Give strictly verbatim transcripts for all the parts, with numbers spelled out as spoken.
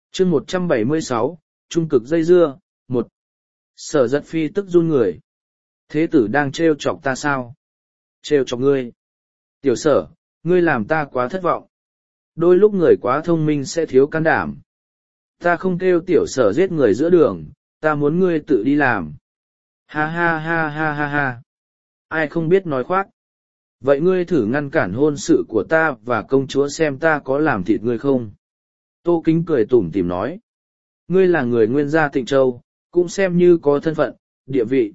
chương một trăm bảy mươi sáu, trung cực dây dưa, một. Sở Giật Phi tức run người. Thế tử đang trêu chọc ta sao? Trêu chọc ngươi. Tiểu sở, ngươi làm ta quá thất vọng. Đôi lúc người quá thông minh sẽ thiếu can đảm. Ta không kêu tiểu sở giết người giữa đường, ta muốn ngươi tự đi làm. Ha ha ha ha ha ha. Ai không biết nói khoác. Vậy ngươi thử ngăn cản hôn sự của ta và công chúa xem ta có làm thịt ngươi không? Tô Kính cười tủm tỉm nói. Ngươi là người nguyên gia Tịnh Châu, cũng xem như có thân phận, địa vị.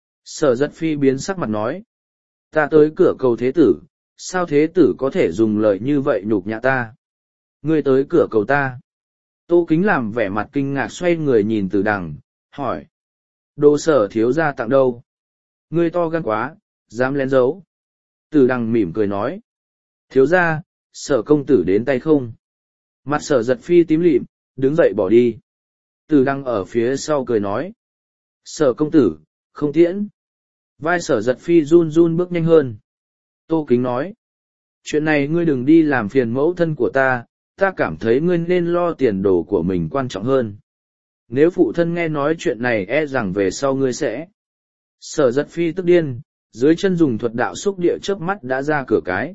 Sở Giật Phi biến sắc mặt nói. Ta tới cửa cầu thế tử, sao thế tử có thể dùng lời như vậy nhục nhã ta? Ngươi tới cửa cầu ta. Tô Kính làm vẻ mặt kinh ngạc xoay người nhìn Từ Đằng, hỏi. Đồ sở thiếu gia tặng đâu? Ngươi to gan quá, dám lén giấu. Từ Đằng mỉm cười nói. Thiếu gia, sở công tử đến tay không? Mặt sở Giật Phi tím lịm, đứng dậy bỏ đi. Từ Đằng ở phía sau cười nói. Sở công tử, không tiễn. Vai sở Giật Phi run run bước nhanh hơn. Tô Kính nói. Chuyện này ngươi đừng đi làm phiền mẫu thân của ta, ta cảm thấy ngươi nên lo tiền đồ của mình quan trọng hơn. Nếu phụ thân nghe nói chuyện này e rằng về sau ngươi sẽ. Sở Giật Phi tức điên, dưới chân dùng thuật đạo xúc địa chớp mắt đã ra cửa cái.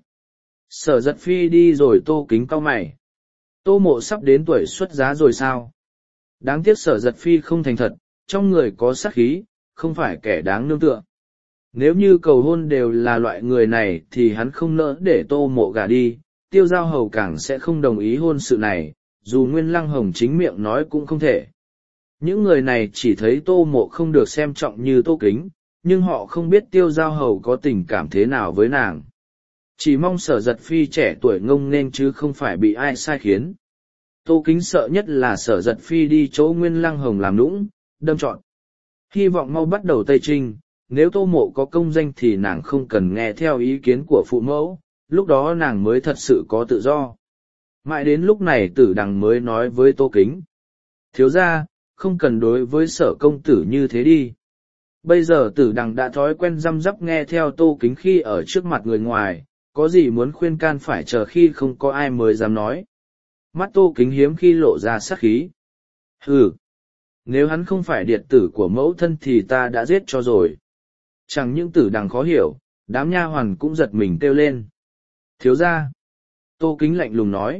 Sở Giật Phi đi rồi. Tô Kính cau mày. Tô Mộ sắp đến tuổi xuất giá rồi sao? Đáng tiếc Sở Giật Phi không thành thật, trong người có sát khí, không phải kẻ đáng nương tựa. Nếu như cầu hôn đều là loại người này thì hắn không nỡ để Tô Mộ gả đi, Tiêu Giao Hầu càng sẽ không đồng ý hôn sự này, dù Nguyên Lăng Hồng chính miệng nói cũng không thể. Những người này chỉ thấy Tô Mộ không được xem trọng như Tô Kính, nhưng họ không biết Tiêu Giao Hầu có tình cảm thế nào với nàng. Chỉ mong Sở Giật Phi trẻ tuổi ngông nên chứ không phải bị ai sai khiến. Tô Kính sợ nhất là Sở Giật Phi đi chỗ Nguyên Lăng Hồng làm nũng, đâm trọn. Hy vọng mau bắt đầu Tây Trinh, nếu Tô Mộ có công danh thì nàng không cần nghe theo ý kiến của phụ mẫu, lúc đó nàng mới thật sự có tự do. Mãi đến lúc này Tử Đằng mới nói với Tô Kính. Thiếu gia, không cần đối với Sở công tử như thế đi. Bây giờ Tử Đằng đã thói quen răm rắp nghe theo Tô Kính khi ở trước mặt người ngoài, có gì muốn khuyên can phải chờ khi không có ai mới dám nói. Mắt Tô Kính hiếm khi lộ ra sát khí. Hừ, nếu hắn không phải điệt tử của mẫu thân thì ta đã giết cho rồi. Chẳng những Tử Đằng khó hiểu, đám nha hoàn cũng giật mình kêu lên. Thiếu gia. Tô Kính lạnh lùng nói.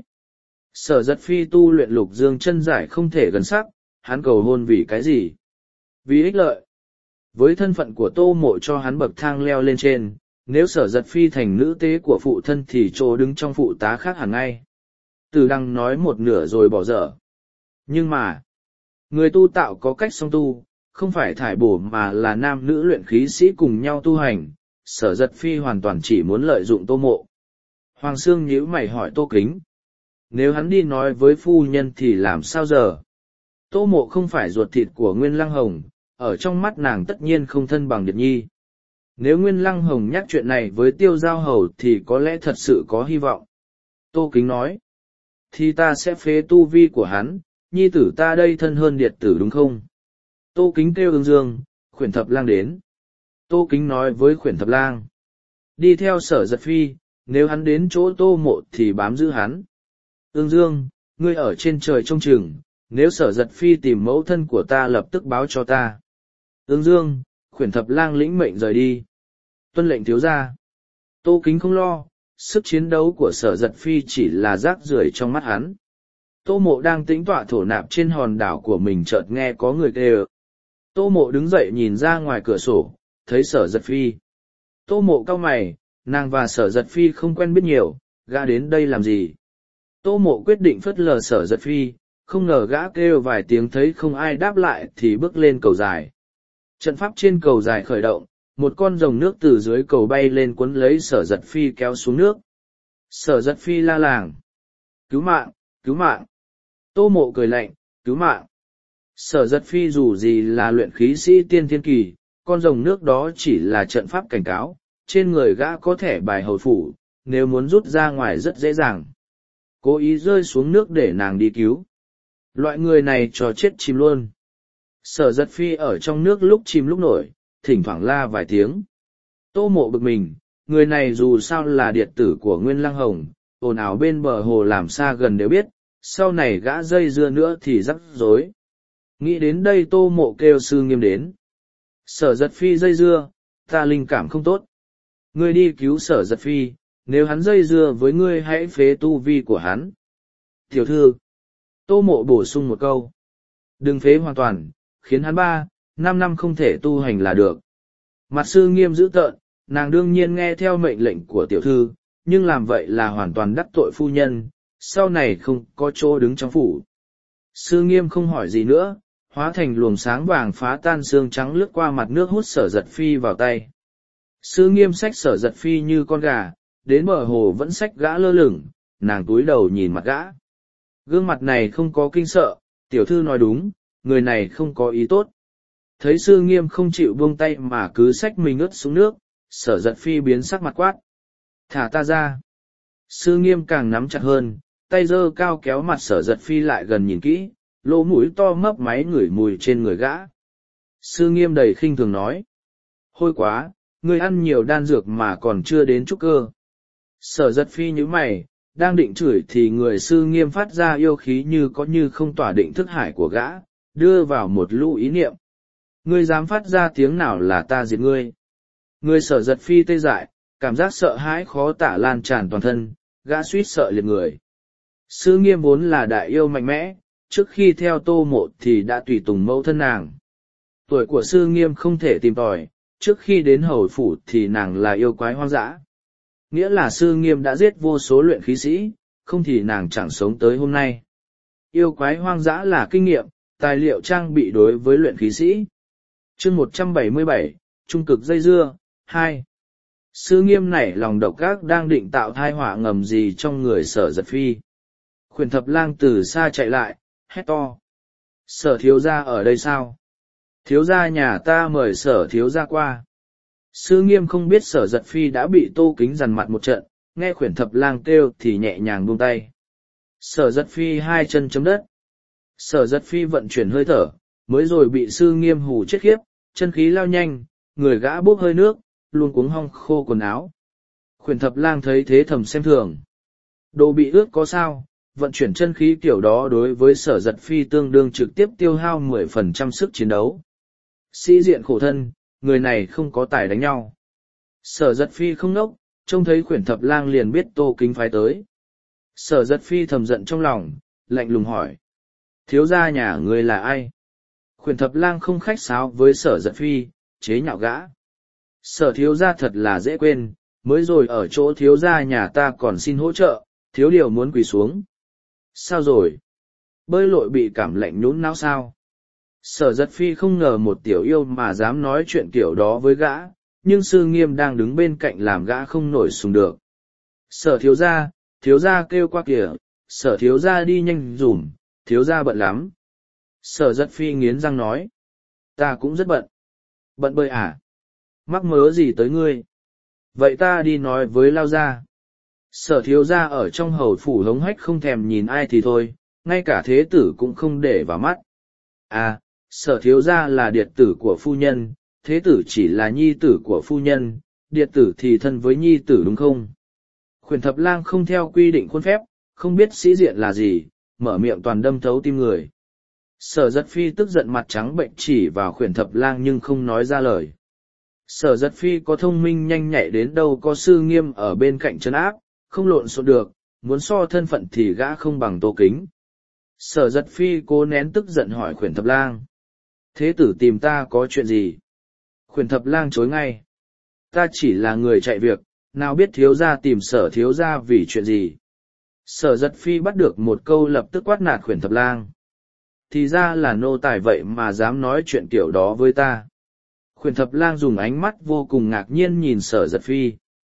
Sở Giật Phi tu luyện lục dương chân giải không thể gần sắc, hắn cầu hôn vì cái gì? Vì ích lợi. Với thân phận của Tô Mộ cho hắn bậc thang leo lên trên, nếu Sở Giật Phi thành nữ tế của phụ thân thì chỗ đứng trong phụ tá khác hẳn ngay. Từ Đăng nói một nửa rồi bỏ dở. Nhưng mà, người tu tạo có cách song tu, không phải thải bổ mà là nam nữ luyện khí sĩ cùng nhau tu hành, Sở Giật Phi hoàn toàn chỉ muốn lợi dụng Tô Mộ. Hoàng Sương nhíu mày hỏi Tô Kính. Nếu hắn đi nói với phu nhân thì làm sao giờ? Tô Mộ không phải ruột thịt của Nguyên Lăng Hồng, ở trong mắt nàng tất nhiên không thân bằng Điệt Nhi. Nếu Nguyên Lăng Hồng nhắc chuyện này với Tiêu Giao Hầu thì có lẽ thật sự có hy vọng. Tô Kính nói. Thì ta sẽ phế tu vi của hắn, nhi tử ta đây thân hơn Điệt tử đúng không? Tô Kính kêu Ưng Dương, Khuyển Thập Lang đến. Tô Kính nói với Khuyển Thập Lang. Đi theo Sở Giật Phi, nếu hắn đến chỗ Tô Mộ thì bám giữ hắn. Ưng Dương, ngươi ở trên trời trông chừng, nếu Sở Giật Phi tìm mẫu thân của ta lập tức báo cho ta. Ưng Dương, Khuyển Thập Lang lĩnh mệnh rời đi. Tuân lệnh thiếu gia. Tô Kính không lo, sức chiến đấu của Sở Giật Phi chỉ là rác rưởi trong mắt hắn. Tô Mộ đang tĩnh tọa thổ nạp trên hòn đảo của mình chợt nghe có người kêu. Tô Mộ đứng dậy nhìn ra ngoài cửa sổ, thấy Sở Giật Phi. Tô Mộ cau mày, nàng và Sở Giật Phi không quen biết nhiều, gã đến đây làm gì? Tô Mộ quyết định phớt lờ Sở Giật Phi, không ngờ gã kêu vài tiếng thấy không ai đáp lại thì bước lên cầu dài. Trận pháp trên cầu dài khởi động, một con rồng nước từ dưới cầu bay lên cuốn lấy Sở Giật Phi kéo xuống nước. Sở Giật Phi la làng. Cứu mạng, cứu mạng. Tô Mộ cười lạnh, cứu mạng. Sở Giật Phi dù gì là luyện khí sĩ tiên thiên kỳ, con rồng nước đó chỉ là trận pháp cảnh cáo, trên người gã có thẻ bài hầu phủ, nếu muốn rút ra ngoài rất dễ dàng. Cố ý rơi xuống nước để nàng đi cứu. Loại người này cho chết chìm luôn. Sở Giật Phi ở trong nước lúc chìm lúc nổi, thỉnh thoảng la vài tiếng. Tô Mộ bực mình, người này dù sao là điệt tử của Nguyên Lăng Hồng, ồn ào bên bờ hồ làm xa gần đều biết, sau này gã dây dưa nữa thì rắc rối. Nghĩ đến đây Tô Mộ kêu Sư Nghiêm đến. Sở Giật Phi dây dưa, ta linh cảm không tốt. Ngươi đi cứu Sở Giật Phi, nếu hắn dây dưa với ngươi hãy phế tu vi của hắn. Tiểu thư, Tô Mộ bổ sung một câu. Đừng phế hoàn toàn, khiến hắn ba, năm năm không thể tu hành là được. Mặt Sư Nghiêm dữ tợn, nàng đương nhiên nghe theo mệnh lệnh của tiểu thư, nhưng làm vậy là hoàn toàn đắc tội phu nhân, sau này không có chỗ đứng trong phủ. Sư Nghiêm không hỏi gì nữa, hóa thành luồng sáng vàng phá tan xương trắng lướt qua mặt nước hút Sở Giật Phi vào tay. Sư Nghiêm xách Sở Giật Phi như con gà, đến bờ hồ vẫn xách gã lơ lửng, nàng túi đầu nhìn mặt gã. Gương mặt này không có kinh sợ, tiểu thư nói đúng, người này không có ý tốt. Thấy Sư Nghiêm không chịu buông tay mà cứ xách mình ướt xuống nước, Sở Giật Phi biến sắc mặt quát. Thả ta ra. Sư Nghiêm càng nắm chặt hơn, tay giơ cao kéo mặt Sở Giật Phi lại gần nhìn kỹ, lỗ mũi to mấp máy ngửi mùi trên người gã. Sư Nghiêm đầy khinh thường nói. Hôi quá, ngươi ăn nhiều đan dược mà còn chưa đến trúc cơ. Sở Giật Phi nhíu mày, đang định chửi thì người Sư Nghiêm phát ra yêu khí như có như không tỏa định thức hải của gã, đưa vào một lũ ý niệm. Ngươi dám phát ra tiếng nào là ta diệt ngươi. Người Sở Giật Phi tê dại, cảm giác sợ hãi khó tả lan tràn toàn thân, gã suýt sợ liệt người. Sư Nghiêm vốn là đại yêu mạnh mẽ, trước khi theo Tô Mộ thì đã tùy tùng mẫu thân nàng. Tuổi của Sư Nghiêm không thể tìm tòi, trước khi đến hầu phủ thì nàng là yêu quái hoang dã. Nghĩa là Sư Nghiêm đã giết vô số luyện khí sĩ, không thì nàng chẳng sống tới hôm nay. Yêu quái hoang dã là kinh nghiệm, tài liệu trang bị đối với luyện khí sĩ. Chương một trăm bảy mươi bảy, Trung cực dây dưa, hai. Sư Nghiêm nảy lòng độc ác đang định tạo thai họa ngầm gì trong người Sở Giật Phi. Khuyển Thập Lang từ xa chạy lại, hét to. Sở thiếu gia ở đây sao? Thiếu gia nhà ta mời Sở thiếu gia qua. Sư Nghiêm không biết Sở Giật Phi đã bị Tô Kính dằn mặt một trận, nghe Khuyển Thập Lang kêu thì nhẹ nhàng buông tay. Sở Giật Phi hai chân chấm đất. Sở Giật Phi vận chuyển hơi thở, mới rồi bị Sư Nghiêm hù chết khiếp, chân khí lao nhanh, người gã bốc hơi nước, luôn cuống hong khô quần áo. Khuyển Thập Lang thấy thế thầm xem thường. Đồ bị ướt có sao, vận chuyển chân khí kiểu đó đối với Sở Giật Phi tương đương trực tiếp tiêu hao mười phần trăm sức chiến đấu. Sĩ diện khổ thân, người này không có tài đánh nhau. Sở Giật Phi không nốc, trông thấy Khuyển Thập Lang liền biết Tô Kính phái tới. Sở Giật Phi thầm giận trong lòng, lạnh lùng hỏi. Thiếu gia nhà người là ai? Khuyển Thập Lang không khách sáo với Sở Giật Phi, chế nhạo gã. Sở thiếu gia thật là dễ quên, mới rồi ở chỗ thiếu gia nhà ta còn xin hỗ trợ, thiếu điều muốn quỳ xuống. Sao rồi? Bơi lội bị cảm lạnh nhũn não sao? Sở Giật Phi không ngờ một tiểu yêu mà dám nói chuyện kiểu đó với gã, nhưng Sư Nghiêm đang đứng bên cạnh làm gã không nổi sùng được. Sở thiếu gia, thiếu gia kêu qua kìa, Sở thiếu gia đi nhanh dùm, thiếu gia bận lắm. Sở Giật Phi nghiến răng nói. Ta cũng rất bận. Bận bơi à? Mắc mớ gì tới ngươi? Vậy ta đi nói với Lao gia. Sở thiếu gia ở trong hầu phủ hống hách không thèm nhìn ai thì thôi, ngay cả thế tử cũng không để vào mắt. À, sở thiếu gia là điệt tử của phu nhân, thế tử chỉ là nhi tử của phu nhân, điệt tử thì thân với nhi tử đúng không? Khuyển Thập Lang không theo quy định khuôn phép, không biết sĩ diện là gì, mở miệng toàn đâm thấu tim người. Sở Giật Phi tức giận mặt trắng bệnh chỉ vào Khuyển Thập Lang nhưng không nói ra lời. Sở Giật Phi có thông minh nhanh nhạy đến đâu có Sư Nghiêm ở bên cạnh trấn áp, không lộn xộn được, muốn so thân phận thì gã không bằng Tô Kính. Sở Giật Phi cố nén tức giận hỏi Khuyển Thập Lang. Thế tử tìm ta có chuyện gì? Khuyển Thập Lang chối ngay. Ta chỉ là người chạy việc, nào biết thiếu gia tìm Sở thiếu gia vì chuyện gì? Sở Giật Phi bắt được một câu lập tức quát nạt Khuyển Thập Lang. Thì ra là nô tài vậy mà dám nói chuyện kiểu đó với ta. Khuyển Thập Lang dùng ánh mắt vô cùng ngạc nhiên nhìn Sở Giật Phi.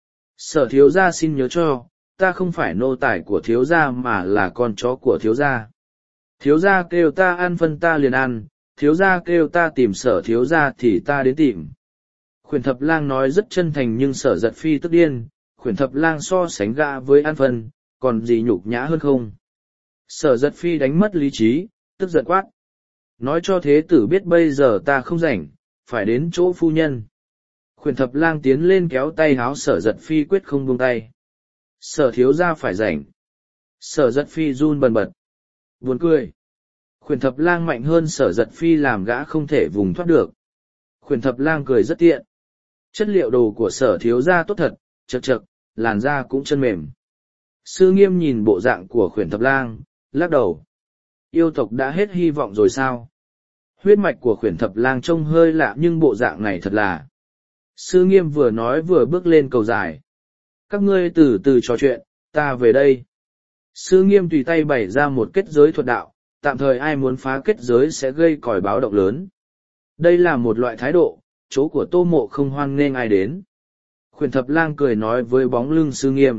Sở thiếu gia xin nhớ cho, ta không phải nô tài của thiếu gia mà là con chó của thiếu gia. Thiếu gia kêu ta ăn phân ta liền ăn, thiếu gia kêu ta tìm Sở thiếu gia thì ta đến tìm. Khuyển Thập Lang nói rất chân thành nhưng Sở Giật Phi tức điên, Khuyển Thập Lang so sánh gã với ăn phân, còn gì nhục nhã hơn không? Sở Giật Phi đánh mất lý trí, tức giận quát. Nói cho thế tử biết bây giờ ta không rảnh, phải đến chỗ phu nhân. Khuyển Thập Lang tiến lên kéo tay háo Sở Giật Phi quyết không buông tay. Sở thiếu gia phải rảnh. Sở Giật Phi run bần bật. Buồn cười. Khuyển thập lang mạnh hơn Sở Giật Phi làm gã không thể vùng thoát được. Khuyển thập lang cười rất tiện. Chất liệu đồ của Sở thiếu gia tốt thật, chật chật, làn da cũng chân mềm. Sư Nghiêm nhìn bộ dạng của khuyển thập lang, lắc đầu. Yêu tộc đã hết hy vọng rồi sao? Huyết mạch của khuyển thập lang trông hơi lạ nhưng bộ dạng này thật là. Sư Nghiêm vừa nói vừa bước lên cầu dài. Các ngươi từ từ trò chuyện, ta về đây. Sư Nghiêm tùy tay bày ra một kết giới thuật đạo, tạm thời ai muốn phá kết giới sẽ gây còi báo động lớn. Đây là một loại thái độ, chỗ của Tô Mộ không hoan nghênh ai đến. Khuyển thập lang cười nói với bóng lưng Sư Nghiêm.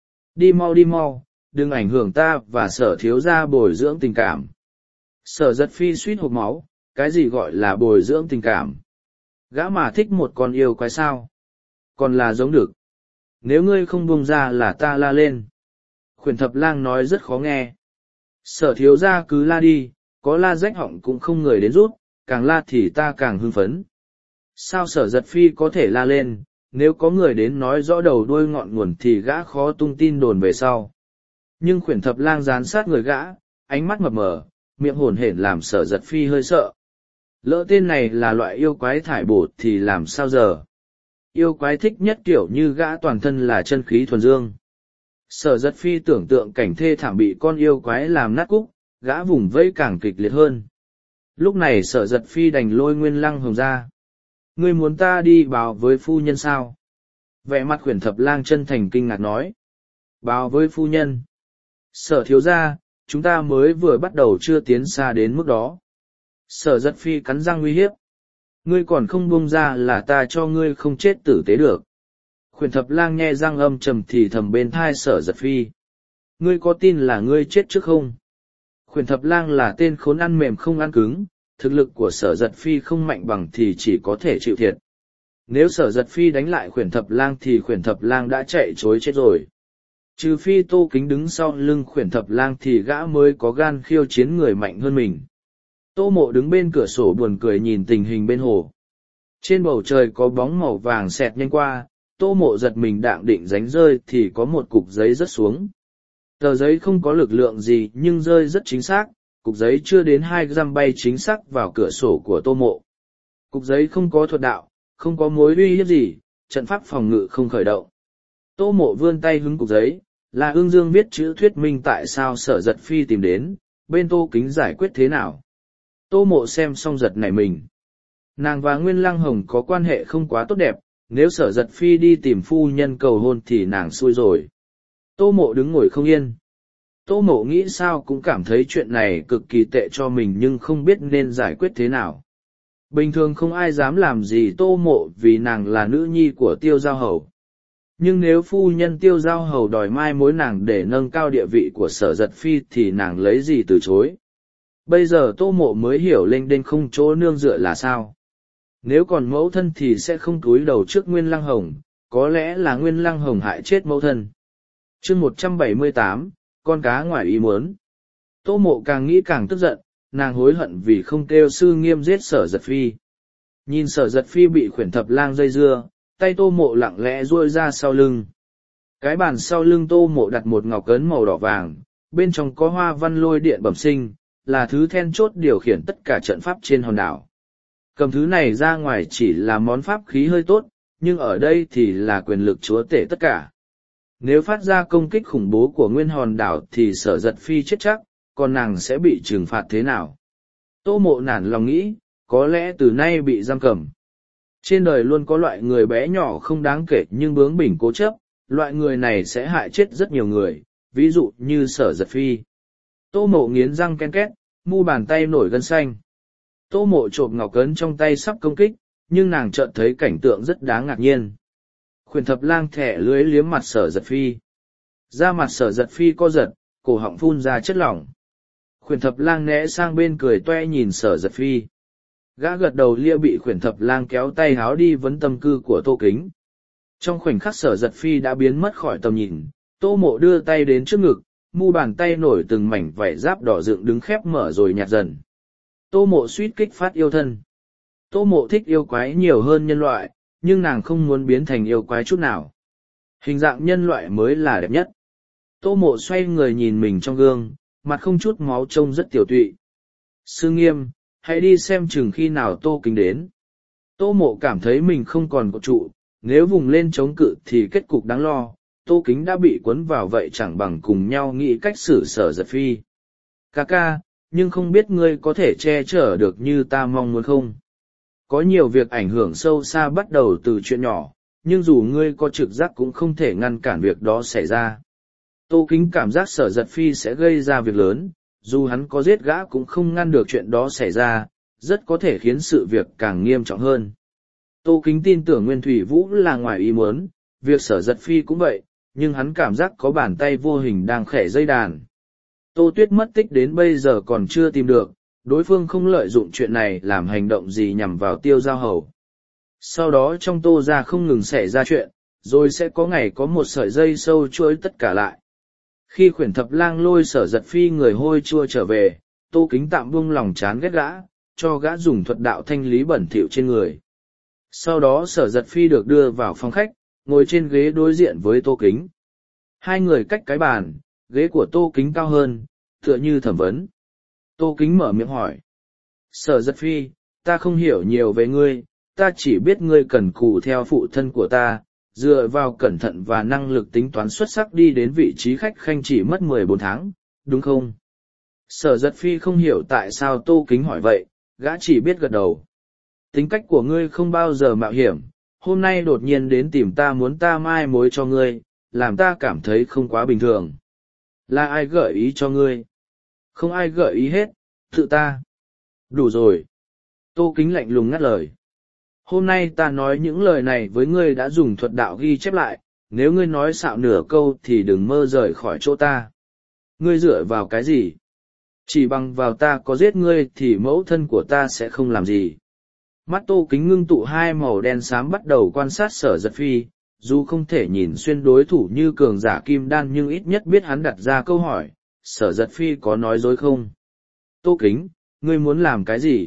Đi mau đi mau, đừng ảnh hưởng ta và Sở thiếu gia bồi dưỡng tình cảm. Sở Giật Phi suýt hộc máu, cái gì gọi là bồi dưỡng tình cảm? Gã mà thích một con yêu quái sao? Còn là giống được. Nếu ngươi không buông ra là ta la lên. Khuyển thập lang nói rất khó nghe. Sở thiếu gia cứ la đi, có la rách họng cũng không người đến rút, càng la thì ta càng hưng phấn. Sao Sở Giật Phi có thể la lên, nếu có người đến nói rõ đầu đuôi ngọn nguồn thì gã khó tung tin đồn về sau. Nhưng khuyển thập lang dán sát người gã, ánh mắt mập mờ, miệng hổn hển làm Sở Giật Phi hơi sợ. Lỡ tên này là loại yêu quái thải bổ thì làm sao giờ? Yêu quái thích nhất kiểu như gã toàn thân là chân khí thuần dương. Sở Giật Phi tưởng tượng cảnh thê thảm bị con yêu quái làm nát cúc, gã vùng vẫy càng kịch liệt hơn. Lúc này Sở Giật Phi đành lôi Nguyên Lăng Hồng ra. Ngươi muốn ta đi báo với phu nhân sao? Vẻ mặt khuyển thập lang chân thành kinh ngạc nói. Báo với phu nhân. Sở thiếu gia, chúng ta mới vừa bắt đầu chưa tiến xa đến mức đó. Sở Giật Phi cắn răng uy hiếp. Ngươi còn không buông ra là ta cho ngươi không chết tử tế được. Khuyển thập lang nhe răng âm trầm thì thầm bên thai Sở Giật Phi. Ngươi có tin là ngươi chết trước không? Khuyển thập lang là tên khốn ăn mềm không ăn cứng, thực lực của Sở Giật Phi không mạnh bằng thì chỉ có thể chịu thiệt. Nếu Sở Giật Phi đánh lại khuyển thập lang thì khuyển thập lang đã chạy chối chết rồi. Trừ phi Tô Kính đứng sau lưng khuyển thập lang thì gã mới có gan khiêu chiến người mạnh hơn mình. Tô Mộ đứng bên cửa sổ buồn cười nhìn tình hình bên hồ. Trên bầu trời có bóng màu vàng xẹt nhanh qua, Tô Mộ giật mình đạng định đánh rơi thì có một cục giấy rớt xuống. Tờ giấy không có lực lượng gì nhưng rơi rất chính xác, cục giấy chưa đến hai găm bay chính xác vào cửa sổ của Tô Mộ. Cục giấy không có thuật đạo, không có mối uy hiếp gì, trận pháp phòng ngự không khởi động. Tô Mộ vươn tay hứng cục giấy, là Ương Dương viết chữ thuyết minh tại sao Sở Giật Phi tìm đến, bên Tô Kính giải quyết thế nào. Tô Mộ xem xong giật nảy mình. Nàng và Nguyên Lăng Hồng có quan hệ không quá tốt đẹp, nếu Sở Giật Phi đi tìm phu nhân cầu hôn thì nàng xui rồi. Tô Mộ đứng ngồi không yên. Tô Mộ nghĩ sao cũng cảm thấy chuyện này cực kỳ tệ cho mình nhưng không biết nên giải quyết thế nào. Bình thường không ai dám làm gì Tô Mộ vì nàng là nữ nhi của Tiêu Giao Hầu. Nhưng nếu phu nhân Tiêu Giao Hầu đòi mai mối nàng để nâng cao địa vị của Sở Giật Phi thì nàng lấy gì từ chối. Bây giờ Tô Mộ mới hiểu lênh đênh không chỗ nương dựa là sao. Nếu còn mẫu thân thì sẽ không cúi đầu trước Nguyên Lăng Hồng, có lẽ là Nguyên Lăng Hồng hại chết mẫu thân. Chương một trăm bảy mươi tám, con cá ngoài ý muốn. Tô Mộ càng nghĩ càng tức giận, nàng hối hận vì không kêu Sư Nghiêm giết Sở Giật Phi. Nhìn Sở Giật Phi bị khuyển thập lang dây dưa, tay Tô Mộ lặng lẽ duỗi ra sau lưng. Cái bàn sau lưng Tô Mộ đặt một ngọc cấn màu đỏ vàng, bên trong có hoa văn lôi điện bẩm sinh, là thứ then chốt điều khiển tất cả trận pháp trên hòn đảo. Cầm thứ này ra ngoài chỉ là món pháp khí hơi tốt, nhưng ở đây thì là quyền lực chúa tể tất cả. Nếu phát ra công kích khủng bố của nguyên hòn đảo thì Sở Giật Phi chết chắc, còn nàng sẽ bị trừng phạt thế nào? Tô Mộ nản lòng nghĩ, có lẽ từ nay bị giam cầm. Trên đời luôn có loại người bé nhỏ không đáng kể nhưng bướng bỉnh cố chấp, loại người này sẽ hại chết rất nhiều người, ví dụ như Sở Giật Phi. Tô Mộ nghiến răng ken két, mu bàn tay nổi gân xanh. Tô Mộ trộm ngọc cấn trong tay sắp công kích, nhưng nàng chợt thấy cảnh tượng rất đáng ngạc nhiên. Khuyển thập lang thẻ lưới liếm mặt Sở Giật Phi. Da mặt Sở Giật Phi co giật, cổ họng phun ra chất lỏng. Khuyển thập lang né sang bên cười toe nhìn Sở Giật Phi. Gã gật đầu lia bị khuyển thập lang kéo tay háo đi vấn tâm cư của Tô Kính. Trong khoảnh khắc Sở Giật Phi đã biến mất khỏi tầm nhìn, Tô Mộ đưa tay đến trước ngực, mu bàn tay nổi từng mảnh vảy giáp đỏ dựng đứng khép mở rồi nhạt dần. Tô Mộ suýt kích phát yêu thân. Tô Mộ thích yêu quái nhiều hơn nhân loại, nhưng nàng không muốn biến thành yêu quái chút nào. Hình dạng nhân loại mới là đẹp nhất. Tô Mộ xoay người nhìn mình trong gương, mặt không chút máu trông rất tiểu tụy. Sư Nghiêm, hãy đi xem chừng khi nào Tô Kính đến. Tô Mộ cảm thấy mình không còn có trụ, nếu vùng lên chống cự thì kết cục đáng lo. Tô Kính đã bị cuốn vào vậy chẳng bằng cùng nhau nghĩ cách xử Sở Giật Phi. Ca ca, nhưng không biết ngươi có thể che chở được như ta mong muốn không? Có nhiều việc ảnh hưởng sâu xa bắt đầu từ chuyện nhỏ, nhưng dù ngươi có trực giác cũng không thể ngăn cản việc đó xảy ra. Tô Kính cảm giác Sở Giật Phi sẽ gây ra việc lớn, dù hắn có giết gã cũng không ngăn được chuyện đó xảy ra, rất có thể khiến sự việc càng nghiêm trọng hơn. Tô Kính tin tưởng Nguyên Thủy Vũ là ngoài ý muốn, việc Sở Giật Phi cũng vậy, nhưng hắn cảm giác có bàn tay vô hình đang khẽ dây đàn. Tô Tuyết mất tích đến bây giờ còn chưa tìm được, đối phương không lợi dụng chuyện này làm hành động gì nhằm vào Tiêu Giao Hầu. Sau đó trong Tô gia không ngừng xảy ra chuyện, rồi sẽ có ngày có một sợi dây sâu chuỗi tất cả lại. Khi Khuyển Thập Lang lôi Sở Giật Phi người hôi chua trở về, Tô Kính tạm buông lòng chán ghét gã, cho gã dùng thuật đạo thanh lý bẩn thỉu trên người. Sau đó Sở Giật Phi được đưa vào phòng khách, ngồi trên ghế đối diện với Tô Kính. Hai người cách cái bàn, ghế của Tô Kính cao hơn, tựa như thẩm vấn. Tô Kính mở miệng hỏi. Sở Giật Phi, ta không hiểu nhiều về ngươi, ta chỉ biết ngươi cần cù theo phụ thân của ta, dựa vào cẩn thận và năng lực tính toán xuất sắc đi đến vị trí khách khanh chỉ mất mười bốn tháng, đúng không? Sở Giật Phi không hiểu tại sao Tô Kính hỏi vậy, gã chỉ biết gật đầu. Tính cách của ngươi không bao giờ mạo hiểm, hôm nay đột nhiên đến tìm ta muốn ta mai mối cho ngươi, làm ta cảm thấy không quá bình thường. Là ai gợi ý cho ngươi? Không ai gợi ý hết, tự ta. Đủ rồi. Tô Kính lạnh lùng ngắt lời. Hôm nay ta nói những lời này với ngươi đã dùng thuật đạo ghi chép lại, nếu ngươi nói xạo nửa câu thì đừng mơ rời khỏi chỗ ta. Ngươi dựa vào cái gì? Chỉ bằng vào ta có giết ngươi thì mẫu thân của ta sẽ không làm gì. Mắt Tô Kính ngưng tụ hai màu đen xám bắt đầu quan sát Sở Giật Phi, dù không thể nhìn xuyên đối thủ như cường giả kim đan nhưng ít nhất biết hắn đặt ra câu hỏi, Sở Giật Phi có nói dối không? Tô Kính, ngươi muốn làm cái gì?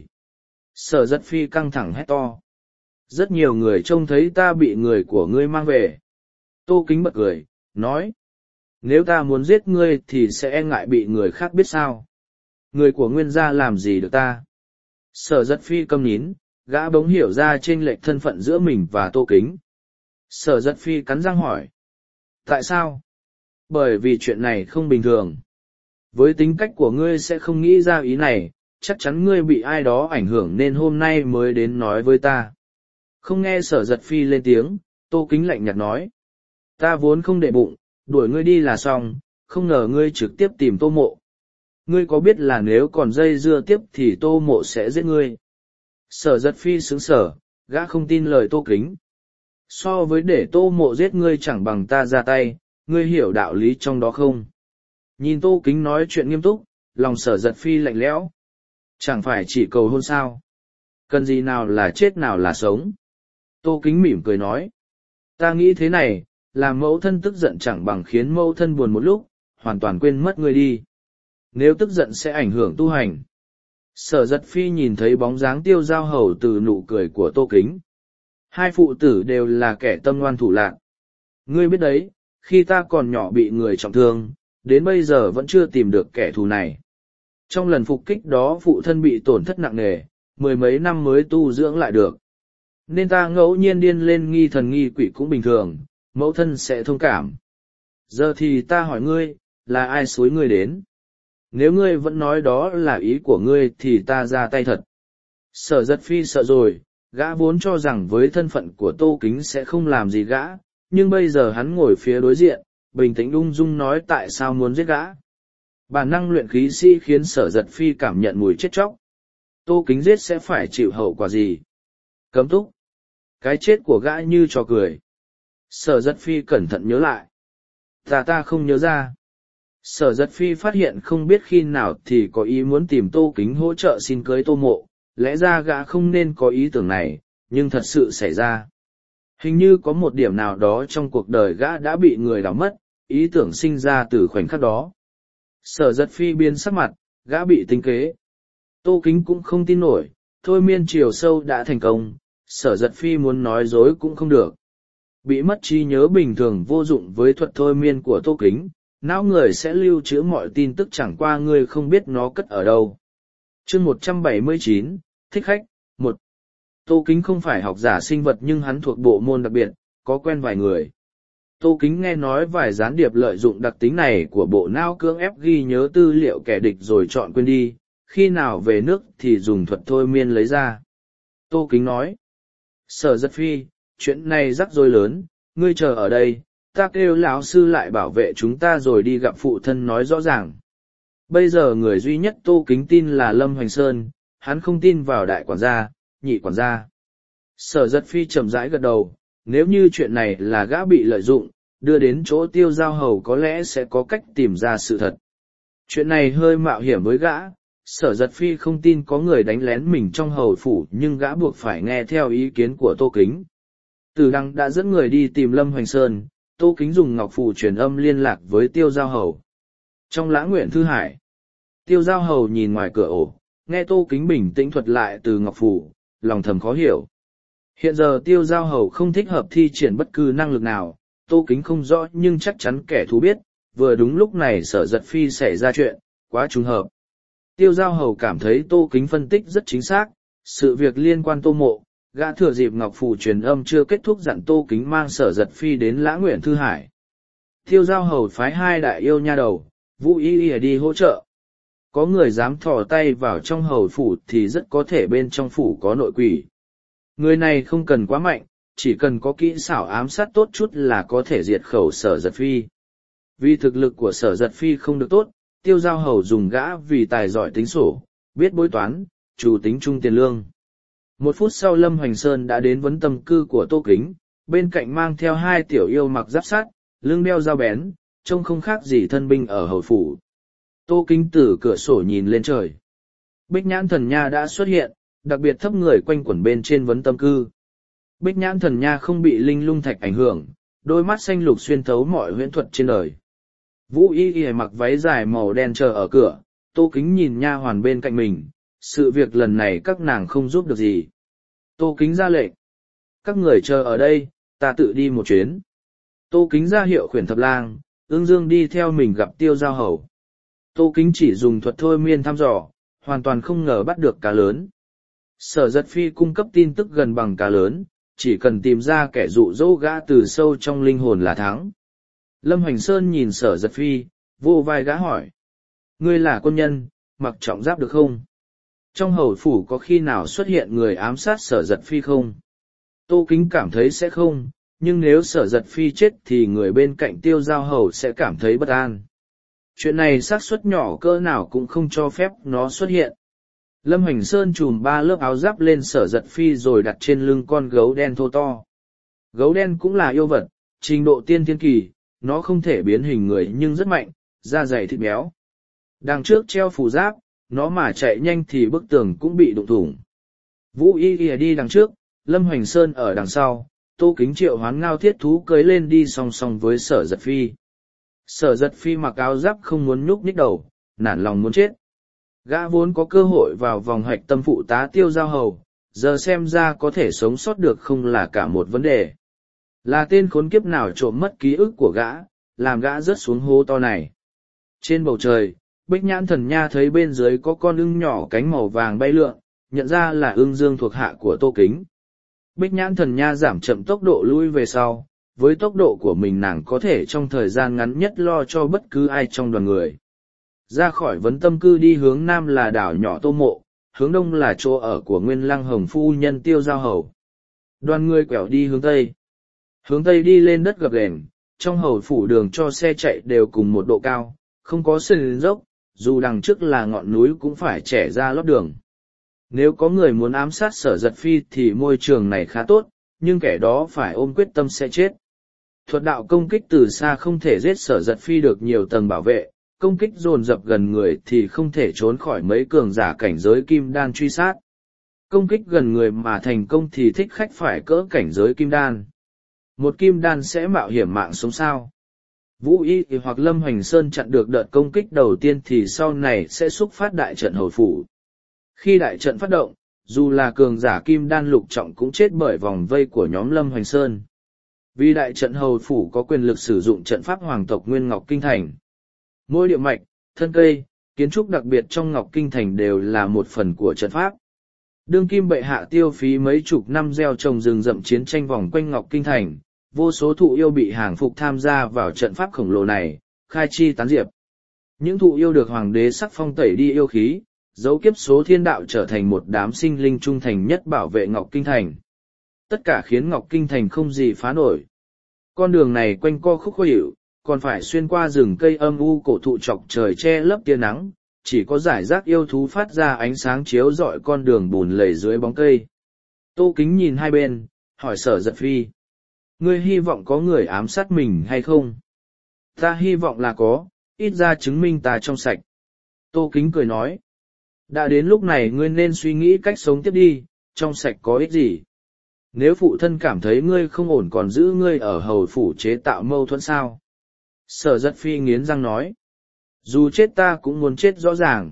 Sở Giật Phi căng thẳng hét to. Rất nhiều người trông thấy ta bị người của ngươi mang về. Tô Kính bật cười, nói. Nếu ta muốn giết ngươi thì sẽ e ngại bị người khác biết sao? Người của Nguyên gia làm gì được ta? Sở Giật Phi câm nín, gã bỗng hiểu ra chênh lệch thân phận giữa mình và Tô Kính. Sở Giật Phi cắn răng hỏi. Tại sao? Bởi vì chuyện này không bình thường. Với tính cách của ngươi sẽ không nghĩ ra ý này, chắc chắn ngươi bị ai đó ảnh hưởng nên hôm nay mới đến nói với ta. Không nghe Sở Giật Phi lên tiếng, Tô Kính lạnh nhạt nói. Ta vốn không để bụng, đuổi ngươi đi là xong, không ngờ ngươi trực tiếp tìm Tô Mộ. Ngươi có biết là nếu còn dây dưa tiếp thì Tô Mộ sẽ giết ngươi? Sở Giật Phi sững sờ, gã không tin lời Tô Kính. So với để Tô Mộ giết ngươi chẳng bằng ta ra tay, ngươi hiểu đạo lý trong đó không? Nhìn Tô Kính nói chuyện nghiêm túc, lòng Sở Giật Phi lạnh lẽo. Chẳng phải chỉ cầu hôn sao? Cần gì nào là chết nào là sống? Tô Kính mỉm cười nói. Ta nghĩ thế này, làm mẫu thân tức giận chẳng bằng khiến mẫu thân buồn một lúc, hoàn toàn quên mất ngươi đi. Nếu tức giận sẽ ảnh hưởng tu hành. Sở Giật Phi nhìn thấy bóng dáng Tiêu Giao Hầu từ nụ cười của Tô Kính. Hai phụ tử đều là kẻ tâm ngoan thủ lạn. Ngươi biết đấy, khi ta còn nhỏ bị người trọng thương, đến bây giờ vẫn chưa tìm được kẻ thù này. Trong lần phục kích đó phụ thân bị tổn thất nặng nề, mười mấy năm mới tu dưỡng lại được. Nên ta ngẫu nhiên điên lên nghi thần nghi quỷ cũng bình thường, mẫu thân sẽ thông cảm. Giờ thì ta hỏi ngươi, là ai xúi ngươi đến? Nếu ngươi vẫn nói đó là ý của ngươi thì ta ra tay thật. Sở Giật Phi sợ rồi, gã vốn cho rằng với thân phận của Tô Kính sẽ không làm gì gã, nhưng bây giờ hắn ngồi phía đối diện, bình tĩnh ung dung nói tại sao muốn giết gã. Bản năng luyện khí sĩ khiến Sở Giật Phi cảm nhận mùi chết chóc. Tô Kính giết sẽ phải chịu hậu quả gì? Cấm túc. Cái chết của gã như trò cười. Sở Giật Phi cẩn thận nhớ lại. Ta ta không nhớ ra. Sở Giật Phi phát hiện không biết khi nào thì có ý muốn tìm Tô Kính hỗ trợ xin cưới Tô Mộ, lẽ ra gã không nên có ý tưởng này, nhưng thật sự xảy ra. Hình như có một điểm nào đó trong cuộc đời gã đã bị người đào mất, ý tưởng sinh ra từ khoảnh khắc đó. Sở Giật Phi biến sắc mặt, gã bị tính kế. Tô Kính cũng không tin nổi, thôi miên chiều sâu đã thành công, Sở Giật Phi muốn nói dối cũng không được. Bị mất trí nhớ bình thường vô dụng với thuật thôi miên của Tô Kính, não người sẽ lưu trữ mọi tin tức chẳng qua ngươi không biết nó cất ở đâu. Chương một trăm bảy mươi chín, thích khách, một. Tô Kính không phải học giả sinh vật nhưng hắn thuộc bộ môn đặc biệt, có quen vài người. Tô Kính nghe nói vài gián điệp lợi dụng đặc tính này của bộ não cưỡng ép ghi nhớ tư liệu kẻ địch rồi chọn quên đi, khi nào về nước thì dùng thuật thôi miên lấy ra. Tô Kính nói, Sở Giật Phi, chuyện này rắc rối lớn, ngươi chờ ở đây, ta kêu lão sư lại bảo vệ chúng ta rồi đi gặp phụ thân nói rõ ràng. Bây giờ người duy nhất Tô Kính tin là Lâm Hoành Sơn, hắn không tin vào đại quản gia, nhị quản gia. Sở Giật Phi chậm rãi gật đầu, nếu như chuyện này là gã bị lợi dụng, đưa đến chỗ Tiêu Giao Hầu có lẽ sẽ có cách tìm ra sự thật. Chuyện này hơi mạo hiểm với gã, Sở Giật Phi không tin có người đánh lén mình trong hầu phủ nhưng gã buộc phải nghe theo ý kiến của Tô Kính. Từ Đăng đã dẫn người đi tìm Lâm Hoành Sơn, Tô Kính dùng ngọc phù truyền âm liên lạc với Tiêu Giao Hầu. Trong Lã Nguyện Thư Hải, Tiêu Giao Hầu nhìn ngoài cửa ổ, nghe Tô Kính bình tĩnh thuật lại từ ngọc phù, lòng thầm khó hiểu. Hiện giờ Tiêu Giao Hầu không thích hợp thi triển bất cứ năng lực nào, Tô Kính không rõ nhưng chắc chắn kẻ thù biết, vừa đúng lúc này Sở Giật Phi xảy ra chuyện, quá trùng hợp. Tiêu Giao Hầu cảm thấy Tô Kính phân tích rất chính xác, sự việc liên quan Tô Mộ, gã thừa dịp ngọc phù truyền âm chưa kết thúc dặn Tô Kính mang Sở Giật Phi đến Lã Nguyện Thư Hải. Tiêu Giao Hầu phái hai đại yêu nha đầu, Vũ Y Y đi hỗ trợ. Có người dám thò tay vào trong hầu phủ thì rất có thể bên trong phủ có nội quỷ. Người này không cần quá mạnh, chỉ cần có kỹ xảo ám sát tốt chút là có thể diệt khẩu Sở Giật Phi. Vì thực lực của Sở Giật Phi không được tốt, Tiêu Giao Hầu dùng gã vì tài giỏi tính sổ, biết bối toán, chủ tính chung tiền lương. Một phút sau Lâm Hoành Sơn đã đến vấn tâm cư của Tô Kính, bên cạnh mang theo hai tiểu yêu mặc giáp sắt, lưng đeo dao bén, trông không khác gì thân binh ở hầu phủ. Tô Kính từ cửa sổ nhìn lên trời. Bích Nhãn Thần Nha đã xuất hiện, đặc biệt thấp người quanh quẩn bên trên vấn tâm cư. Bích Nhãn Thần Nha không bị linh lung thạch ảnh hưởng, đôi mắt xanh lục xuyên thấu mọi huyễn thuật trên đời. Vũ Y Y mặc váy dài màu đen chờ ở cửa, Tô Kính nhìn nha hoàn bên cạnh mình, sự việc lần này các nàng không giúp được gì. Tô Kính ra lệnh, các người chờ ở đây, ta tự đi một chuyến. Tô Kính ra hiệu khuyển thập lang, Ưng Dương đi theo mình gặp Tiêu Giao Hầu. Tô Kính chỉ dùng thuật thôi miên thăm dò, hoàn toàn không ngờ bắt được cá lớn. Sở Giật Phi cung cấp tin tức gần bằng cá lớn, chỉ cần tìm ra kẻ dụ dỗ gã từ sâu trong linh hồn là thắng. Lâm Hoành Sơn nhìn Sở Giật Phi, vô vai gã hỏi. Ngươi là quân nhân, mặc trọng giáp được không? Trong hầu phủ có khi nào xuất hiện người ám sát Sở Giật Phi không? Tô Kính cảm thấy sẽ không, nhưng nếu Sở Giật Phi chết thì người bên cạnh Tiêu Giao Hầu sẽ cảm thấy bất an. Chuyện này xác suất nhỏ cỡ nào cũng không cho phép nó xuất hiện. Lâm Hoành Sơn trùm ba lớp áo giáp lên Sở Giật Phi rồi đặt trên lưng con gấu đen thô to. Gấu đen cũng là yêu vật, trình độ tiên thiên kỳ, nó không thể biến hình người nhưng rất mạnh, da dày thịt béo. Đằng trước treo phù giáp, nó mà chạy nhanh thì bức tường cũng bị đụng thủng. Vũ Y Y đi đằng trước, Lâm Hoành Sơn ở đằng sau, Tô Kính triệu hoán Ngao Thiết Thú cưới lên đi song song với Sở Giật Phi. Sở Giật Phi mặc áo giáp không muốn nhúc nhích đầu, nản lòng muốn chết. Gã vốn có cơ hội vào vòng hạch tâm phụ tá Tiêu Giao Hầu, giờ xem ra có thể sống sót được không là cả một vấn đề. Là tên khốn kiếp nào trộm mất ký ức của gã, làm gã rớt xuống hố to này. Trên bầu trời, Bích Nhãn Thần Nha thấy bên dưới có con ưng nhỏ cánh màu vàng bay lượn, nhận ra là ưng dương thuộc hạ của Tô Kính. Bích Nhãn Thần Nha giảm chậm tốc độ lui về sau, với tốc độ của mình nàng có thể trong thời gian ngắn nhất lo cho bất cứ ai trong đoàn người. Ra khỏi vấn tâm cư đi hướng nam là đảo nhỏ Tô Mộ, hướng đông là chỗ ở của Nguyên Lăng Hồng phu nhân Tiêu Giao Hầu. Đoàn người quẹo đi hướng tây. Hướng tây đi lên đất gập ghềnh, trong hầu phủ đường cho xe chạy đều cùng một độ cao, không có sườn dốc, dù đằng trước là ngọn núi cũng phải chẻ ra lót đường. Nếu có người muốn ám sát Sở Giật Phi thì môi trường này khá tốt, nhưng kẻ đó phải ôm quyết tâm sẽ chết. Thuật đạo công kích từ xa không thể giết Sở Giật Phi được nhiều tầng bảo vệ, công kích dồn dập gần người thì không thể trốn khỏi mấy cường giả cảnh giới kim đan truy sát. Công kích gần người mà thành công thì thích khách phải cỡ cảnh giới kim đan. Một kim đan sẽ mạo hiểm mạng sống sao? Vũ Y hoặc Lâm Hoành Sơn chặn được đợt công kích đầu tiên thì sau này sẽ xúc phát đại trận hầu phủ. Khi đại trận phát động, dù là cường giả kim đan lục trọng cũng chết bởi vòng vây của nhóm Lâm Hoành Sơn. Vì đại trận hầu phủ có quyền lực sử dụng trận pháp hoàng tộc Nguyên Ngọc Kinh Thành, Mỗi địa mạch, thân cây, kiến trúc đặc biệt trong Ngọc Kinh Thành đều là một phần của trận pháp. Đương kim bệ hạ tiêu phí mấy chục năm gieo trồng rừng rậm chiến tranh vòng quanh Ngọc Kinh Thành, vô số thụ yêu bị hàng phục tham gia vào trận pháp khổng lồ này, khai chi tán diệp. Những thụ yêu được hoàng đế sắc phong tẩy đi yêu khí, dấu kiếp số thiên đạo trở thành một đám sinh linh trung thành nhất bảo vệ Ngọc Kinh Thành. Tất cả khiến Ngọc Kinh Thành không gì phá nổi. Con đường này quanh co khúc khuỷu, còn phải xuyên qua rừng cây âm u cổ thụ chọc trời che lấp tia nắng, chỉ có giải rác yêu thú phát ra ánh sáng chiếu rọi con đường bùn lầy dưới bóng cây. Tô Kính nhìn hai bên, hỏi Sở Giật Phi. Ngươi hy vọng có người ám sát mình hay không? Ta hy vọng là có, ít ra chứng minh ta trong sạch. Tô Kính cười nói. Đã đến lúc này ngươi nên suy nghĩ cách sống tiếp đi, trong sạch có ích gì? Nếu phụ thân cảm thấy ngươi không ổn còn giữ ngươi ở hầu phủ chế tạo mâu thuẫn sao? Sở Giật Phi nghiến răng nói. Dù chết ta cũng muốn chết rõ ràng.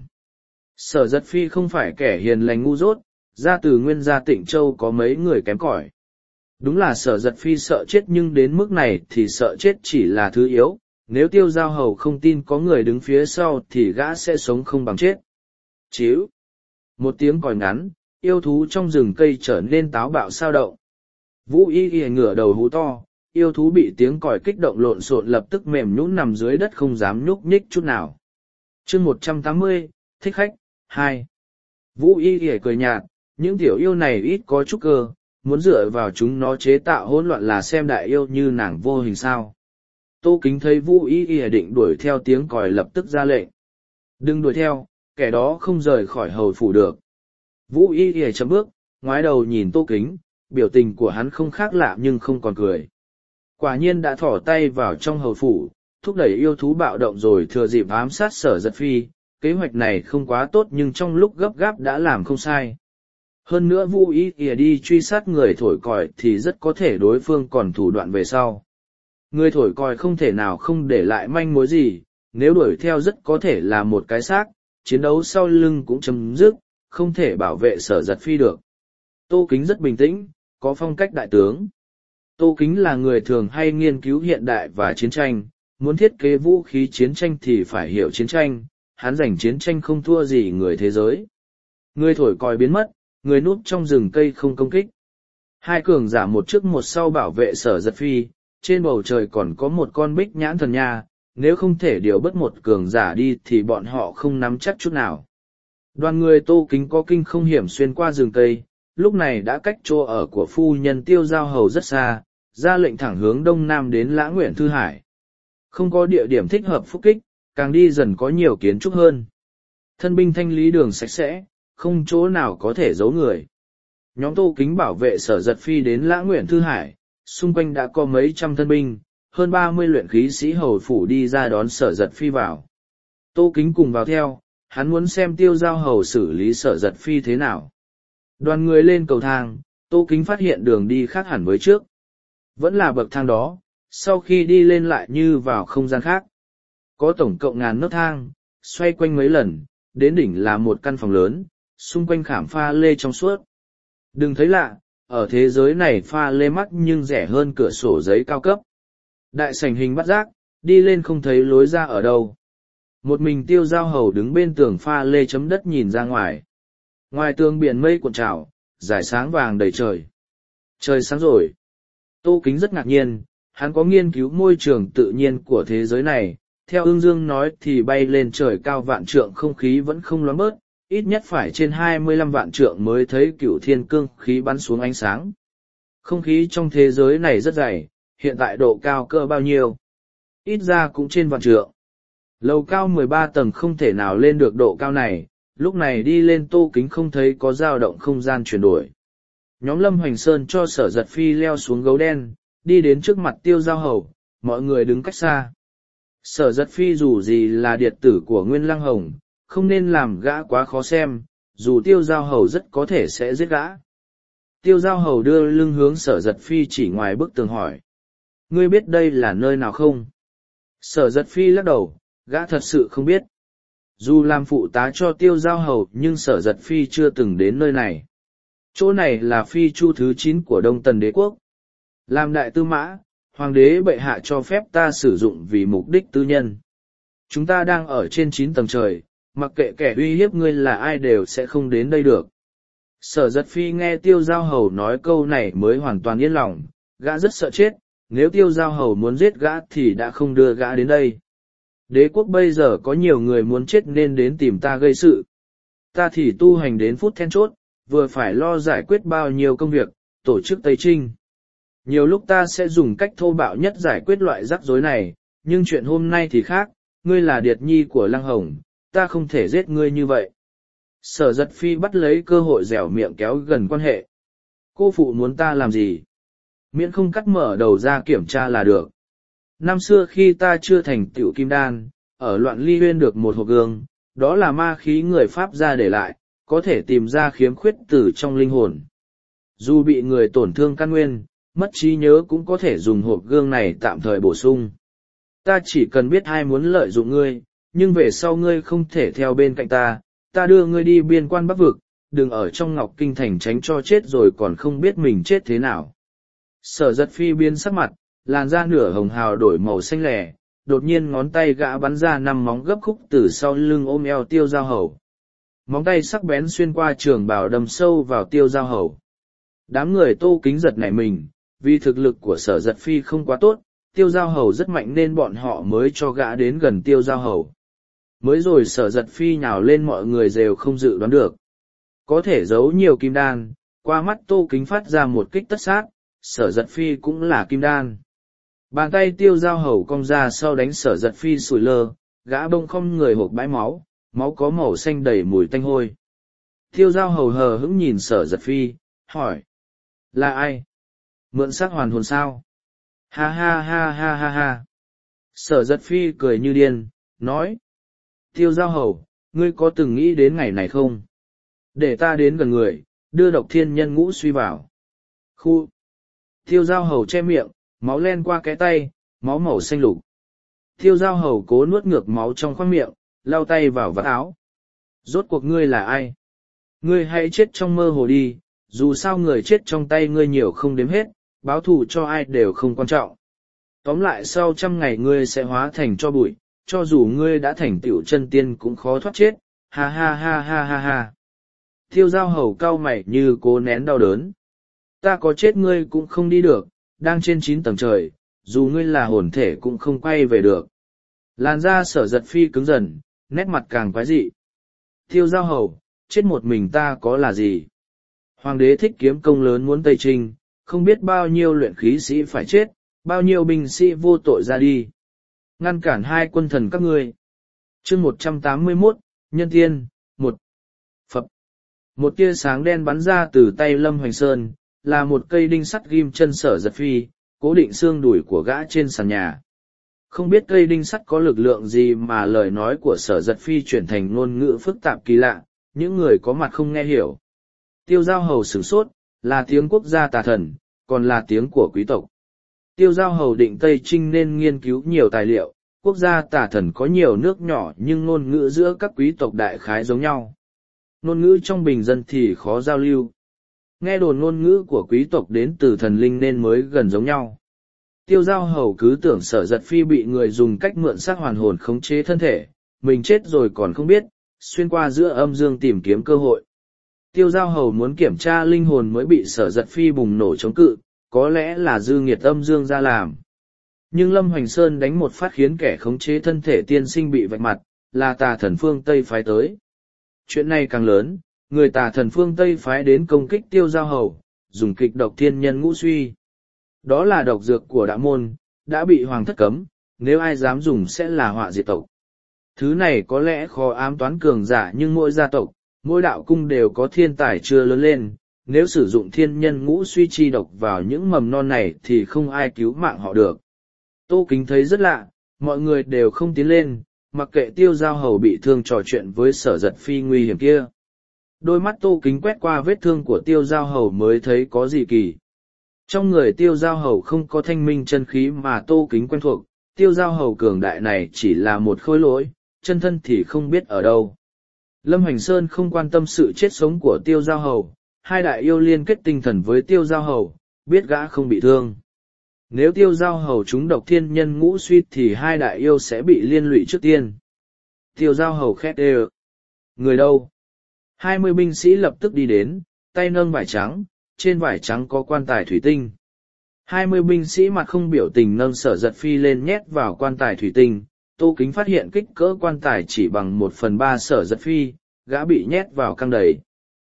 Sở Giật Phi không phải kẻ hiền lành ngu dốt, ra từ Nguyên gia Tịnh Châu có mấy người kém cỏi. Đúng là Sở Giật Phi sợ chết nhưng đến mức này thì sợ chết chỉ là thứ yếu, nếu Tiêu Giao Hầu không tin có người đứng phía sau thì gã sẽ sống không bằng chết. Chíu. Một tiếng còi ngắn, yêu thú trong rừng cây trở nên táo bạo sao động. Vũ Y Y ngửa đầu hú to, yêu thú bị tiếng còi kích động lộn xộn lập tức mềm nhũn nằm dưới đất không dám nhúc nhích chút nào. Chương một trăm tám mươi, thích khách, hai. Vũ Y Y cười nhạt, những tiểu yêu này ít có chút cơ, muốn dựa vào chúng nó chế tạo hỗn loạn là xem đại yêu như nàng vô hình sao. Tô Kính thấy Vũ Y Y định đuổi theo tiếng còi lập tức ra lệnh. Đừng đuổi theo, kẻ đó không rời khỏi hầu phủ được. Vũ Y Y chậm bước, ngoái đầu nhìn Tô Kính, biểu tình của hắn không khác lạ nhưng không còn cười. Quả nhiên đã thỏ tay vào trong hầu phủ, thúc đẩy yêu thú bạo động rồi thừa dịp ám sát Sở Giật Phi, kế hoạch này không quá tốt nhưng trong lúc gấp gáp đã làm không sai. Hơn nữa Vũ Y Y đi truy sát người thổi còi thì rất có thể đối phương còn thủ đoạn về sau. Người thổi còi không thể nào không để lại manh mối gì, nếu đuổi theo rất có thể là một cái xác, chiến đấu sau lưng cũng chấm dứt, không thể bảo vệ Sở Giật Phi được. Tô Kính rất bình tĩnh, có phong cách đại tướng. Tô Kính là người thường hay nghiên cứu hiện đại và chiến tranh, muốn thiết kế vũ khí chiến tranh thì phải hiểu chiến tranh, hắn giành chiến tranh không thua gì người thế giới. Người thổi còi biến mất, người núp trong rừng cây không công kích. Hai cường giả một trước một sau bảo vệ Sở Giật Phi, trên bầu trời còn có một con bích nhãn thần nha, nếu không thể điều bất một cường giả đi thì bọn họ không nắm chắc chút nào. Đoàn người Tô Kính có kinh không hiểm xuyên qua rừng cây, lúc này đã cách chỗ ở của phu nhân Tiêu Giao Hầu rất xa, ra lệnh thẳng hướng đông nam đến Lã Nguyện Thư Hải. Không có địa điểm thích hợp phúc kích, càng đi dần có nhiều kiến trúc hơn. Thân binh thanh lý đường sạch sẽ, không chỗ nào có thể giấu người. Nhóm Tô Kính bảo vệ Sở Giật Phi đến Lã Nguyện Thư Hải, xung quanh đã có mấy trăm thân binh, hơn ba mươi luyện khí sĩ hầu phủ đi ra đón Sở Giật Phi vào. Tô Kính cùng vào theo, hắn muốn xem Tiêu Giao Hầu xử lý Sở Giật Phi thế nào. Đoàn người lên cầu thang, Tô Kính phát hiện đường đi khác hẳn với trước. Vẫn là bậc thang đó, sau khi đi lên lại như vào không gian khác. Có tổng cộng ngàn nấc thang, xoay quanh mấy lần, đến đỉnh là một căn phòng lớn, xung quanh khảm pha lê trong suốt. Đừng thấy lạ, ở thế giới này pha lê mắc nhưng rẻ hơn cửa sổ giấy cao cấp. Đại sảnh hình bắt giác, đi lên không thấy lối ra ở đâu. Một mình Tiêu Giao Hầu đứng bên tường pha lê chấm đất nhìn ra ngoài. Ngoài tường biển mây cuộn trào, dải sáng vàng đầy trời. Trời sáng rồi. Tô Kính rất ngạc nhiên, hắn có nghiên cứu môi trường tự nhiên của thế giới này. Theo Ưng Dương nói thì bay lên trời cao vạn trượng không khí vẫn không loãng bớt, ít nhất phải trên hai mươi lăm vạn trượng mới thấy cửu thiên cương khí bắn xuống ánh sáng. Không khí trong thế giới này rất dày, hiện tại độ cao cỡ bao nhiêu? Ít ra cũng trên vạn trượng. Lầu cao mười ba tầng không thể nào lên được độ cao này, lúc này đi lên Tô Kính không thấy có dao động không gian chuyển đổi. Nhóm Lâm Hoành Sơn cho Sở Giật Phi leo xuống gấu đen, đi đến trước mặt Tiêu Giao Hầu, mọi người đứng cách xa. Sở Giật Phi dù gì là điệt tử của Nguyên Lăng Hồng, không nên làm gã quá khó xem, dù Tiêu Giao Hầu rất có thể sẽ giết gã. Tiêu Giao Hầu đưa lưng hướng Sở Giật Phi chỉ ngoài bức tường hỏi. Ngươi biết đây là nơi nào không? Sở Giật Phi lắc đầu, gã thật sự không biết. Dù làm phụ tá cho Tiêu Giao Hầu nhưng Sở Giật Phi chưa từng đến nơi này. Chỗ này là phi chu thứ chín của Đông Tần Đế Quốc. Làm đại tư mã, Hoàng đế bệ hạ cho phép ta sử dụng vì mục đích tư nhân. Chúng ta đang ở trên chín tầng trời, mặc kệ kẻ uy hiếp ngươi là ai đều sẽ không đến đây được. Sở Giật Phi nghe Tiêu Giao Hầu nói câu này mới hoàn toàn yên lòng, gã rất sợ chết, nếu Tiêu Giao Hầu muốn giết gã thì đã không đưa gã đến đây. Đế quốc bây giờ có nhiều người muốn chết nên đến tìm ta gây sự. Ta thì tu hành đến phút then chốt, vừa phải lo giải quyết bao nhiêu công việc, tổ chức Tây Trinh. Nhiều lúc ta sẽ dùng cách thô bạo nhất giải quyết loại rắc rối này, nhưng chuyện hôm nay thì khác, ngươi là điệt nhi của Lăng Hồng, ta không thể giết ngươi như vậy. Sở Giật Phi bắt lấy cơ hội dẻo miệng kéo gần quan hệ. Cô phụ muốn ta làm gì? Miễn không cắt mở đầu ra kiểm tra là được. Năm xưa khi ta chưa thành tựu kim đan, ở loạn ly huyên được một hộp gương, đó là ma khí người Pháp ra để lại, có thể tìm ra khiếm khuyết từ trong linh hồn. Dù bị người tổn thương căn nguyên, mất trí nhớ cũng có thể dùng hộp gương này tạm thời bổ sung. Ta chỉ cần biết ai muốn lợi dụng ngươi, nhưng về sau ngươi không thể theo bên cạnh ta, ta đưa ngươi đi biên quan Bắc Vực, đừng ở trong Ngọc Kinh Thành tránh cho chết rồi còn không biết mình chết thế nào. Sở Giật Phi biến sắc mặt, làn da nửa hồng hào đổi màu xanh lẻ, đột nhiên ngón tay gã bắn ra năm móng gấp khúc từ sau lưng ôm eo Tiêu Giao Hầu. Móng tay sắc bén xuyên qua trường bào đâm sâu vào Tiêu Giao Hầu. Đám người Tô Kính giật nảy mình, vì thực lực của Sở Giật Phi không quá tốt, Tiêu Giao Hầu rất mạnh nên bọn họ mới cho gã đến gần Tiêu Giao Hầu. Mới rồi Sở Giật Phi nhào lên mọi người đều không dự đoán được. Có thể giấu nhiều kim đan, qua mắt Tô Kính phát ra một kích tất sát, Sở Giật Phi cũng là kim đan. Bàn tay Tiêu Giao Hầu cong ra sau đánh Sở Giật Phi sủi lơ, gã bông không người hộp bãi máu, máu có màu xanh đầy mùi tanh hôi. Tiêu Giao Hầu hờ hững nhìn Sở Giật Phi, hỏi. Là ai? Mượn xác hoàn hồn sao? Ha ha ha ha ha ha. Sở Giật Phi cười như điên, nói. Tiêu Giao Hầu, ngươi có từng nghĩ đến ngày này không? Để ta đến gần người, đưa độc thiên nhân ngũ suy vào. Khu. Tiêu Giao Hầu che miệng, máu len qua cái tay, máu màu xanh lục. Tiêu Giao Hầu cố nuốt ngược máu trong khoang miệng, lau tay vào vạt áo. Rốt cuộc ngươi là ai? Ngươi hãy chết trong mơ hồ đi, dù sao người chết trong tay ngươi nhiều không đếm hết, báo thù cho ai đều không quan trọng. Tóm lại sau trăm ngày ngươi sẽ hóa thành cho bụi, cho dù ngươi đã thành tựu chân tiên cũng khó thoát chết, ha ha ha ha ha ha. Tiêu Giao Hầu cau mày như cố nén đau đớn. Ta có chết ngươi cũng không đi được, đang trên chín tầng trời, dù ngươi là hồn thể cũng không quay về được. Làn da Sở Giật Phi cứng dần, nét mặt càng quái dị. Tiêu Giao Hầu, chết một mình ta có là gì? Hoàng đế Thích Kiếm công lớn muốn Tây Trinh, không biết bao nhiêu luyện khí sĩ phải chết, bao nhiêu binh sĩ vô tội ra đi. Ngăn cản hai quân thần các ngươi. Chương một trăm tám mươi mốt, Nhân Tiên, một. Phập. Một tia sáng đen bắn ra từ tay Lâm Hoành Sơn, là một cây đinh sắt ghim chân Sở Giật Phi, cố định xương đùi của gã trên sàn nhà. Không biết cây đinh sắt có lực lượng gì mà lời nói của Sở Giật Phi chuyển thành ngôn ngữ phức tạp kỳ lạ, những người có mặt không nghe hiểu. Tiêu Giao Hầu sửng sốt, là tiếng quốc gia tà thần, còn là tiếng của quý tộc. Tiêu Giao Hầu định Tây Trinh nên nghiên cứu nhiều tài liệu, quốc gia tà thần có nhiều nước nhỏ nhưng ngôn ngữ giữa các quý tộc đại khái giống nhau. Ngôn ngữ trong bình dân thì khó giao lưu. Nghe đồn ngôn ngữ của quý tộc đến từ thần linh nên mới gần giống nhau. Tiêu Giao Hầu cứ tưởng Sở Giật Phi bị người dùng cách mượn xác hoàn hồn khống chế thân thể, mình chết rồi còn không biết, xuyên qua giữa âm dương tìm kiếm cơ hội. Tiêu Giao Hầu muốn kiểm tra linh hồn mới bị Sở Giật Phi bùng nổ chống cự, có lẽ là dư nghiệt âm dương ra làm. Nhưng Lâm Hoành Sơn đánh một phát khiến kẻ khống chế thân thể tiên sinh bị vạch mặt, là tà thần phương Tây phái tới. Chuyện này càng lớn, người tà thần phương Tây phái đến công kích Tiêu Giao Hầu, dùng kịch độc thiên nhân ngũ suy. Đó là độc dược của đạo môn, đã bị hoàng thất cấm, nếu ai dám dùng sẽ là họa diệt tộc. Thứ này có lẽ khó ám toán cường giả nhưng mỗi gia tộc, mỗi đạo cung đều có thiên tài chưa lớn lên, nếu sử dụng thiên nhân ngũ suy chi độc vào những mầm non này thì không ai cứu mạng họ được. Tô Kính thấy rất lạ, mọi người đều không tiến lên, mặc kệ Tiêu Giao Hầu bị thương trò chuyện với Sở Giật Phi nguy hiểm kia. Đôi mắt Tô Kính quét qua vết thương của Tiêu Giao Hầu mới thấy có gì kỳ. Trong người Tiêu Giao Hầu không có thanh minh chân khí mà Tô Kính quen thuộc, Tiêu Giao Hầu cường đại này chỉ là một khối lỗi, chân thân thì không biết ở đâu. Lâm Hoành Sơn không quan tâm sự chết sống của Tiêu Giao Hầu, hai đại yêu liên kết tinh thần với Tiêu Giao Hầu, biết gã không bị thương. Nếu tiêu giao hầu trúng độc thiên nhân ngũ suy thì hai đại yêu sẽ bị liên lụy trước tiên. Tiêu giao hầu khét ê. Người đâu? Hai mươi binh sĩ lập tức đi đến, tay nâng vải trắng, trên vải trắng có quan tài thủy tinh. Hai mươi binh sĩ mặt không biểu tình nâng Sở Giật Phi lên nhét vào quan tài thủy tinh. Tô Kính phát hiện kích cỡ quan tài chỉ bằng một phần ba Sở Giật Phi, gã bị nhét vào căng đầy.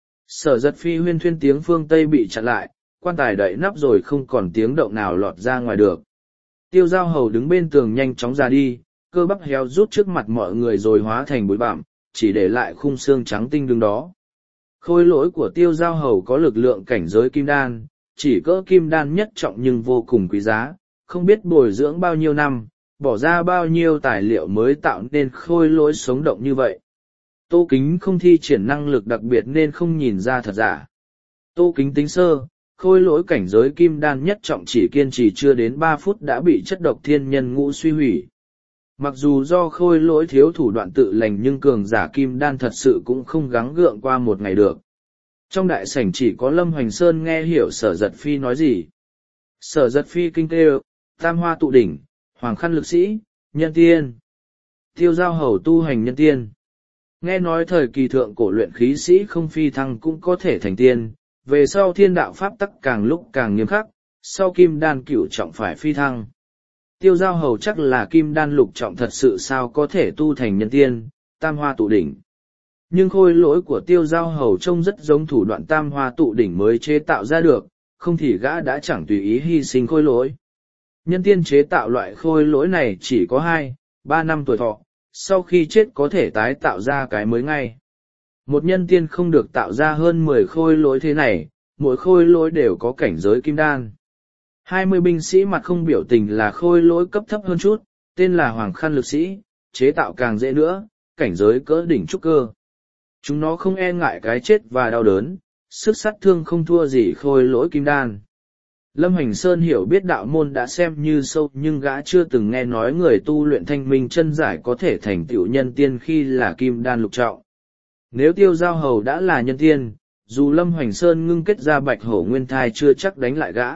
Sở Giật Phi huyên thuyên tiếng phương Tây bị chặn lại, quan tài đậy nắp rồi không còn tiếng động nào lọt ra ngoài được. Tiêu giao hầu đứng bên tường nhanh chóng ra đi, cơ bắp héo rút trước mặt mọi người rồi hóa thành bụi bặm, chỉ để lại khung xương trắng tinh đứng đó. Khôi lỗi của tiêu giao hầu có lực lượng cảnh giới kim đan, chỉ cỡ kim đan nhất trọng nhưng vô cùng quý giá, không biết bồi dưỡng bao nhiêu năm, bỏ ra bao nhiêu tài liệu mới tạo nên khôi lỗi sống động như vậy. Tô Kính không thi triển năng lực đặc biệt nên không nhìn ra thật giả. Tô Kính tính sơ, khôi lỗi cảnh giới kim đan nhất trọng chỉ kiên trì chưa đến ba phút đã bị chất độc thiên nhân ngũ suy hủy. Mặc dù do khôi lỗi thiếu thủ đoạn tự lành nhưng cường giả kim đan thật sự cũng không gắng gượng qua một ngày được. Trong đại sảnh chỉ có Lâm Hoành Sơn nghe hiểu Sở Giật Phi nói gì. Sở Giật Phi kinh tê, tam hoa tụ đỉnh, hoàng khăn lực sĩ, nhân tiên. Tiêu giao hầu tu hành nhân tiên. Nghe nói thời kỳ thượng cổ luyện khí sĩ không phi thăng cũng có thể thành tiên, về sau thiên đạo pháp tắc càng lúc càng nghiêm khắc, sau kim đan cửu trọng phải phi thăng. Tiêu giao hầu chắc là kim đan lục trọng thật sự sao có thể tu thành nhân tiên, tam hoa tụ đỉnh. Nhưng khôi lỗi của tiêu giao hầu trông rất giống thủ đoạn tam hoa tụ đỉnh mới chế tạo ra được, không thì gã đã chẳng tùy ý hy sinh khôi lỗi. Nhân tiên chế tạo loại khôi lỗi này chỉ có hai, ba năm tuổi thọ, sau khi chết có thể tái tạo ra cái mới ngay. Một nhân tiên không được tạo ra hơn mười khôi lỗi thế này, mỗi khôi lỗi đều có cảnh giới kim đan. Hai mươi binh sĩ mặt không biểu tình là khôi lỗi cấp thấp hơn chút, tên là Hoàng Khăn Lực Sĩ, chế tạo càng dễ nữa, cảnh giới cỡ đỉnh trúc cơ. Chúng nó không e ngại cái chết và đau đớn, sức sát thương không thua gì khôi lỗi kim đan. Lâm Hoành Sơn hiểu biết đạo môn đã xem như sâu nhưng gã chưa từng nghe nói người tu luyện thanh minh chân giải có thể thành tựu nhân tiên khi là kim đan lục trọng. Nếu tiêu giao hầu đã là nhân tiên, dù Lâm Hoành Sơn ngưng kết ra bạch hổ nguyên thai chưa chắc đánh lại gã.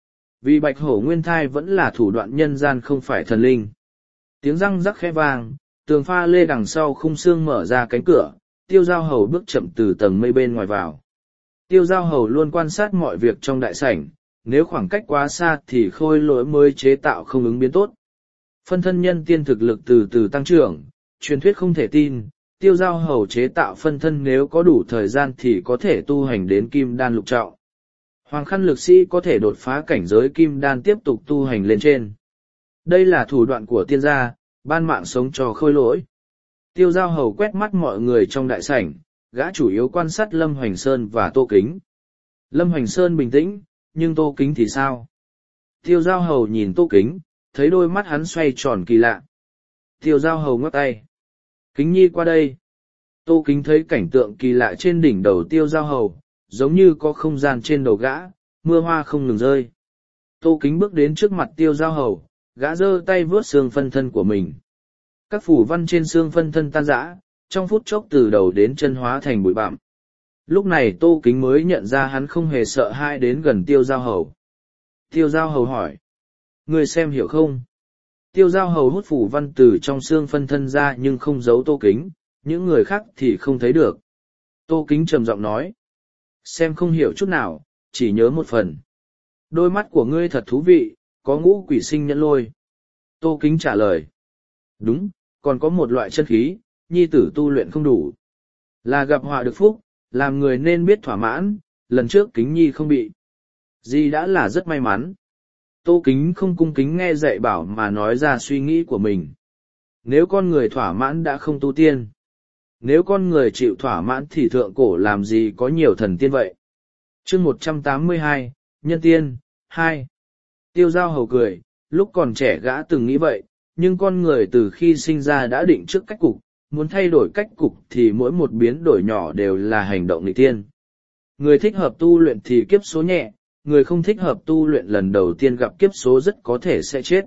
Vì bạch hổ nguyên thai vẫn là thủ đoạn nhân gian không phải thần linh. Tiếng răng rắc khẽ vang, tường pha lê đằng sau khung xương mở ra cánh cửa, tiêu giao hầu bước chậm từ tầng mây bên ngoài vào. Tiêu giao hầu luôn quan sát mọi việc trong đại sảnh, nếu khoảng cách quá xa thì khôi lỗi mới chế tạo không ứng biến tốt. Phân thân nhân tiên thực lực từ từ tăng trưởng, truyền thuyết không thể tin, tiêu giao hầu chế tạo phân thân nếu có đủ thời gian thì có thể tu hành đến kim đan lục trọng. Hoàng Khăn Lực Sĩ có thể đột phá cảnh giới kim đan tiếp tục tu hành lên trên. Đây là thủ đoạn của tiên gia, ban mạng sống cho khôi lỗi. Tiêu giao hầu quét mắt mọi người trong đại sảnh, gã chủ yếu quan sát Lâm Hoành Sơn và Tô Kính. Lâm Hoành Sơn bình tĩnh, nhưng Tô Kính thì sao? Tiêu giao hầu nhìn Tô Kính, thấy đôi mắt hắn xoay tròn kỳ lạ. Tiêu giao hầu ngoắc tay. Kính nhi qua đây. Tô Kính thấy cảnh tượng kỳ lạ trên đỉnh đầu tiêu giao hầu, giống như có không gian trên đầu gã, mưa hoa không ngừng rơi. Tô Kính bước đến trước mặt tiêu giao hầu, gã giơ tay vướt xương phân thân của mình. Các phủ văn trên xương phân thân tan rã, trong phút chốc từ đầu đến chân hóa thành bụi bặm. Lúc này Tô Kính mới nhận ra hắn không hề sợ hãi đến gần tiêu giao hầu. Tiêu giao hầu hỏi. Người xem hiểu không? Tiêu giao hầu hút phủ văn từ trong xương phân thân ra nhưng không giấu Tô Kính, những người khác thì không thấy được. Tô Kính trầm giọng nói. Xem không hiểu chút nào, chỉ nhớ một phần. Đôi mắt của ngươi thật thú vị, có ngũ quỷ sinh nhẫn lôi. Tô Kính trả lời. Đúng, còn có một loại chân khí, nhi tử tu luyện không đủ. Là gặp họa được phúc, làm người nên biết thỏa mãn, lần trước Kính nhi không bị. Di đã là rất may mắn. Tô Kính không cung kính nghe dạy bảo mà nói ra suy nghĩ của mình. Nếu con người thỏa mãn đã không tu tiên. Nếu con người chịu thỏa mãn thì thượng cổ làm gì có nhiều thần tiên vậy. Chương một trăm tám mươi hai, Nhân tiên, hai. Tiêu giao hầu cười, lúc còn trẻ gã từng nghĩ vậy, nhưng con người từ khi sinh ra đã định trước cách cục, muốn thay đổi cách cục thì mỗi một biến đổi nhỏ đều là hành động nghịch tiên. Người thích hợp tu luyện thì kiếp số nhẹ, người không thích hợp tu luyện lần đầu tiên gặp kiếp số rất có thể sẽ chết.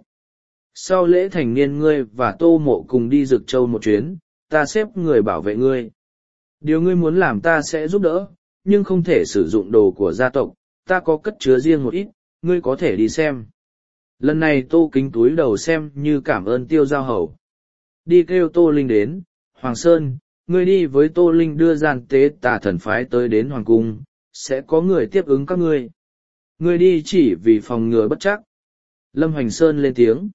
Sau lễ thành niên ngươi và Tô Mộ cùng đi Dực Châu một chuyến, ta xếp người bảo vệ ngươi. Điều ngươi muốn làm ta sẽ giúp đỡ, nhưng không thể sử dụng đồ của gia tộc, ta có cất chứa riêng một ít, ngươi có thể đi xem. Lần này Tô Kính túi đầu xem như cảm ơn Tiêu Giao Hầu. Đi kêu Tô Linh đến, Hoàng Sơn, ngươi đi với Tô Linh đưa gian tế tà thần phái tới đến Hoàng Cung, sẽ có người tiếp ứng các ngươi. Ngươi đi chỉ vì phòng ngừa bất chắc. Lâm Hoành Sơn lên tiếng.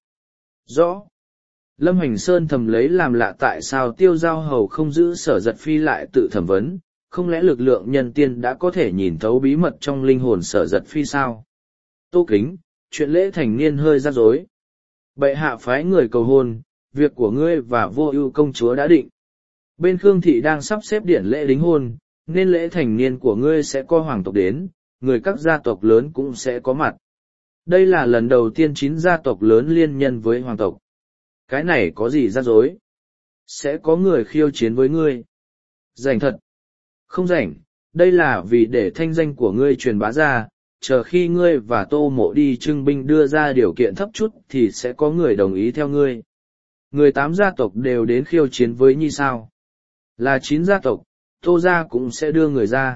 Rõ. Lâm Hoành Sơn thầm lấy làm lạ tại sao Tiêu Giao Hầu không giữ Sở Giật Phi lại tự thẩm vấn, không lẽ lực lượng nhân tiên đã có thể nhìn thấu bí mật trong linh hồn Sở Giật Phi sao? Tô Kính, chuyện lễ thành niên hơi rắc rối. Bệ hạ phái người cầu hôn, việc của ngươi và Vô Ưu công chúa đã định. Bên Khương thị đang sắp xếp điển lễ đính hôn, nên lễ thành niên của ngươi sẽ có hoàng tộc đến, người các gia tộc lớn cũng sẽ có mặt. Đây là lần đầu tiên chín gia tộc lớn liên nhân với hoàng tộc. Cái này có gì rắc rối? Sẽ có người khiêu chiến với ngươi. Rảnh thật. Không rảnh, đây là vì để thanh danh của ngươi truyền bá ra, chờ khi ngươi và Tô Mộ đi trưng binh đưa ra điều kiện thấp chút thì sẽ có người đồng ý theo ngươi. Người tám gia tộc đều đến khiêu chiến với Nhi sao? Là chín gia tộc, Tô gia cũng sẽ đưa người ra.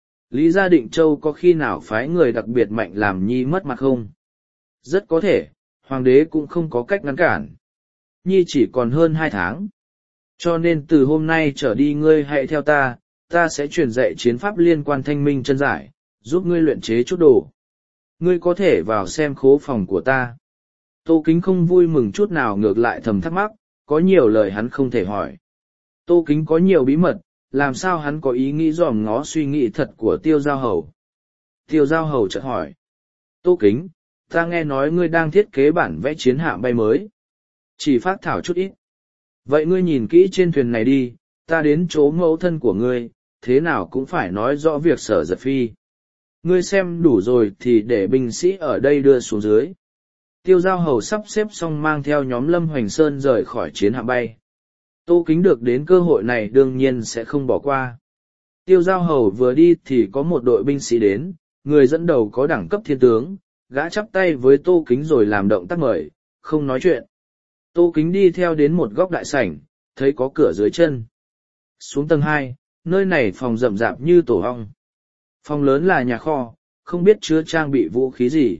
Lý gia Định Châu có khi nào phái người đặc biệt mạnh làm Nhi mất mặt không? Rất có thể, hoàng đế cũng không có cách ngăn cản. Nhi chỉ còn hơn hai tháng. Cho nên từ hôm nay trở đi ngươi hãy theo ta, ta sẽ truyền dạy chiến pháp liên quan thanh minh chân giải, giúp ngươi luyện chế chút đồ. Ngươi có thể vào xem khố phòng của ta. Tô Kính không vui mừng chút nào, ngược lại thầm thắc mắc, có nhiều lời hắn không thể hỏi. Tô Kính có nhiều bí mật, làm sao hắn có ý nghĩ dòm ngó suy nghĩ thật của Tiêu Giao Hầu. Tiêu Giao Hầu chợt hỏi. Tô Kính, ta nghe nói ngươi đang thiết kế bản vẽ chiến hạm bay mới. Chỉ phác thảo chút ít. Vậy ngươi nhìn kỹ trên thuyền này đi, ta đến chỗ mẫu thân của ngươi, thế nào cũng phải nói rõ việc Sở Giật Phi. Ngươi xem đủ rồi thì để binh sĩ ở đây đưa xuống dưới. Tiêu Giao Hầu sắp xếp xong mang theo nhóm Lâm Hoành Sơn rời khỏi chiến hạm bay. Tô Kính được đến cơ hội này đương nhiên sẽ không bỏ qua. Tiêu Giao Hầu vừa đi thì có một đội binh sĩ đến, người dẫn đầu có đẳng cấp thiên tướng, gã chắp tay với Tô Kính rồi làm động tác mời, không nói chuyện. Tô Kính đi theo đến một góc đại sảnh, thấy có cửa dưới chân. Xuống tầng hai, nơi này phòng rậm rạp như tổ ong. Phòng lớn là nhà kho, không biết chứa trang bị vũ khí gì.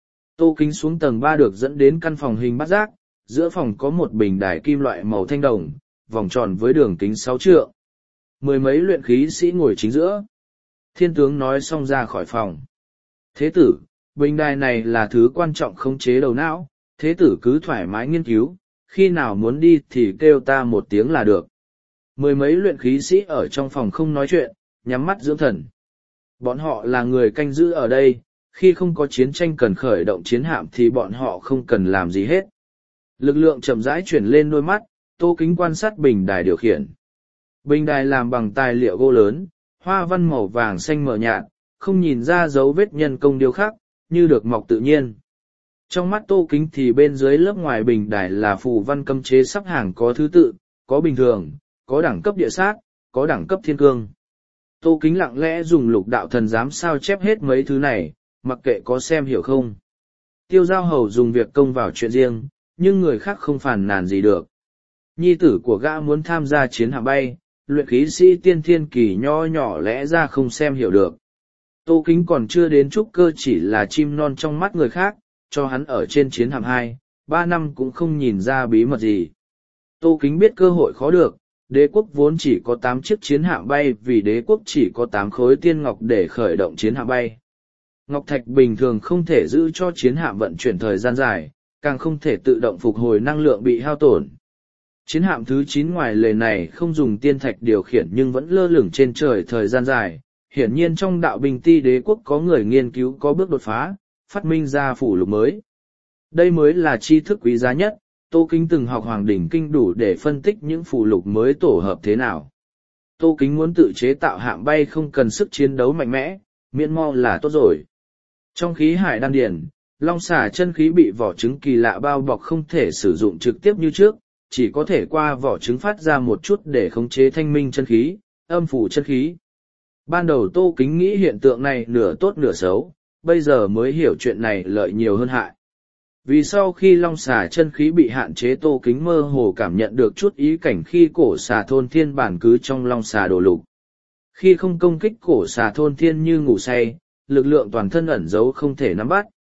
Tô Kính xuống tầng ba được dẫn đến căn phòng hình bát giác, giữa phòng có một bình đài kim loại màu thanh đồng, vòng tròn với đường kính sáu trượng. Mười mấy luyện khí sĩ ngồi chính giữa. Thiên tướng nói xong ra khỏi phòng. Thế tử, bình đài này là thứ quan trọng khống chế đầu não, thế tử cứ thoải mái nghiên cứu, khi nào muốn đi thì kêu ta một tiếng là được. Mười mấy luyện khí sĩ ở trong phòng không nói chuyện, nhắm mắt dưỡng thần. Bọn họ là người canh giữ ở đây, khi không có chiến tranh cần khởi động chiến hạm thì bọn họ không cần làm gì hết. Lực lượng chậm rãi chuyển lên đôi mắt, Tô Kính quan sát bình đài điều khiển. Bình đài làm bằng tài liệu gỗ lớn, hoa văn màu vàng xanh mờ nhạt, không nhìn ra dấu vết nhân công điêu khắc, như được mọc tự nhiên. Trong mắt Tô Kính thì bên dưới lớp ngoài bình đài là phù văn cấm chế sắp hàng có thứ tự, có bình thường, có đẳng cấp địa sát, có đẳng cấp thiên cương. Tô Kính lặng lẽ dùng lục đạo thần giám sao chép hết mấy thứ này, mặc kệ có xem hiểu không. Tiêu Giao Hầu dùng việc công vào chuyện riêng, nhưng người khác không phàn nàn gì được. Nhi tử của gã muốn tham gia chiến hạm bay, luyện khí sĩ tiên thiên kỳ nho nhỏ lẽ ra không xem hiểu được. Tô Kính còn chưa đến trúc cơ chỉ là chim non trong mắt người khác, cho hắn ở trên chiến hạm hai, ba năm cũng không nhìn ra bí mật gì. Tô Kính biết cơ hội khó được, đế quốc vốn chỉ có tám chiếc chiến hạm bay vì đế quốc chỉ có tám khối tiên ngọc để khởi động chiến hạm bay. Ngọc thạch bình thường không thể giữ cho chiến hạm vận chuyển thời gian dài, càng không thể tự động phục hồi năng lượng bị hao tổn. Chiến hạm thứ chín ngoài lề này không dùng tiên thạch điều khiển nhưng vẫn lơ lửng trên trời thời gian dài. Hiển nhiên trong đạo binh ti đế quốc có người nghiên cứu có bước đột phá, phát minh ra phủ lục mới. Đây mới là tri thức quý giá nhất, Tô Kính từng học Hoàng Đỉnh Kinh đủ để phân tích những phủ lục mới tổ hợp thế nào. Tô Kính muốn tự chế tạo hạm bay không cần sức chiến đấu mạnh mẽ, miễn mo là tốt rồi. Trong khí hải đan điển, long xà chân khí bị vỏ trứng kỳ lạ bao bọc không thể sử dụng trực tiếp như trước, chỉ có thể qua vỏ trứng phát ra một chút để khống chế thanh minh chân khí, âm phủ chân khí. Ban đầu Tô Kính nghĩ hiện tượng này nửa tốt nửa xấu, bây giờ mới hiểu chuyện này lợi nhiều hơn hại. Vì sau khi long xà chân khí bị hạn chế Tô Kính mơ hồ cảm nhận được chút ý cảnh khi cổ xà thôn thiên bản cứ trong long xà đổ lục. Khi không công kích cổ xà thôn thiên như ngủ say, lực lượng toàn thân ẩn giấu không thể nắm bắt.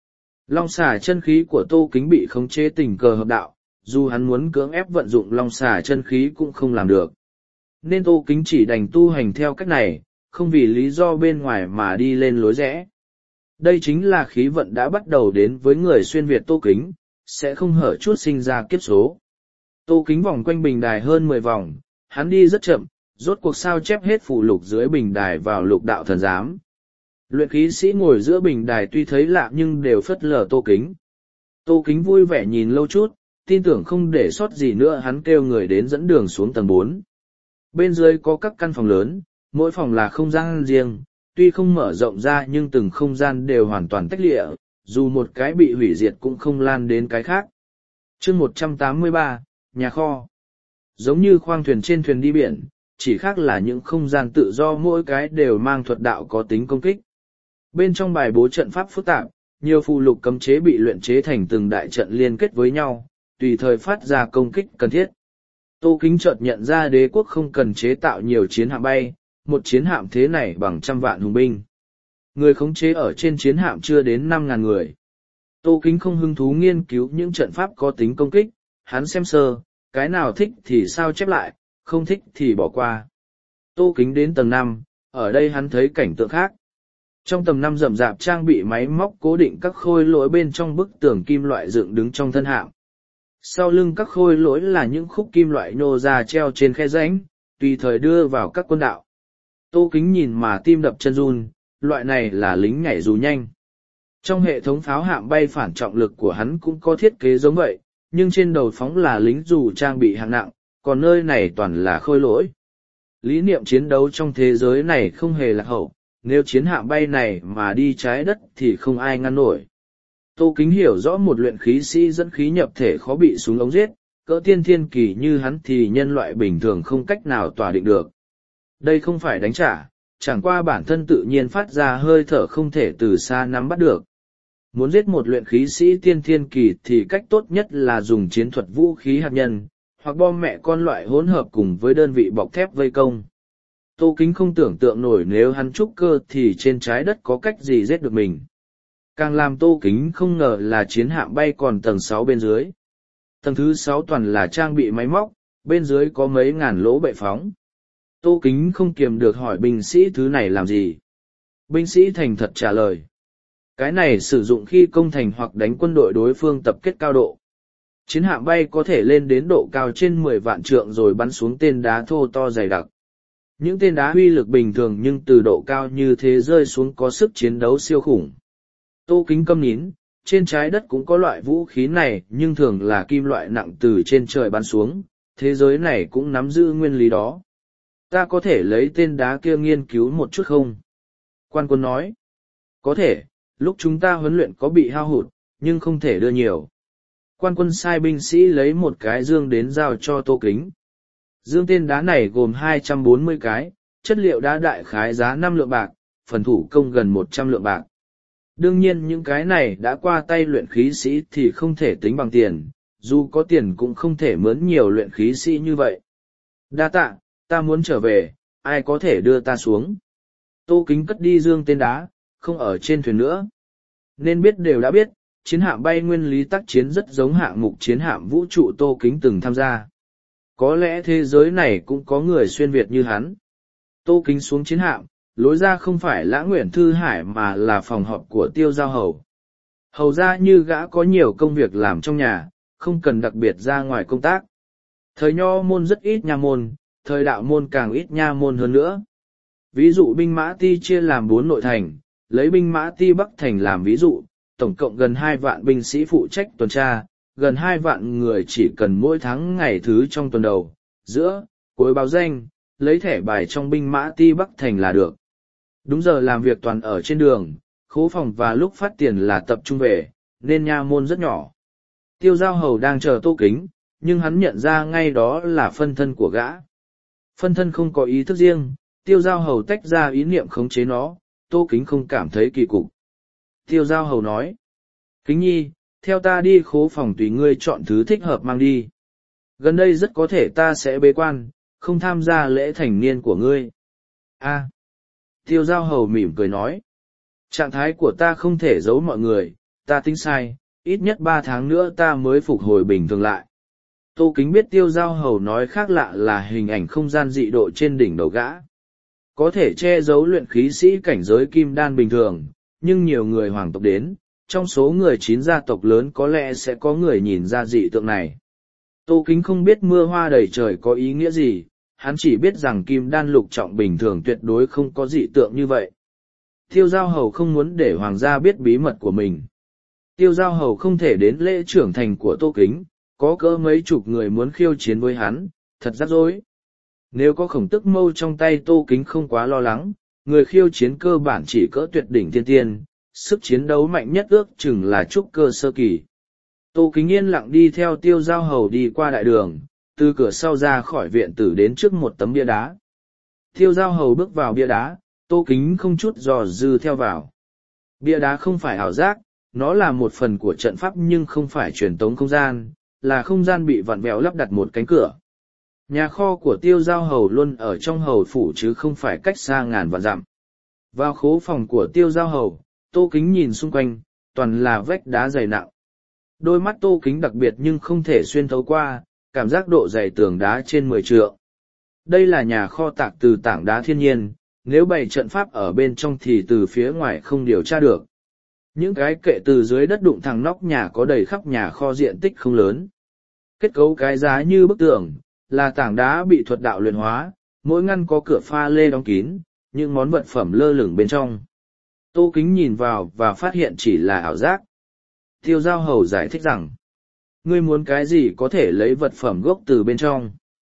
Long xà chân khí của Tô Kính bị khống chế tình cờ hợp đạo, dù hắn muốn cưỡng ép vận dụng long xà chân khí cũng không làm được. Nên Tô Kính chỉ đành tu hành theo cách này, không vì lý do bên ngoài mà đi lên lối rẽ. Đây chính là khí vận đã bắt đầu đến với người xuyên Việt Tô Kính, sẽ không hở chút sinh ra kiếp số. Tô Kính vòng quanh bình đài hơn mười vòng, hắn đi rất chậm, rốt cuộc sao chép hết phụ lục dưới bình đài vào lục đạo thần giám. Luyện khí sĩ ngồi giữa bình đài tuy thấy lạ nhưng đều phớt lờ Tô Kính. Tô Kính vui vẻ nhìn lâu chút, tin tưởng không để sót gì nữa, hắn kêu người đến dẫn đường xuống tầng bốn. Bên dưới có các căn phòng lớn, mỗi phòng là không gian riêng, tuy không mở rộng ra nhưng từng không gian đều hoàn toàn tách lịa, dù một cái bị hủy diệt cũng không lan đến cái khác. Chương một trăm tám mươi ba, nhà kho. Giống như khoang thuyền trên thuyền đi biển, chỉ khác là những không gian tự do mỗi cái đều mang thuật đạo có tính công kích. Bên trong bài bố trận pháp phức tạp, nhiều phụ lục cấm chế bị luyện chế thành từng đại trận liên kết với nhau, tùy thời phát ra công kích cần thiết. Tô Kính chợt nhận ra đế quốc không cần chế tạo nhiều chiến hạm bay, một chiến hạm thế này bằng trăm vạn hùng binh. Người khống chế ở trên chiến hạm chưa đến năm ngàn người. Tô Kính không hứng thú nghiên cứu những trận pháp có tính công kích, hắn xem sơ, cái nào thích thì sao chép lại, không thích thì bỏ qua. Tô Kính đến tầng năm, ở đây hắn thấy cảnh tượng khác. Trong tầng năm rậm rạp trang bị máy móc cố định các khôi lỗi bên trong bức tường kim loại dựng đứng trong thân hạm. Sau lưng các khôi lỗi là những khúc kim loại nhô ra treo trên khe rãnh, tùy thời đưa vào các quân đạo. Tô Kính nhìn mà tim đập chân run, loại này là lính nhảy dù nhanh. Trong hệ thống pháo hạm bay phản trọng lực của hắn cũng có thiết kế giống vậy, nhưng trên đầu phóng là lính dù trang bị hạng nặng, còn nơi này toàn là khôi lỗi. Lý niệm chiến đấu trong thế giới này không hề lạc hậu, nếu chiến hạm bay này mà đi trái đất thì không ai ngăn nổi. Tô Kính hiểu rõ một luyện khí sĩ dẫn khí nhập thể khó bị súng ống giết, cỡ tiên thiên kỳ như hắn thì nhân loại bình thường không cách nào tỏa định được. Đây không phải đánh trả, chẳng qua bản thân tự nhiên phát ra hơi thở không thể từ xa nắm bắt được. Muốn giết một luyện khí sĩ tiên thiên kỳ thì cách tốt nhất là dùng chiến thuật vũ khí hạt nhân, hoặc bom mẹ con loại hỗn hợp cùng với đơn vị bọc thép vây công. Tô Kính không tưởng tượng nổi nếu hắn trúc cơ thì trên trái đất có cách gì giết được mình. Càng làm Tô Kính không ngờ là chiến hạm bay còn tầng sáu bên dưới. Tầng thứ sáu toàn là trang bị máy móc, bên dưới có mấy ngàn lỗ bệ phóng. Tô Kính không kiềm được hỏi binh sĩ thứ này làm gì. Binh sĩ thành thật trả lời. Cái này sử dụng khi công thành hoặc đánh quân đội đối phương tập kết cao độ. Chiến hạm bay có thể lên đến độ cao trên mười vạn trượng rồi bắn xuống tên đá thô to dày đặc. Những tên đá uy lực bình thường nhưng từ độ cao như thế rơi xuống có sức chiến đấu siêu khủng. Tô Kính câm nín, trên trái đất cũng có loại vũ khí này nhưng thường là kim loại nặng từ trên trời bắn xuống, thế giới này cũng nắm giữ nguyên lý đó. Ta có thể lấy tên đá kia nghiên cứu một chút không? Quan quân nói. Có thể, lúc chúng ta huấn luyện có bị hao hụt, nhưng không thể đưa nhiều. Quan quân sai binh sĩ lấy một cái dương đến giao cho Tô Kính. Dương tên đá này gồm hai trăm bốn mươi cái, chất liệu đá đại khái giá năm lượng bạc, phần thủ công gần một trăm lượng bạc. Đương nhiên những cái này đã qua tay luyện khí sĩ thì không thể tính bằng tiền, dù có tiền cũng không thể mướn nhiều luyện khí sĩ như vậy. Đa tạ, ta muốn trở về, ai có thể đưa ta xuống? Tô Kính cất đi dương tên đá, không ở trên thuyền nữa. Nên biết đều đã biết, chiến hạm bay nguyên lý tác chiến rất giống hạng mục chiến hạm vũ trụ Tô Kính từng tham gia. Có lẽ thế giới này cũng có người xuyên Việt như hắn. Tô Kính xuống chiến hạm, lối ra không phải Lã Nguyễn Thư Hải mà là phòng họp của Tiêu Giao Hầu. Hầu ra như gã có nhiều công việc làm trong nhà, không cần đặc biệt ra ngoài công tác. Thời nho môn rất ít nha môn, thời đạo môn càng ít nha môn hơn nữa. Ví dụ binh mã ti chia làm bốn nội thành, lấy binh mã ti Bắc Thành làm ví dụ, tổng cộng gần hai vạn binh sĩ phụ trách tuần tra, gần hai vạn người chỉ cần mỗi tháng ngày thứ trong tuần đầu, giữa, cuối báo danh, lấy thẻ bài trong binh mã ti Bắc Thành là được. Đúng giờ làm việc toàn ở trên đường, khố phòng và lúc phát tiền là tập trung về, nên nha môn rất nhỏ. Tiêu Giao Hầu đang chờ Tô Kính, nhưng hắn nhận ra ngay đó là phân thân của gã. Phân thân không có ý thức riêng, Tiêu Giao Hầu tách ra ý niệm khống chế nó, Tô Kính không cảm thấy kỳ cục. Tiêu Giao Hầu nói, Kính nhi, theo ta đi khố phòng tùy ngươi chọn thứ thích hợp mang đi. Gần đây rất có thể ta sẽ bế quan, không tham gia lễ thành niên của ngươi. A. À. Tiêu Giao Hầu mỉm cười nói, trạng thái của ta không thể giấu mọi người, ta tính sai, ít nhất ba tháng nữa ta mới phục hồi bình thường lại. Tô Kính biết Tiêu Giao Hầu nói khác lạ là hình ảnh không gian dị độ trên đỉnh đầu gã. Có thể che giấu luyện khí sĩ cảnh giới kim đan bình thường, nhưng nhiều người hoàng tộc đến, trong số người chín gia tộc lớn có lẽ sẽ có người nhìn ra dị tượng này. Tô Kính không biết mưa hoa đầy trời có ý nghĩa gì, hắn chỉ biết rằng kim đan lục trọng bình thường tuyệt đối không có dị tượng như vậy. Tiêu Giao Hầu không muốn để hoàng gia biết bí mật của mình. Tiêu Giao Hầu không thể đến lễ trưởng thành của Tô Kính, có cỡ mấy chục người muốn khiêu chiến với hắn, thật rắc rối. Nếu có khổng tức mâu trong tay Tô Kính không quá lo lắng, người khiêu chiến cơ bản chỉ cỡ tuyệt đỉnh thiên tiên, sức chiến đấu mạnh nhất ước chừng là trúc cơ sơ kỳ. Tô Kính yên lặng đi theo Tiêu Giao Hầu đi qua đại đường, từ cửa sau ra khỏi viện tử đến trước một tấm bia đá. Tiêu Giao Hầu bước vào bia đá, Tô Kính không chút dò dư theo vào. Bia đá không phải ảo giác, nó là một phần của trận pháp nhưng không phải truyền tống không gian, là không gian bị vặn vẹo lắp đặt một cánh cửa. Nhà kho của Tiêu Giao Hầu luôn ở trong hầu phủ chứ không phải cách xa ngàn vạn dặm. Vào khố phòng của Tiêu Giao Hầu, Tô Kính nhìn xung quanh, toàn là vách đá dày nặng. Đôi mắt Tô Kính đặc biệt nhưng không thể xuyên thấu qua, cảm giác độ dày tường đá trên mười trượng. Đây là nhà kho tạc từ tảng đá thiên nhiên, nếu bày trận pháp ở bên trong thì từ phía ngoài không điều tra được. Những cái kệ từ dưới đất đụng thẳng nóc nhà có đầy khắp nhà kho diện tích không lớn. Kết cấu cái giá như bức tường, là tảng đá bị thuật đạo luyện hóa, mỗi ngăn có cửa pha lê đóng kín, những món vật phẩm lơ lửng bên trong. Tô Kính nhìn vào và phát hiện chỉ là ảo giác. Tiêu Giao Hầu giải thích rằng, ngươi muốn cái gì có thể lấy vật phẩm gốc từ bên trong.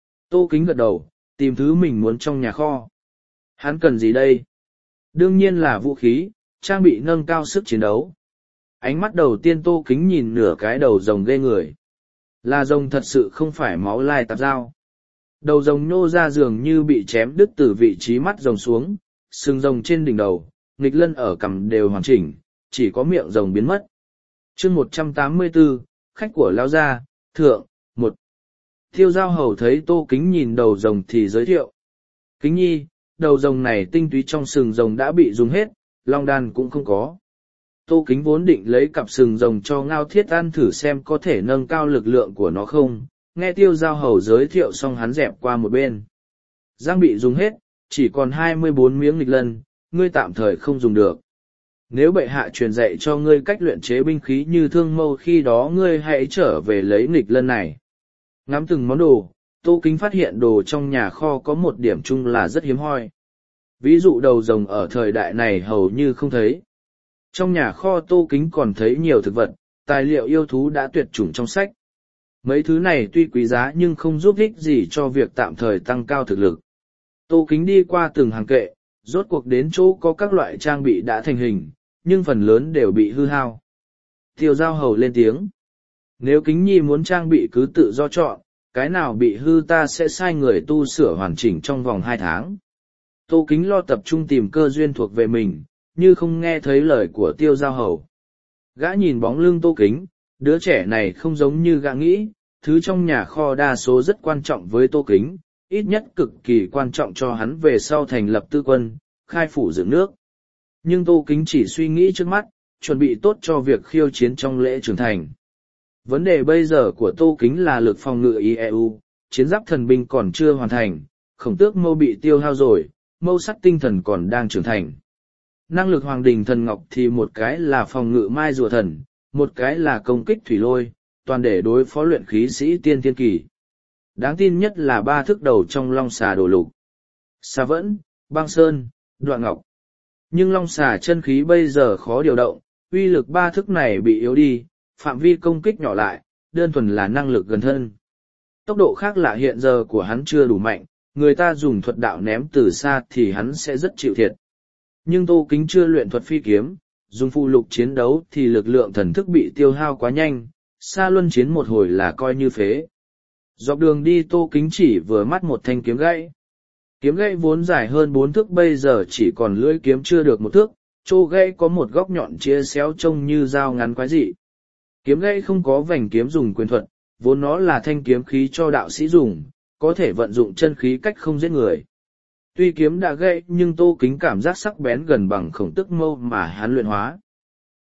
Tô Kính gật đầu, tìm thứ mình muốn trong nhà kho. Hắn cần gì đây? Đương nhiên là vũ khí, trang bị nâng cao sức chiến đấu. Ánh mắt đầu tiên Tô Kính nhìn nửa cái đầu rồng ghê người. Là rồng thật sự không phải máu lai tạp dao. Đầu rồng nhô ra dường như bị chém đứt từ vị trí mắt rồng xuống, sừng rồng trên đỉnh đầu, nghịch lân ở cằm đều hoàn chỉnh, chỉ có miệng rồng biến mất. Chương một trăm tám mươi tư, khách của Lao Gia, Thượng, một. Tiêu Giao Hầu thấy Tô Kính nhìn đầu rồng thì giới thiệu. Kính nhi, đầu rồng này tinh túy trong sừng rồng đã bị dùng hết, long đan cũng không có. Tô Kính vốn định lấy cặp sừng rồng cho Ngao Thiết ăn thử xem có thể nâng cao lực lượng của nó không, nghe Tiêu Giao Hầu giới thiệu xong hắn dẹp qua một bên. Giang bị dùng hết, chỉ còn hai mươi bốn miếng nghịch lân, ngươi tạm thời không dùng được. Nếu bệ hạ truyền dạy cho ngươi cách luyện chế binh khí như thương mâu khi đó ngươi hãy trở về lấy nghịch lân này. Ngắm từng món đồ, Tô Kính phát hiện đồ trong nhà kho có một điểm chung là rất hiếm hoi. Ví dụ đầu rồng ở thời đại này hầu như không thấy. Trong nhà kho Tô Kính còn thấy nhiều thực vật, tài liệu yêu thú đã tuyệt chủng trong sách. Mấy thứ này tuy quý giá nhưng không giúp ích gì cho việc tạm thời tăng cao thực lực. Tô Kính đi qua từng hàng kệ, rốt cuộc đến chỗ có các loại trang bị đã thành hình, nhưng phần lớn đều bị hư hao. Tiêu Giao Hầu lên tiếng. Nếu Kính nhi muốn trang bị cứ tự do chọn, cái nào bị hư ta sẽ sai người tu sửa hoàn chỉnh trong vòng hai tháng. Tô Kính lo tập trung tìm cơ duyên thuộc về mình, như không nghe thấy lời của Tiêu Giao Hầu. Gã nhìn bóng lưng Tô Kính, đứa trẻ này không giống như gã nghĩ, thứ trong nhà kho đa số rất quan trọng với Tô Kính, ít nhất cực kỳ quan trọng cho hắn về sau thành lập tư quân, khai phủ dựng nước. Nhưng Tô Kính chỉ suy nghĩ trước mắt, chuẩn bị tốt cho việc khiêu chiến trong lễ trưởng thành. Vấn đề bây giờ của Tô Kính là lực phòng ngự i e u, chiến giáp thần binh còn chưa hoàn thành, khổng tước mâu bị tiêu hao rồi, mâu sắt tinh thần còn đang trưởng thành. Năng lực hoàng đình thần ngọc thì một cái là phòng ngự mai rùa thần, một cái là công kích thủy lôi, toàn để đối phó luyện khí sĩ tiên thiên kỳ. Đáng tin nhất là ba thức đầu trong long xà đồ lục. Xà vẫn, băng sơn, đoạn ngọc. Nhưng long xà chân khí bây giờ khó điều động, uy lực ba thức này bị yếu đi, phạm vi công kích nhỏ lại, đơn thuần là năng lực gần thân. Tốc độ khác lạ hiện giờ của hắn chưa đủ mạnh, người ta dùng thuật đạo ném từ xa thì hắn sẽ rất chịu thiệt. Nhưng Tô Kính chưa luyện thuật phi kiếm, dùng phụ lục chiến đấu thì lực lượng thần thức bị tiêu hao quá nhanh, xa luân chiến một hồi là coi như phế. Dọc đường đi Tô Kính chỉ vừa mắt một thanh kiếm gãy. Kiếm gãy vốn dài hơn bốn thước bây giờ chỉ còn lưỡi kiếm chưa được một thước, chỗ gãy có một góc nhọn chia xéo trông như dao ngắn quái dị. Kiếm gãy không có vành kiếm dùng quyền thuật, vốn nó là thanh kiếm khí cho đạo sĩ dùng, có thể vận dụng chân khí cách không giết người. Tuy kiếm đã gãy nhưng Tô Kính cảm giác sắc bén gần bằng khổng tức mâu mà hắn luyện hóa.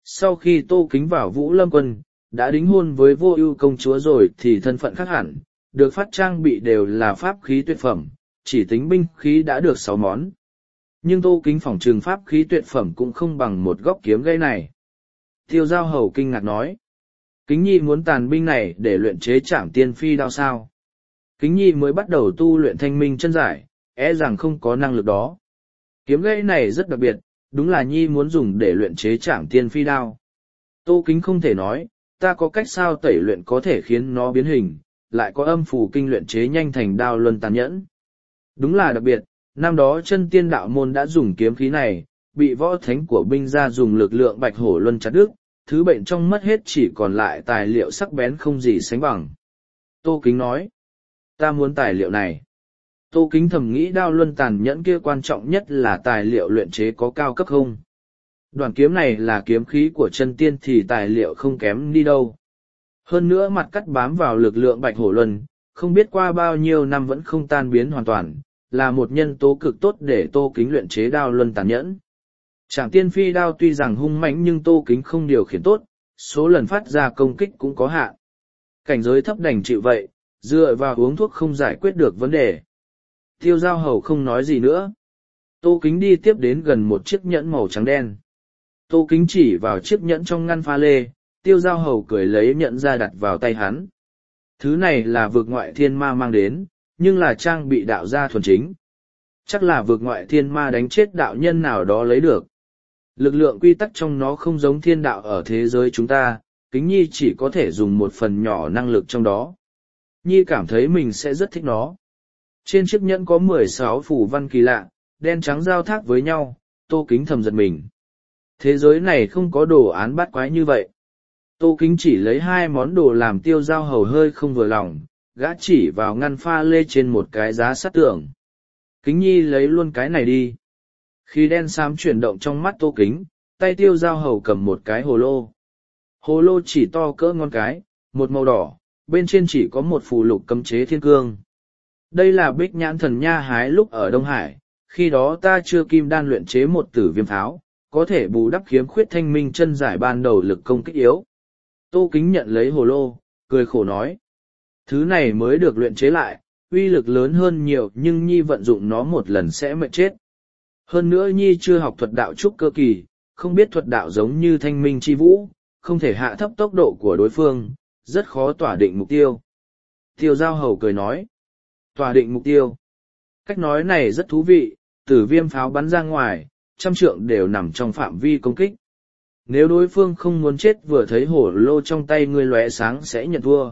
Sau khi Tô Kính vào Vũ Lâm Quân, đã đính hôn với Vô Ưu công chúa rồi thì thân phận khác hẳn, được phát trang bị đều là pháp khí tuyệt phẩm, chỉ tính binh khí đã được sáu món. Nhưng Tô Kính phỏng trường pháp khí tuyệt phẩm cũng không bằng một góc kiếm gây này. Tiêu Giao Hầu kinh ngạc nói, Kính Nhi muốn tàn binh này để luyện chế Trảm Tiên Phi đao sao? Kính Nhi mới bắt đầu tu luyện thanh minh chân giải, e rằng không có năng lực đó. Kiếm gãy này rất đặc biệt, đúng là Nhi muốn dùng để luyện chế Trảm Tiên Phi đao. Tô Kính không thể nói, ta có cách sao tẩy luyện có thể khiến nó biến hình, lại có âm phù kinh luyện chế nhanh thành đao luân tàn nhẫn. Đúng là đặc biệt, năm đó chân tiên đạo môn đã dùng kiếm khí này, bị võ thánh của binh gia dùng lực lượng bạch hổ luân chặt đứt, thứ bệnh trong mất hết chỉ còn lại tài liệu sắc bén không gì sánh bằng. Tô Kính nói, ta muốn tài liệu này. Tô Kính thầm nghĩ đao luân tàn nhẫn kia quan trọng nhất là tài liệu luyện chế có cao cấp không. Đoạn kiếm này là kiếm khí của chân tiên thì tài liệu không kém đi đâu. Hơn nữa mặt cắt bám vào lực lượng bạch hổ luân, không biết qua bao nhiêu năm vẫn không tan biến hoàn toàn, là một nhân tố cực tốt để Tô Kính luyện chế đao luân tàn nhẫn. Trảm Tiên Phi đao tuy rằng hung mãnh nhưng Tô Kính không điều khiển tốt, số lần phát ra công kích cũng có hạn. Cảnh giới thấp đành chịu vậy, dựa vào uống thuốc không giải quyết được vấn đề. Tiêu Giao Hầu không nói gì nữa. Tô Kính đi tiếp đến gần một chiếc nhẫn màu trắng đen. Tô Kính chỉ vào chiếc nhẫn trong ngăn pha lê, Tiêu Giao Hầu cười lấy nhẫn ra đặt vào tay hắn. Thứ này là vực ngoại thiên ma mang đến, nhưng là trang bị đạo gia thuần chính. Chắc là vực ngoại thiên ma đánh chết đạo nhân nào đó lấy được. Lực lượng quy tắc trong nó không giống thiên đạo ở thế giới chúng ta, Kính Nhi chỉ có thể dùng một phần nhỏ năng lực trong đó. Nhi cảm thấy mình sẽ rất thích nó. Trên chiếc nhẫn có mười sáu phù văn kỳ lạ, đen trắng giao thác với nhau, Tô Kính thầm giật mình. Thế giới này không có đồ án bát quái như vậy. Tô Kính chỉ lấy hai món đồ làm Tiêu Giao Hầu hơi không vừa lòng, gã chỉ vào ngăn pha lê trên một cái giá sắt tường. Kính Nhi lấy luôn cái này đi. Khi đen xám chuyển động trong mắt Tô Kính, tay Tiêu Giao Hầu cầm một cái hồ lô. Hồ lô chỉ to cỡ ngón cái, một màu đỏ, bên trên chỉ có một phù lục cấm chế thiên cương. Đây là Bích Nhãn Thần Nha hái lúc ở Đông Hải, khi đó ta chưa kim đan luyện chế một tử viêm pháo, có thể bù đắp khiếm khuyết thanh minh chân giải ban đầu lực công kích yếu. Tô Kính nhận lấy hồ lô, cười khổ nói. Thứ này mới được luyện chế lại, uy lực lớn hơn nhiều nhưng Nhi vận dụng nó một lần sẽ mệt chết. Hơn nữa Nhi chưa học thuật đạo trúc cơ kỳ, không biết thuật đạo giống như thanh minh chi vũ, không thể hạ thấp tốc độ của đối phương, rất khó tỏa định mục tiêu. Tiêu Giao Hầu cười nói. Tỏa định mục tiêu. Cách nói này rất thú vị, tử viêm pháo bắn ra ngoài, trăm trượng đều nằm trong phạm vi công kích. Nếu đối phương không muốn chết vừa thấy hổ lô trong tay ngươi lóe sáng sẽ nhận thua.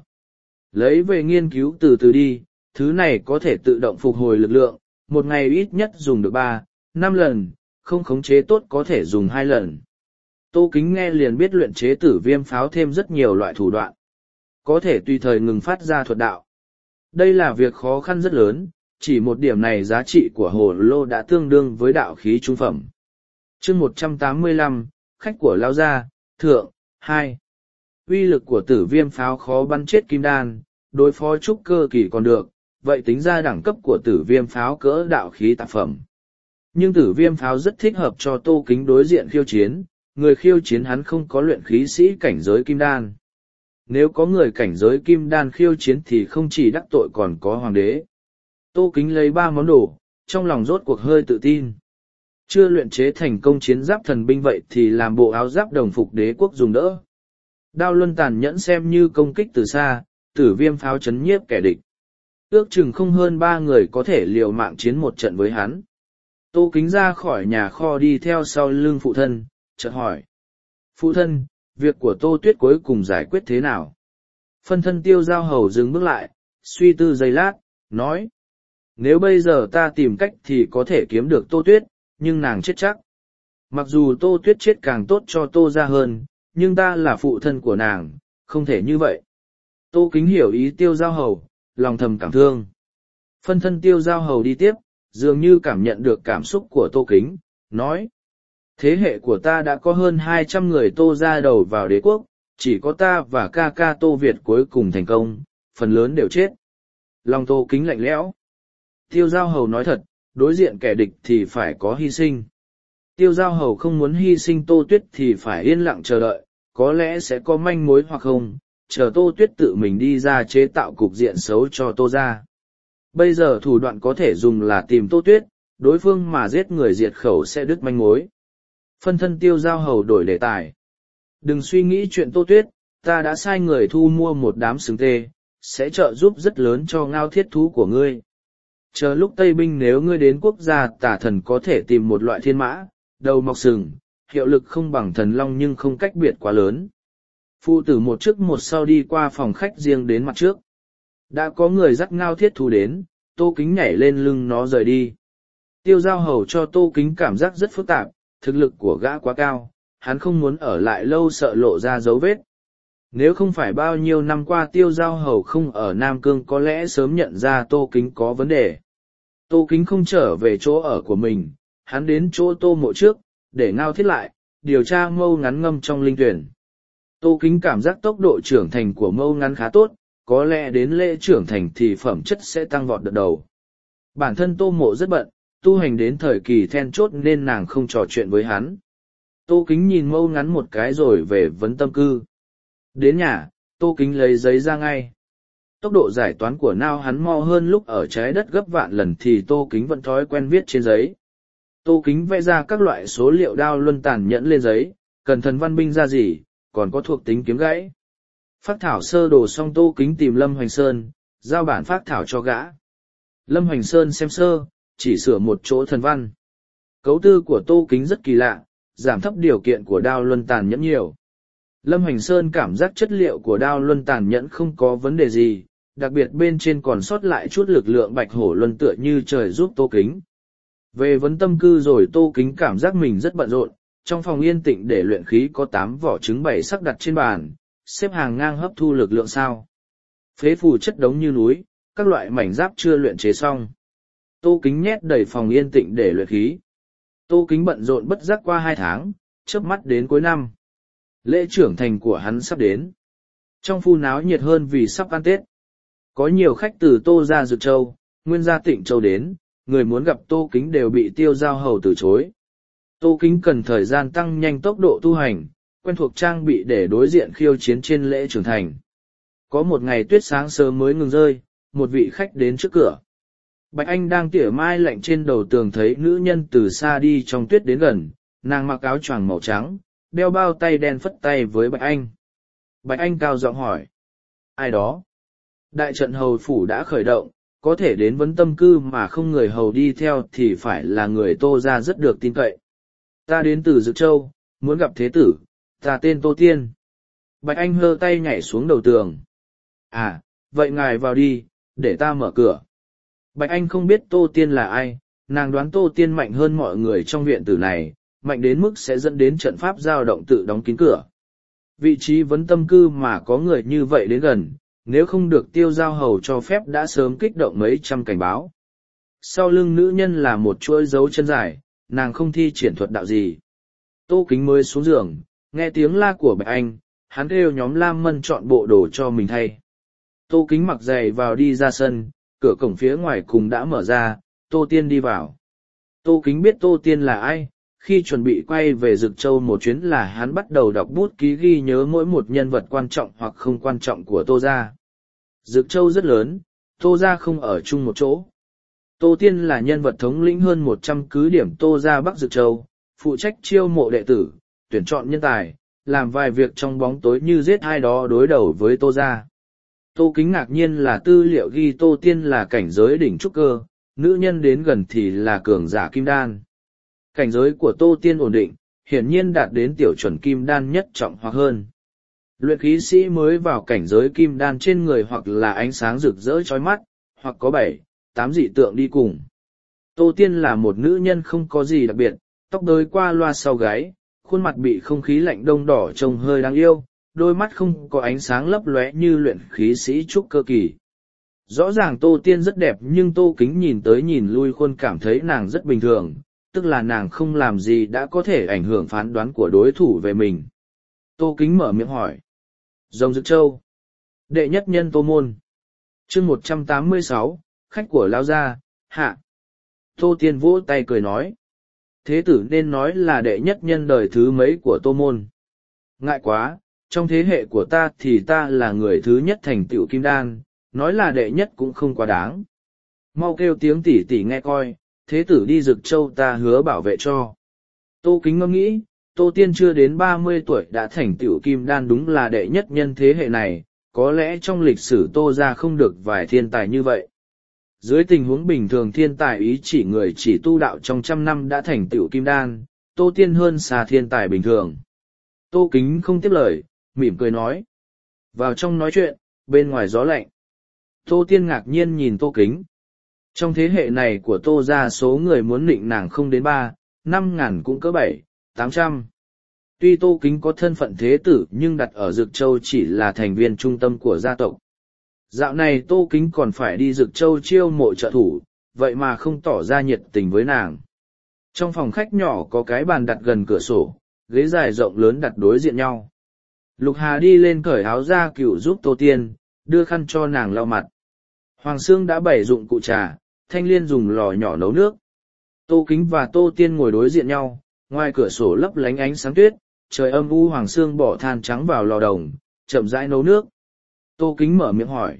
Lấy về nghiên cứu từ từ đi, thứ này có thể tự động phục hồi lực lượng, một ngày ít nhất dùng được ba, năm lần, không khống chế tốt có thể dùng hai lần. Tô Kính nghe liền biết luyện chế tử viêm pháo thêm rất nhiều loại thủ đoạn. Có thể tùy thời ngừng phát ra thuật đạo. Đây là việc khó khăn rất lớn, chỉ một điểm này giá trị của hồ lô đã tương đương với đạo khí trung phẩm. Chương một trăm tám mươi lăm, khách của Lao Gia, Thượng, hai. Uy lực của tử viêm pháo khó bắn chết kim đan, đối phó trúc cơ kỳ còn được, vậy tính ra đẳng cấp của tử viêm pháo cỡ đạo khí tạp phẩm. Nhưng tử viêm pháo rất thích hợp cho Tô Kính đối diện khiêu chiến, người khiêu chiến hắn không có luyện khí sĩ cảnh giới kim đan. Nếu có người cảnh giới kim đan khiêu chiến thì không chỉ đắc tội còn có hoàng đế. Tô Kính lấy ba món đồ, trong lòng rốt cuộc hơi tự tin. Chưa luyện chế thành công chiến giáp thần binh vậy thì làm bộ áo giáp đồng phục đế quốc dùng đỡ. Đao luân tàn nhẫn xem như công kích từ xa, tử viêm pháo chấn nhiếp kẻ địch. Ước chừng không hơn ba người có thể liều mạng chiến một trận với hắn. Tô Kính ra khỏi nhà kho đi theo sau lưng phụ thân, chợt hỏi. Phụ thân, việc của Tô Tuyết cuối cùng giải quyết thế nào? Phân thân Tiêu Giao Hầu dừng bước lại, suy tư giây lát, nói. Nếu bây giờ ta tìm cách thì có thể kiếm được Tô Tuyết, nhưng nàng chết chắc. Mặc dù Tô Tuyết chết càng tốt cho Tô ra hơn, nhưng ta là phụ thân của nàng, không thể như vậy. Tô Kính hiểu ý Tiêu Giao Hầu, lòng thầm cảm thương. Phân thân Tiêu Giao Hầu đi tiếp, dường như cảm nhận được cảm xúc của Tô Kính, nói. Thế hệ của ta đã có hơn hai trăm người Tô ra đầu vào đế quốc, chỉ có ta và ca ca Tô Việt cuối cùng thành công, phần lớn đều chết. Lòng Tô Kính lạnh lẽo. Tiêu Giao Hầu nói thật, đối diện kẻ địch thì phải có hy sinh. Tiêu giao hầu không muốn hy sinh Tô Tuyết thì phải yên lặng chờ đợi, có lẽ sẽ có manh mối hoặc không, chờ Tô Tuyết tự mình đi ra chế tạo cục diện xấu cho Tô ra. Bây giờ thủ đoạn có thể dùng là tìm Tô Tuyết, đối phương mà giết người diệt khẩu sẽ đứt manh mối. Phân thân tiêu giao hầu đổi đề tài. Đừng suy nghĩ chuyện Tô Tuyết, ta đã sai người thu mua một đám sừng tê, sẽ trợ giúp rất lớn cho ngao thiết thú của ngươi. Chờ lúc Tây Binh nếu ngươi đến quốc gia tả thần có thể tìm một loại thiên mã, đầu mọc sừng, hiệu lực không bằng thần long nhưng không cách biệt quá lớn. Phụ tử một trước một sau đi qua phòng khách riêng đến mặt trước. Đã có người dắt ngao thiết thú đến, Tô Kính nhảy lên lưng nó rời đi. Tiêu giao hầu cho Tô Kính cảm giác rất phức tạp, thực lực của gã quá cao, hắn không muốn ở lại lâu sợ lộ ra dấu vết. Nếu không phải bao nhiêu năm qua tiêu giao hầu không ở Nam Cương có lẽ sớm nhận ra Tô Kính có vấn đề. Tô Kính không trở về chỗ ở của mình, hắn đến chỗ Tô Mộ trước, để ngao thiết lại, điều tra mâu ngắn ngâm trong linh tuyển. Tô Kính cảm giác tốc độ trưởng thành của mâu ngắn khá tốt, có lẽ đến lễ trưởng thành thì phẩm chất sẽ tăng vọt đợt đầu. Bản thân Tô Mộ rất bận, tu hành đến thời kỳ then chốt nên nàng không trò chuyện với hắn. Tô Kính nhìn mâu ngắn một cái rồi về vấn tâm cư. Đến nhà, Tô Kính lấy giấy ra ngay. Tốc độ giải toán của nao hắn mo hơn lúc ở trái đất gấp vạn lần thì Tô Kính vẫn thói quen viết trên giấy. Tô Kính vẽ ra các loại số liệu đao luân tàn nhẫn lên giấy, cần thần văn binh ra gì, còn có thuộc tính kiếm gãy. Phác thảo sơ đồ xong Tô Kính tìm Lâm Hoành Sơn, giao bản phác thảo cho gã. Lâm Hoành Sơn xem sơ, chỉ sửa một chỗ thần văn. Cấu tư của Tô Kính rất kỳ lạ, giảm thấp điều kiện của đao luân tàn nhẫn nhiều. Lâm Hoành Sơn cảm giác chất liệu của đao luân tàn nhẫn không có vấn đề gì, đặc biệt bên trên còn sót lại chút lực lượng bạch hổ luân tựa như trời giúp Tô Kính. Về vấn tâm cư rồi Tô Kính cảm giác mình rất bận rộn, trong phòng yên tĩnh để luyện khí có tám vỏ trứng bảy sắc đặt trên bàn, xếp hàng ngang hấp thu lực lượng sao. Phế phù chất đống như núi, các loại mảnh giáp chưa luyện chế xong. Tô Kính nhét đầy phòng yên tĩnh để luyện khí. Tô Kính bận rộn bất giác qua hai tháng, chớp mắt đến cuối năm. Lễ trưởng thành của hắn sắp đến. Trong phu náo nhiệt hơn vì sắp ăn Tết. Có nhiều khách từ Tô ra Dược Châu, Nguyên gia Tịnh Châu đến, người muốn gặp Tô Kính đều bị tiêu giao hầu từ chối. Tô Kính cần thời gian tăng nhanh tốc độ tu hành, quen thuộc trang bị để đối diện khiêu chiến trên lễ trưởng thành. Có một ngày tuyết sáng sớm mới ngừng rơi, một vị khách đến trước cửa. Bạch Anh đang tỉa mai lạnh trên đầu tường thấy nữ nhân từ xa đi trong tuyết đến gần, nàng mặc áo choàng màu trắng, đeo bao tay đen phất tay với Bạch Anh. Bạch Anh cao giọng hỏi. Ai đó? Đại trận hầu phủ đã khởi động, có thể đến vấn tâm cư mà không người hầu đi theo thì phải là người Tô ra rất được tin cậy. Ta đến từ Dược Châu, muốn gặp thế tử, ta tên Tô Tiên. Bạch Anh hơ tay nhảy xuống đầu tường. À, vậy ngài vào đi, để ta mở cửa. Bạch Anh không biết Tô Tiên là ai, nàng đoán Tô Tiên mạnh hơn mọi người trong viện tử này, mạnh đến mức sẽ dẫn đến trận pháp dao động tự đóng kín cửa. Vị trí vấn tâm cư mà có người như vậy đến gần, nếu không được tiêu giao hầu cho phép đã sớm kích động mấy trăm cảnh báo. Sau lưng nữ nhân là một chuỗi dấu chân dài, nàng không thi triển thuật đạo gì. Tô Kính mới xuống giường, nghe tiếng la của Bạch Anh, hắn kêu nhóm Lam Mân chọn bộ đồ cho mình thay. Tô Kính mặc giày vào đi ra sân, cửa cổng phía ngoài cùng đã mở ra, Tô Tiên đi vào. Tô Kính biết Tô Tiên là ai, khi chuẩn bị quay về Dực Châu một chuyến là hắn bắt đầu đọc bút ký ghi nhớ mỗi một nhân vật quan trọng hoặc không quan trọng của Tô gia. Dực Châu rất lớn, Tô gia không ở chung một chỗ. Tô Tiên là nhân vật thống lĩnh hơn một trăm cứ điểm Tô gia Bắc Dực Châu, phụ trách chiêu mộ đệ tử, tuyển chọn nhân tài, làm vài việc trong bóng tối như giết ai đó đối đầu với Tô gia. Tô Kính ngạc nhiên là tư liệu ghi Tô Tiên là cảnh giới đỉnh trúc cơ, nữ nhân đến gần thì là cường giả kim đan. Cảnh giới của Tô Tiên ổn định, hiển nhiên đạt đến tiểu chuẩn kim đan nhất trọng hoặc hơn. Luyện khí sĩ mới vào cảnh giới kim đan trên người hoặc là ánh sáng rực rỡ chói mắt, hoặc có bảy, tám dị tượng đi cùng. Tô Tiên là một nữ nhân không có gì đặc biệt, tóc đới qua loa sau gáy, khuôn mặt bị không khí lạnh đông đỏ trông hơi đáng yêu, đôi mắt không có ánh sáng lấp lóe như luyện khí sĩ trúc cơ kỳ. Rõ ràng Tô Tiên rất đẹp nhưng Tô Kính nhìn tới nhìn lui khuôn cảm thấy nàng rất bình thường, tức là nàng không làm gì đã có thể ảnh hưởng phán đoán của đối thủ về mình. Tô Kính mở miệng hỏi. Rồng Dực Châu. Đệ nhất nhân Tô Môn. chương một trăm tám mươi sáu, khách của Lao Gia, hạ. Tô Tiên vỗ tay cười nói. thế tử nên nói là đệ nhất nhân đời thứ mấy của tô môn. Ngại quá, trong thế hệ của ta thì ta là người thứ nhất thành tựu kim đan, nói là đệ nhất cũng không quá đáng. Mau kêu tiếng tỷ tỷ nghe coi, thế tử đi Dực Châu ta hứa bảo vệ cho. Tô Kính ngẫm nghĩ, Tô Tiên chưa đến ba mươi tuổi đã thành tựu kim đan đúng là đệ nhất nhân thế hệ này, có lẽ trong lịch sử Tô ra không được vài thiên tài như vậy. Dưới tình huống bình thường thiên tài ý chỉ người chỉ tu đạo trong trăm năm đã thành tựu kim đan, Tô Tiên hơn xa thiên tài bình thường. Tô Kính không tiếp lời, mỉm cười nói. Vào trong nói chuyện, bên ngoài gió lạnh. Tô Tiên ngạc nhiên nhìn Tô Kính. Trong thế hệ này của Tô ra số người muốn nịnh nàng không đến ba, năm ngàn cũng cỡ bảy, tám trăm. Tuy Tô Kính có thân phận thế tử nhưng đặt ở Dực Châu chỉ là thành viên trung tâm của gia tộc. Dạo này Tô Kính còn phải đi Dực Châu chiêu mộ trợ thủ, vậy mà không tỏ ra nhiệt tình với nàng. Trong phòng khách nhỏ có cái bàn đặt gần cửa sổ, ghế dài rộng lớn đặt đối diện nhau. Lục Hà đi lên cởi áo ra cựu giúp Tô Tiên, đưa khăn cho nàng lau mặt. Hoàng Sương đã bày dụng cụ trà, Thanh Liên dùng lò nhỏ nấu nước. Tô Kính và Tô Tiên ngồi đối diện nhau, ngoài cửa sổ lấp lánh ánh sáng tuyết, trời âm u. Hoàng Sương bỏ than trắng vào lò đồng, chậm rãi nấu nước. Tô Kính mở miệng hỏi.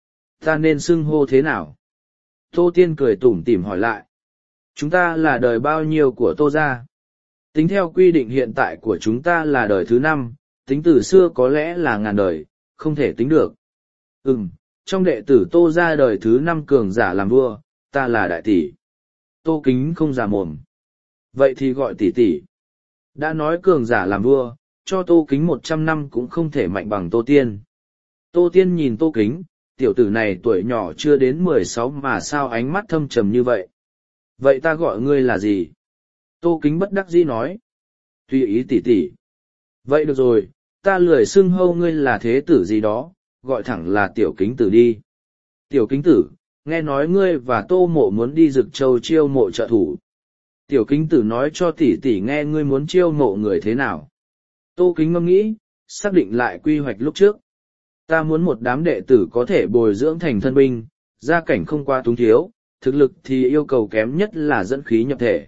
Ta nên xưng hô thế nào? Tô Tiên cười tủm tỉm hỏi lại. Chúng ta là đời bao nhiêu của Tô gia? Tính theo quy định hiện tại của chúng ta là đời thứ năm, tính từ xưa có lẽ là ngàn đời, không thể tính được. Ừm, trong đệ tử Tô gia đời thứ năm cường giả làm vua, ta là đại tỷ. Tô Kính không giả mồm. Vậy thì gọi tỷ tỷ. Đã nói cường giả làm vua, cho Tô Kính một trăm năm cũng không thể mạnh bằng Tô Tiên. Tô Tiên nhìn Tô Kính, tiểu tử này tuổi nhỏ chưa đến mười sáu mà sao ánh mắt thâm trầm như vậy. Vậy ta gọi ngươi là gì? Tô Kính bất đắc dĩ nói. Tùy ý tỷ tỷ. Vậy được rồi, ta lười xưng hô ngươi là thế tử gì đó, gọi thẳng là tiểu Kính tử đi. Tiểu Kính tử, nghe nói ngươi và Tô Mộ muốn đi Dực Châu chiêu mộ trợ thủ. Tiểu Kính tử nói cho tỷ tỷ nghe ngươi muốn chiêu mộ người thế nào. Tô Kính ngẫm nghĩ, xác định lại quy hoạch lúc trước. Ta muốn một đám đệ tử có thể bồi dưỡng thành thân binh, gia cảnh không qua túng thiếu, thực lực thì yêu cầu kém nhất là dẫn khí nhập thể.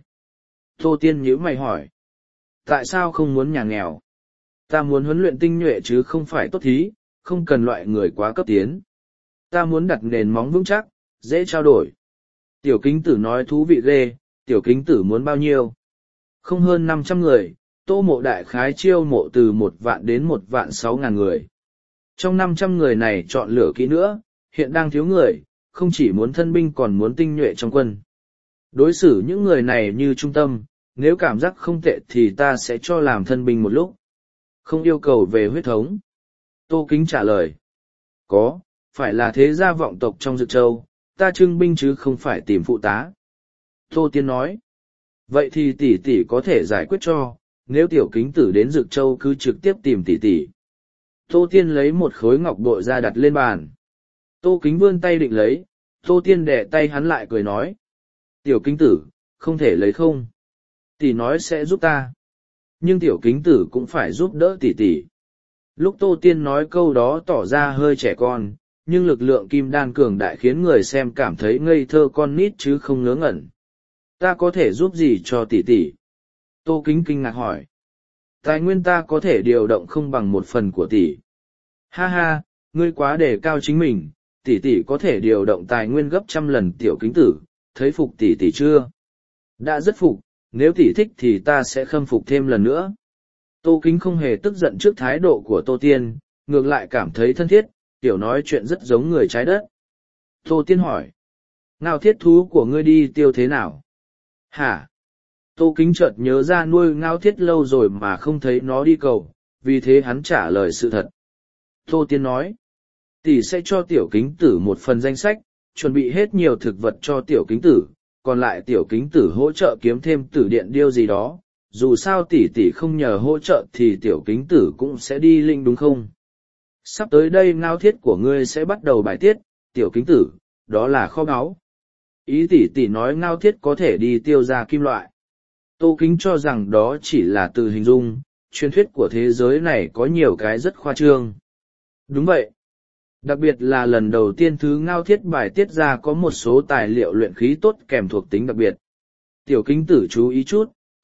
Tô Tiên nhíu mày hỏi. Tại sao không muốn nhà nghèo? Ta muốn huấn luyện tinh nhuệ chứ không phải tốt thí, không cần loại người quá cấp tiến. Ta muốn đặt nền móng vững chắc, dễ trao đổi. Tiểu Kính tử nói thú vị ghê, tiểu Kính tử muốn bao nhiêu? Không hơn năm trăm người, Tô Mộ đại khái chiêu mộ từ một vạn đến một vạn sáu ngàn người. Trong năm trăm người này chọn lựa kỹ nữa, hiện đang thiếu người, không chỉ muốn thân binh còn muốn tinh nhuệ trong quân. Đối xử những người này như trung tâm, nếu cảm giác không tệ thì ta sẽ cho làm thân binh một lúc. Không yêu cầu về huyết thống. Tô Kính trả lời. Có, phải là thế gia vọng tộc trong Dực Châu, ta trưng binh chứ không phải tìm phụ tá. Tô Tiên nói. Vậy thì tỷ tỷ có thể giải quyết cho, nếu tiểu Kính tử đến Dực Châu cứ trực tiếp tìm tỷ tỷ. Tô Tiên lấy một khối ngọc bội ra đặt lên bàn. Tô Kính vươn tay định lấy, Tô Tiên đè tay hắn lại cười nói. Tiểu Kính tử, không thể lấy không? Tỷ nói sẽ giúp ta. Nhưng tiểu Kính tử cũng phải giúp đỡ tỷ tỷ. Lúc Tô Tiên nói câu đó tỏ ra hơi trẻ con, nhưng lực lượng kim đan cường đại khiến người xem cảm thấy ngây thơ con nít chứ không ngớ ngẩn. Ta có thể giúp gì cho tỷ tỷ? Tô Kính kinh ngạc hỏi. Tài nguyên ta có thể điều động không bằng một phần của tỷ. Ha ha, ngươi quá đề cao chính mình, tỷ tỷ có thể điều động tài nguyên gấp trăm lần tiểu Kính tử, thấy phục tỷ tỷ chưa? Đã rất phục, nếu tỷ thích thì ta sẽ khâm phục thêm lần nữa. Tô Kính không hề tức giận trước thái độ của Tô Tiên, ngược lại cảm thấy thân thiết, tiểu nói chuyện rất giống người trái đất. Tô Tiên hỏi. Ngao thiết thú của ngươi đi tiêu thế nào? Hả? Tô Kính chợt nhớ ra nuôi ngao thiết lâu rồi mà không thấy nó đi cầu, vì thế hắn trả lời sự thật. Tô Tiên nói. Tỷ sẽ cho tiểu Kính tử một phần danh sách, chuẩn bị hết nhiều thực vật cho tiểu Kính tử, còn lại tiểu Kính tử hỗ trợ kiếm thêm tử điện điêu gì đó. Dù sao tỷ tỷ không nhờ hỗ trợ thì tiểu Kính tử cũng sẽ đi linh đúng không? Sắp tới đây ngao thiết của ngươi sẽ bắt đầu bài tiết, tiểu Kính tử, đó là kho báu. Ý tỷ tỷ nói ngao thiết có thể đi tiêu ra kim loại. Tô Kính cho rằng đó chỉ là từ hình dung, truyền thuyết của thế giới này có nhiều cái rất khoa trương. Đúng vậy. Đặc biệt là lần đầu tiên thứ ngao thiết bài tiết ra có một số tài liệu luyện khí tốt kèm thuộc tính đặc biệt. Tiểu Kính tử chú ý chút,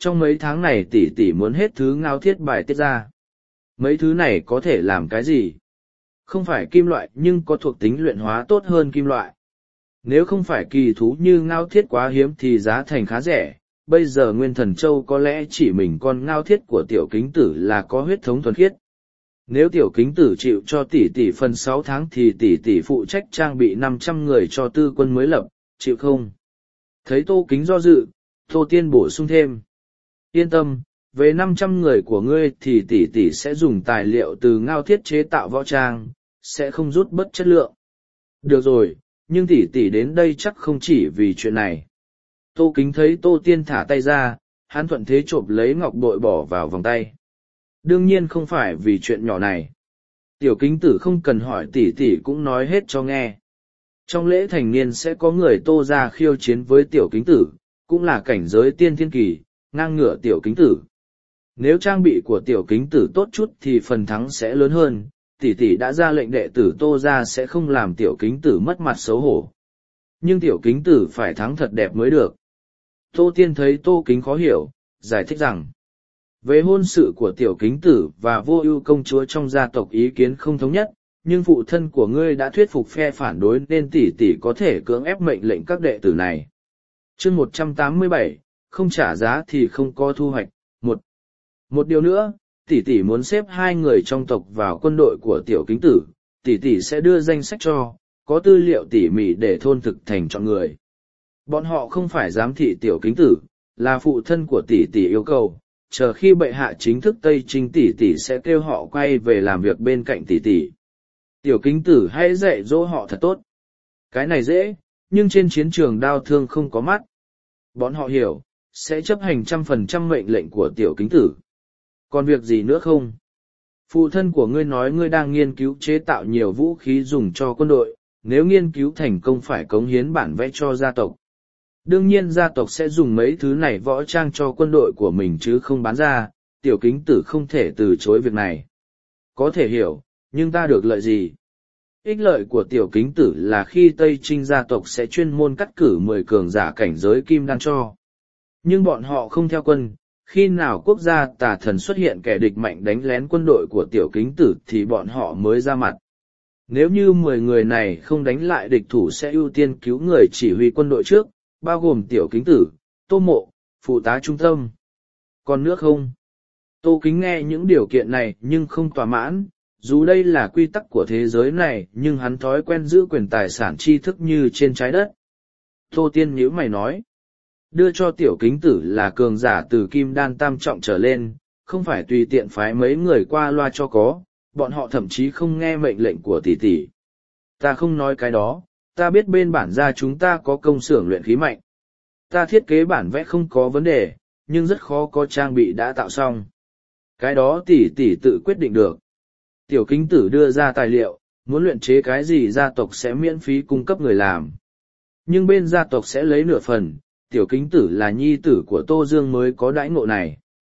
trong mấy tháng này tỷ tỷ muốn hết thứ ngao thiết bài tiết ra. Mấy thứ này có thể làm cái gì? Không phải kim loại nhưng có thuộc tính luyện hóa tốt hơn kim loại. Nếu không phải kỳ thú như ngao thiết quá hiếm thì giá thành khá rẻ. Bây giờ Nguyên Thần Châu có lẽ chỉ mình con ngao thiết của tiểu kính tử là có huyết thống thuần khiết. Nếu tiểu kính tử chịu cho tỷ tỷ phần sáu tháng thì tỷ tỷ phụ trách trang bị năm trăm người cho tư quân mới lập, chịu không? Thấy Tô Kính do dự, Tô Tiên bổ sung thêm. Yên tâm, về năm trăm người của ngươi thì tỷ tỷ sẽ dùng tài liệu từ ngao thiết chế tạo võ trang, sẽ không rút bớt chất lượng. Được rồi, nhưng tỷ tỷ đến đây chắc không chỉ vì chuyện này. Tô Kính thấy Tô Tiên thả tay ra, hắn thuận thế chộp lấy ngọc bội bỏ vào vòng tay. Đương nhiên không phải vì chuyện nhỏ này. Tiểu kính tử không cần hỏi tỷ tỷ cũng nói hết cho nghe. Trong lễ thành niên sẽ có người Tô ra khiêu chiến với tiểu kính tử, cũng là cảnh giới tiên thiên kỳ, ngang ngửa tiểu kính tử. Nếu trang bị của tiểu kính tử tốt chút thì phần thắng sẽ lớn hơn, tỷ tỷ đã ra lệnh đệ tử Tô ra sẽ không làm tiểu kính tử mất mặt xấu hổ. Nhưng tiểu kính tử phải thắng thật đẹp mới được. Tô Tiên thấy Tô Kính khó hiểu, giải thích rằng, về hôn sự của tiểu kính tử và vô ưu công chúa trong gia tộc ý kiến không thống nhất, nhưng phụ thân của ngươi đã thuyết phục phe phản đối nên tỷ tỷ có thể cưỡng ép mệnh lệnh các đệ tử này. Chương một trăm tám mươi bảy, không trả giá thì không có thu hoạch. Một, một điều nữa, tỷ tỷ muốn xếp hai người trong tộc vào quân đội của tiểu kính tử, tỷ tỷ sẽ đưa danh sách cho, có tư liệu tỉ mỉ để thôn thực thành chọn người. Bọn họ không phải giám thị tiểu kính tử, là phụ thân của tỷ tỷ yêu cầu, chờ khi bệ hạ chính thức Tây Trinh tỷ tỷ sẽ kêu họ quay về làm việc bên cạnh tỷ tỷ. Tiểu kính tử hãy dạy dỗ họ thật tốt. Cái này dễ, nhưng trên chiến trường đao thương không có mắt. Bọn họ hiểu, sẽ chấp hành trăm phần trăm mệnh lệnh của tiểu kính tử. Còn việc gì nữa không? Phụ thân của ngươi nói ngươi đang nghiên cứu chế tạo nhiều vũ khí dùng cho quân đội, nếu nghiên cứu thành công phải cống hiến bản vẽ cho gia tộc. Đương nhiên gia tộc sẽ dùng mấy thứ này võ trang cho quân đội của mình chứ không bán ra, tiểu kính tử không thể từ chối việc này. Có thể hiểu, nhưng ta được lợi gì? Ích lợi của tiểu kính tử là khi Tây Trinh gia tộc sẽ chuyên môn cắt cử mười cường giả cảnh giới kim đan cho. Nhưng bọn họ không theo quân, khi nào quốc gia tà thần xuất hiện kẻ địch mạnh đánh lén quân đội của tiểu kính tử thì bọn họ mới ra mặt. Nếu như mười người này không đánh lại địch thủ sẽ ưu tiên cứu người chỉ huy quân đội trước, bao gồm tiểu kính tử, Tô Mộ, phụ tá trung tâm. Còn nữa không? Tô Kính nghe những điều kiện này nhưng không thỏa mãn, dù đây là quy tắc của thế giới này nhưng hắn thói quen giữ quyền tài sản tri thức như trên trái đất. Tô Tiên nhíu mày nói, đưa cho tiểu kính tử là cường giả từ kim đan tam trọng trở lên, không phải tùy tiện phái mấy người qua loa cho có, bọn họ thậm chí không nghe mệnh lệnh của tỷ tỷ. Ta không nói cái đó, ta biết bên bản gia chúng ta có công xưởng luyện khí mạnh. Ta thiết kế bản vẽ không có vấn đề, nhưng rất khó có trang bị đã tạo xong. Cái đó tỷ tỷ tự quyết định được. Tiểu kính tử đưa ra tài liệu, muốn luyện chế cái gì gia tộc sẽ miễn phí cung cấp người làm. Nhưng bên gia tộc sẽ lấy nửa phần, tiểu kính tử là nhi tử của Tô Dương mới có đãi ngộ này.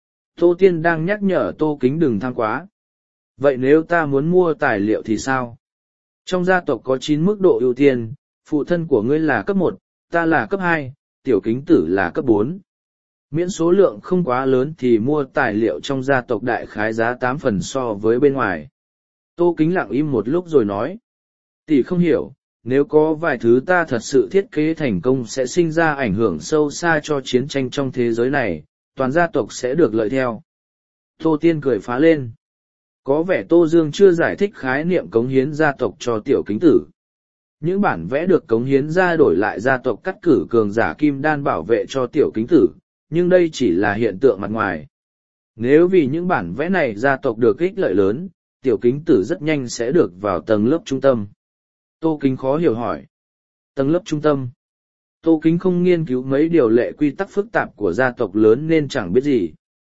Tô Tiên đang nhắc nhở Tô Kính đừng tham quá. Vậy nếu ta muốn mua tài liệu thì sao? Trong gia tộc có chín mức độ ưu tiên, phụ thân của ngươi là cấp một, ta là cấp hai, tiểu kính tử là cấp bốn. Miễn số lượng không quá lớn thì mua tài liệu trong gia tộc đại khái giá tám phần so với bên ngoài. Tô Kính lặng im một lúc rồi nói. Tỷ không hiểu, nếu có vài thứ ta thật sự thiết kế thành công sẽ sinh ra ảnh hưởng sâu xa cho chiến tranh trong thế giới này, toàn gia tộc sẽ được lợi theo. Tô Tiên cười phá lên. Có vẻ Tô Dương chưa giải thích khái niệm cống hiến gia tộc cho tiểu kính tử. Những bản vẽ được cống hiến ra đổi lại gia tộc cắt cử cường giả kim đan bảo vệ cho tiểu kính tử, nhưng đây chỉ là hiện tượng mặt ngoài. Nếu vì những bản vẽ này gia tộc được ích lợi lớn, tiểu kính tử rất nhanh sẽ được vào tầng lớp trung tâm. Tô Kính khó hiểu hỏi. Tầng lớp trung tâm. Tô Kính không nghiên cứu mấy điều lệ quy tắc phức tạp của gia tộc lớn nên chẳng biết gì.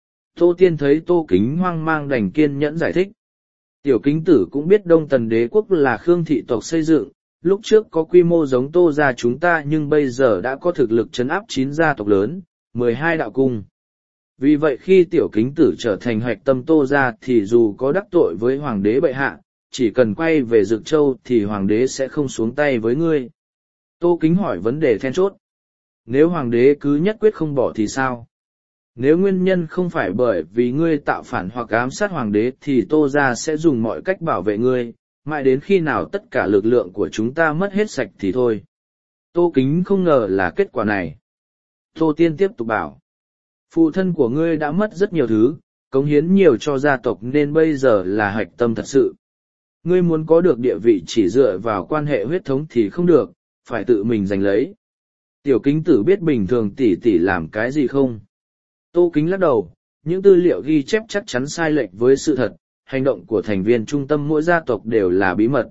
Tô Tiên thấy Tô Kính hoang mang đành kiên nhẫn giải thích. Tiểu kính tử cũng biết Đông Tần đế quốc là Khương thị tộc xây dựng, lúc trước có quy mô giống Tô gia chúng ta nhưng bây giờ đã có thực lực trấn áp chín gia tộc lớn, mười hai đạo cung. Vì vậy khi tiểu kính tử trở thành hoạch tâm Tô gia thì dù có đắc tội với hoàng đế bệ hạ, chỉ cần quay về Dực Châu thì hoàng đế sẽ không xuống tay với ngươi. Tô Kính hỏi vấn đề then chốt. Nếu hoàng đế cứ nhất quyết không bỏ thì sao? Nếu nguyên nhân không phải bởi vì ngươi tạo phản hoặc ám sát hoàng đế thì Tô gia sẽ dùng mọi cách bảo vệ ngươi, mãi đến khi nào tất cả lực lượng của chúng ta mất hết sạch thì thôi. Tô Kính không ngờ là kết quả này. Tô Tiên tiếp tục bảo. Phụ thân của ngươi đã mất rất nhiều thứ, cống hiến nhiều cho gia tộc nên bây giờ là hạch tâm thật sự. Ngươi muốn có được địa vị chỉ dựa vào quan hệ huyết thống thì không được, phải tự mình giành lấy. Tiểu Kính Tử biết bình thường tỷ tỷ làm cái gì không? Tô Kính lắc đầu, những tư liệu ghi chép chắc chắn sai lệch với sự thật, hành động của thành viên trung tâm mỗi gia tộc đều là bí mật.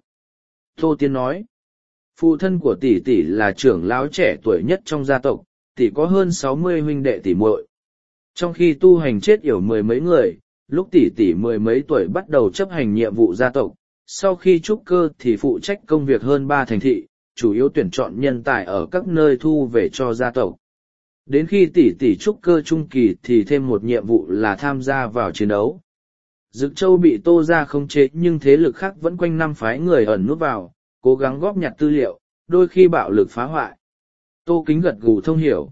Tô Tiên nói, phụ thân của tỷ tỷ là trưởng lão trẻ tuổi nhất trong gia tộc, tỷ có hơn sáu mươi huynh đệ tỷ muội. Trong khi tu hành chết yểu mười mấy người, lúc tỷ tỷ mười mấy tuổi bắt đầu chấp hành nhiệm vụ gia tộc, sau khi trúc cơ thì phụ trách công việc hơn ba thành thị, chủ yếu tuyển chọn nhân tài ở các nơi thu về cho gia tộc. Đến khi tỷ tỷ trúc cơ trung kỳ thì thêm một nhiệm vụ là tham gia vào chiến đấu. Dực Châu bị Tô gia khống chế nhưng thế lực khác vẫn quanh năm phái người ẩn nút vào, cố gắng góp nhặt tư liệu, đôi khi bạo lực phá hoại. Tô Kính gật gù thông hiểu.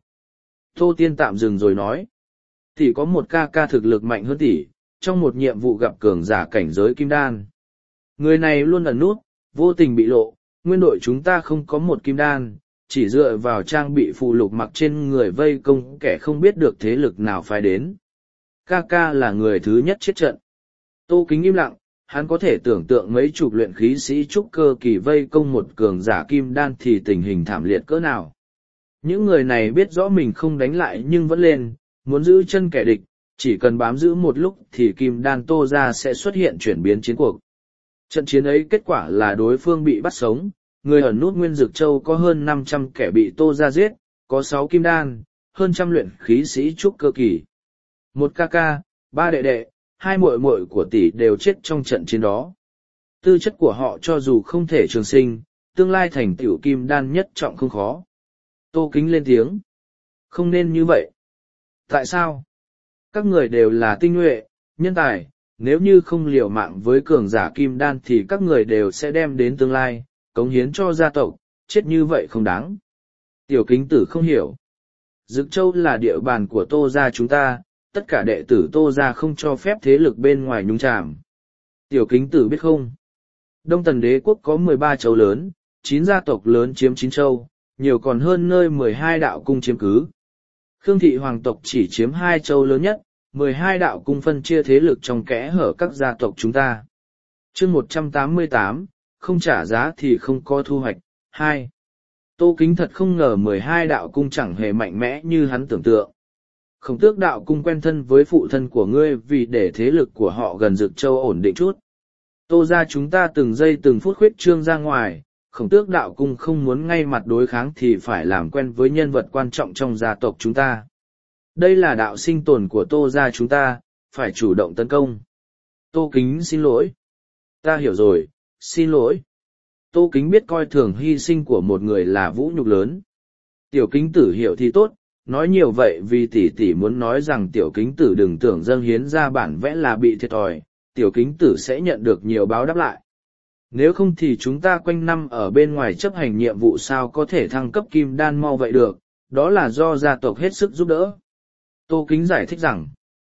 Tô Tiên tạm dừng rồi nói. Tỷ có một ca ca thực lực mạnh hơn tỷ, trong một nhiệm vụ gặp cường giả cảnh giới kim đan. Người này luôn ẩn nút, vô tình bị lộ, nguyên đội chúng ta không có một kim đan, chỉ dựa vào trang bị phụ lục mặc trên người vây công kẻ không biết được thế lực nào phái đến. Ca ca là người thứ nhất chết trận. Tô Kính im lặng, hắn có thể tưởng tượng mấy chục luyện khí sĩ trúc cơ kỳ vây công một cường giả kim đan thì tình hình thảm liệt cỡ nào. Những người này biết rõ mình không đánh lại nhưng vẫn lên, muốn giữ chân kẻ địch, chỉ cần bám giữ một lúc thì kim đan Tô gia sẽ xuất hiện chuyển biến chiến cuộc. Trận chiến ấy kết quả là đối phương bị bắt sống, người ở nút Nguyên Dực Châu có hơn năm trăm kẻ bị Tô gia giết, có sáu kim đan, hơn trăm luyện khí sĩ trúc cơ kỳ. Một ca ca, ba đệ đệ, hai muội muội của tỷ đều chết trong trận chiến đó. Tư chất của họ cho dù không thể trường sinh, tương lai thành tựu kim đan nhất trọng không khó. Tô Kính lên tiếng. Không nên như vậy. Tại sao? Các người đều là tinh nhuệ, nhân tài, nếu như không liều mạng với cường giả kim đan thì các người đều sẽ đem đến tương lai, cống hiến cho gia tộc, chết như vậy không đáng. Tiểu Kính Tử không hiểu. Dực Châu là địa bàn của Tô gia chúng ta, tất cả đệ tử Tô gia không cho phép thế lực bên ngoài nhúng chàm. Tiểu Kính Tử biết không? Đông Tần Đế quốc có mười ba châu lớn, chín gia tộc lớn chiếm chín châu, nhiều còn hơn nơi mười hai đạo cung chiếm cứ. Khương thị hoàng tộc chỉ chiếm hai châu lớn nhất, mười hai đạo cung phân chia thế lực trong kẽ hở các gia tộc chúng ta. Chương một trăm tám mươi tám, không trả giá thì không có thu hoạch. hai. Tô Kính thật không ngờ mười hai đạo cung chẳng hề mạnh mẽ như hắn tưởng tượng. Khổng Tước đạo cung quen thân với phụ thân của ngươi vì để thế lực của họ gần Dực Châu ổn định chút. Tô gia chúng ta từng giây từng phút khuyết trương ra ngoài, Khổng Tước đạo cung không muốn ngay mặt đối kháng thì phải làm quen với nhân vật quan trọng trong gia tộc chúng ta. Đây là đạo sinh tồn của Tô gia chúng ta, phải chủ động tấn công. Tô Kính xin lỗi. Ta hiểu rồi, xin lỗi. Tô Kính biết coi thường hy sinh của một người là vũ nhục lớn. Tiểu Kính Tử hiểu thì tốt, nói nhiều vậy vì tỷ tỷ muốn nói rằng Tiểu Kính Tử đừng tưởng dâng hiến ra bản vẽ là bị thiệt thòi, Tiểu Kính Tử sẽ nhận được nhiều báo đáp lại. Nếu không thì chúng ta quanh năm ở bên ngoài chấp hành nhiệm vụ sao có thể thăng cấp kim đan mau vậy được, đó là do gia tộc hết sức giúp đỡ. Tô Kính giải thích rằng,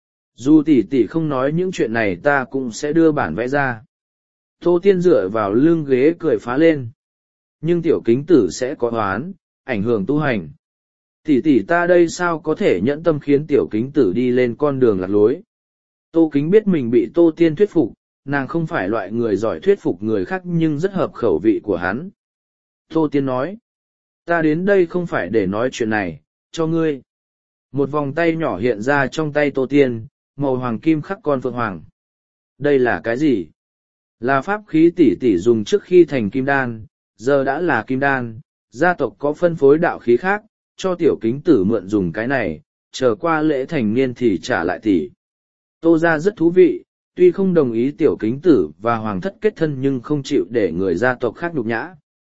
dù tỷ tỷ không nói những chuyện này ta cũng sẽ đưa bản vẽ ra. Tô Tiên dựa vào lưng ghế cười phá lên. Nhưng Tiểu Kính Tử sẽ có oán, ảnh hưởng tu hành. Tỷ tỷ ta đây sao có thể nhẫn tâm khiến Tiểu Kính Tử đi lên con đường lạc lối. Tô Kính biết mình bị Tô Tiên thuyết phục, nàng không phải loại người giỏi thuyết phục người khác nhưng rất hợp khẩu vị của hắn. Tô Tiên nói, ta đến đây không phải để nói chuyện này, cho ngươi. Một vòng tay nhỏ hiện ra trong tay Tô Tiên, màu hoàng kim khắc con phượng hoàng. Đây là cái gì? Là pháp khí tỷ tỷ dùng trước khi thành kim đan, giờ đã là kim đan, gia tộc có phân phối đạo khí khác, cho Tiểu Kính Tử mượn dùng cái này, chờ qua lễ thành niên thì trả lại tỷ. Tô gia rất thú vị, tuy không đồng ý Tiểu Kính Tử và hoàng thất kết thân nhưng không chịu để người gia tộc khác nhục nhã.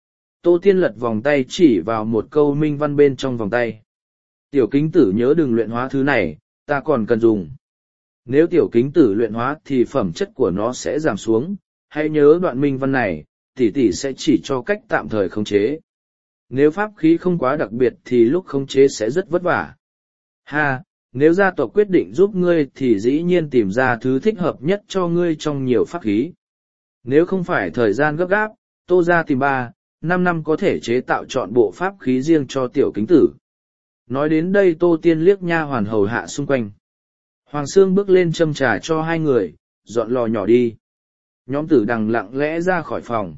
Tô Tiên lật vòng tay chỉ vào một câu minh văn bên trong vòng tay. Tiểu Kính Tử nhớ đừng luyện hóa thứ này, ta còn cần dùng. Nếu Tiểu Kính Tử luyện hóa thì phẩm chất của nó sẽ giảm xuống, hãy nhớ đoạn minh văn này, tỷ tỷ sẽ chỉ cho cách tạm thời khống chế. Nếu pháp khí không quá đặc biệt thì lúc khống chế sẽ rất vất vả. Ha, nếu gia tộc quyết định giúp ngươi thì dĩ nhiên tìm ra thứ thích hợp nhất cho ngươi trong nhiều pháp khí. Nếu không phải thời gian gấp gáp, Tô gia tìm ba, năm năm có thể chế tạo chọn bộ pháp khí riêng cho tiểu kính tử. Nói đến đây Tô Tiên liếc nha hoàn hầu hạ xung quanh. Hoàng Sương bước lên châm trà cho hai người, dọn lò nhỏ đi. Nhóm tử đằng lặng lẽ ra khỏi phòng.